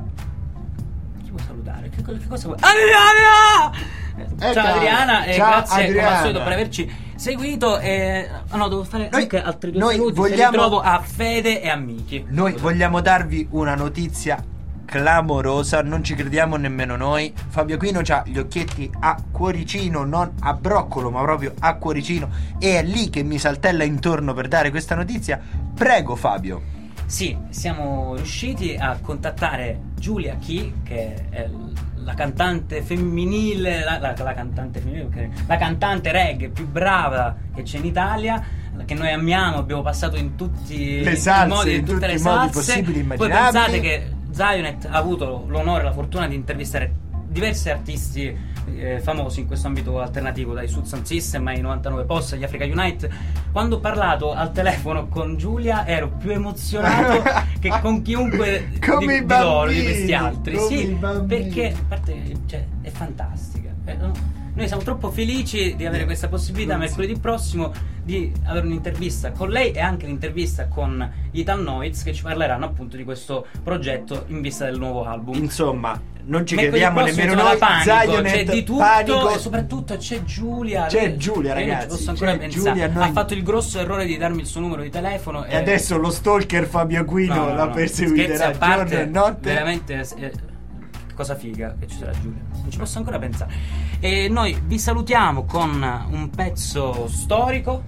Che cosa vuoi? Adriana! Eh, ciao Adriana e ciao, grazie Adriana. come al solito per averci seguito. E oh no, devo fare noi, anche altri due noi saluti. vogliamo... ritrovo a Fede e a Miki. Noi vogliamo darvi una notizia clamorosa, non ci crediamo nemmeno noi. Fabio Aquino c'ha gli occhietti a cuoricino, non a broccolo ma proprio a cuoricino, e è lì che mi saltella intorno per dare questa notizia. Prego Fabio. Sì, siamo riusciti a contattare Giulia Key, che è la cantante femminile, la, la, la cantante femminile, la cantante reggae più brava che c'è in Italia, che noi amiamo, abbiamo passato in tutti le salse, i modi, in tutte tutti le i modi salse. possibili e Poi immaginabili. pensate che Zionet ha avuto l'onore e la fortuna di intervistare diversi artisti eh, famosi in questo ambito alternativo, dai Sud Sound System ai novantanove Post, agli Africa Unite. Quando ho parlato al telefono con Giulia ero più emozionato che con chiunque come di, i di loro, di bambini, questi altri. come Sì, i bambini. perché a parte, cioè, è fantastica. Eh, no? Noi siamo troppo felici di avere questa possibilità mercoledì prossimo di avere un'intervista con lei e anche l'intervista con gli Italoids, che ci parleranno appunto di questo progetto in vista del nuovo album. Insomma, non ci Mercoledì crediamo prossimo nemmeno c'è noi. Panico, Zionet, c'è di tutto Panico. e soprattutto c'è Giulia. C'è Io- Giulia, io non ci ragazzi, posso ancora c'è pensare. Giulia, noi- Ha fatto il grosso errore di darmi il suo numero di telefono E adesso lo stalker Fabio Aquino No, no, la no. perseguiterà Scherzi a parte, giorno e notte. veramente eh, cosa figa che ci sarà Giulia, non ci posso ancora pensare. E noi vi salutiamo con un pezzo storico.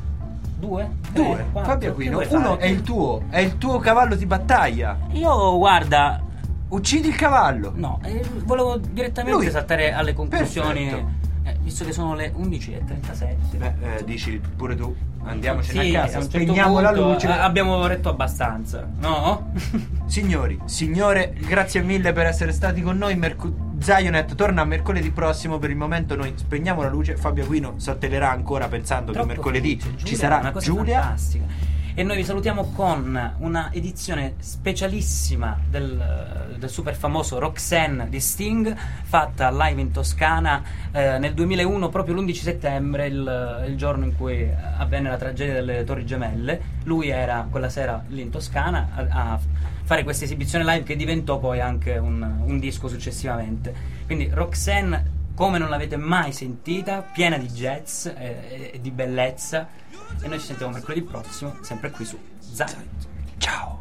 Due? Tre? Due, Quattro? Fabio Che Aquino, vuoi uno fare? è il tuo, è il tuo cavallo di battaglia. Io guarda, uccidi il cavallo. No, eh, volevo direttamente Lui. saltare alle conclusioni. Perfetto. Eh, visto che sono le undici e trentasette. Beh, eh, dici pure tu, andiamocene Sì, a casa, a un certo spegniamo la punto, luce. eh, abbiamo retto abbastanza, no? Signori, signore, grazie mille per essere stati con noi. Merc- Zionet torna mercoledì prossimo. Per il momento noi spegniamo la luce. Fabio Aquino saltellerà ancora pensando Troppo che mercoledì felice. ci Giulia è sarà una cosa Giulia. fantastica. E noi vi salutiamo con una edizione specialissima del, del super famoso Roxanne di Sting, fatta live in Toscana eh, nel duemilauno, proprio l'undici settembre, il, il giorno in cui avvenne la tragedia delle Torri Gemelle. Lui era quella sera lì in Toscana a, a fare questa esibizione live che diventò poi anche un, un disco successivamente. Quindi Roxanne come non l'avete mai sentita, piena di jazz e, e, e di bellezza. E noi ci sentiamo mercoledì prossimo, sempre qui su Zionet. Ciao.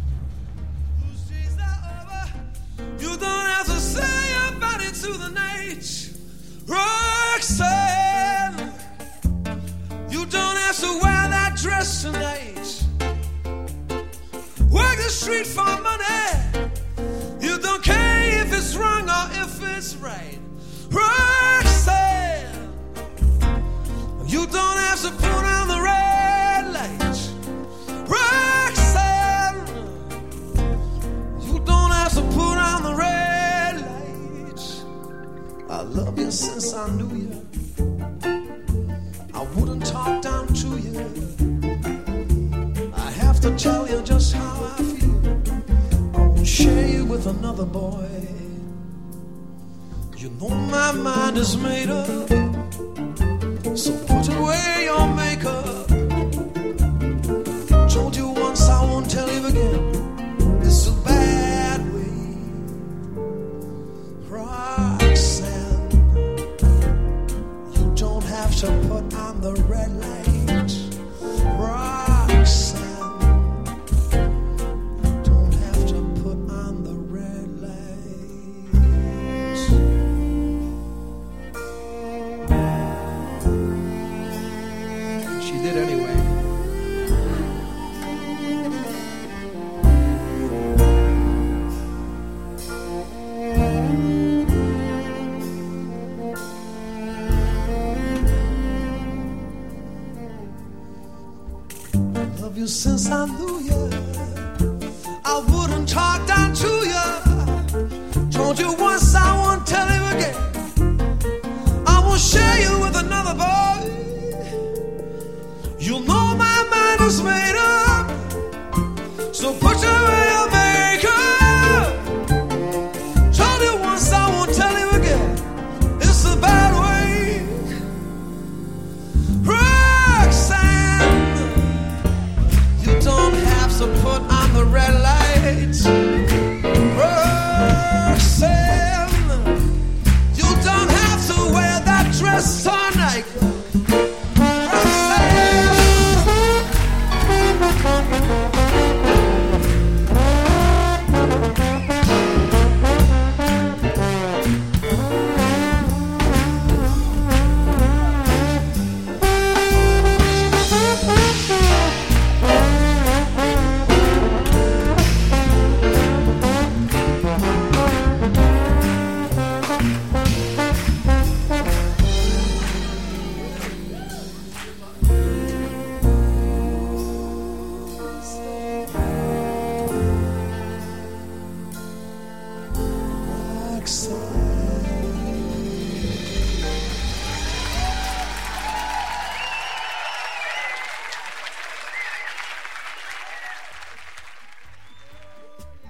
You don't have to say your body to the night, Roxanne. You don't have to wear that dress tonight. Work the street for money. You don't care if it's wrong or if it's right, Roxanne. You don't have to put on the red lights, Roxanne. You don't have to put on the red lights. I love you since I knew you. I wouldn't talk down to you. I have to tell you just how I feel. I won't share you with another boy. You know my mind is made up. So put away your makeup. Told you once, I won't tell you again. It's a bad way, Roxanne. You don't have to put on the red light, Roxanne. You don't have to put on the red light. She did anyway. I love you since I knew you. I wouldn't talk down to you. Told you once, I won't tell you again. I won't share you with another boy. You know my mind is made up. So put away your makeup. Told you once, I won't tell you again. It's a bad way, Roxanne. You don't have to put on the red lights, Roxanne. You don't have to wear that dress all night, accept.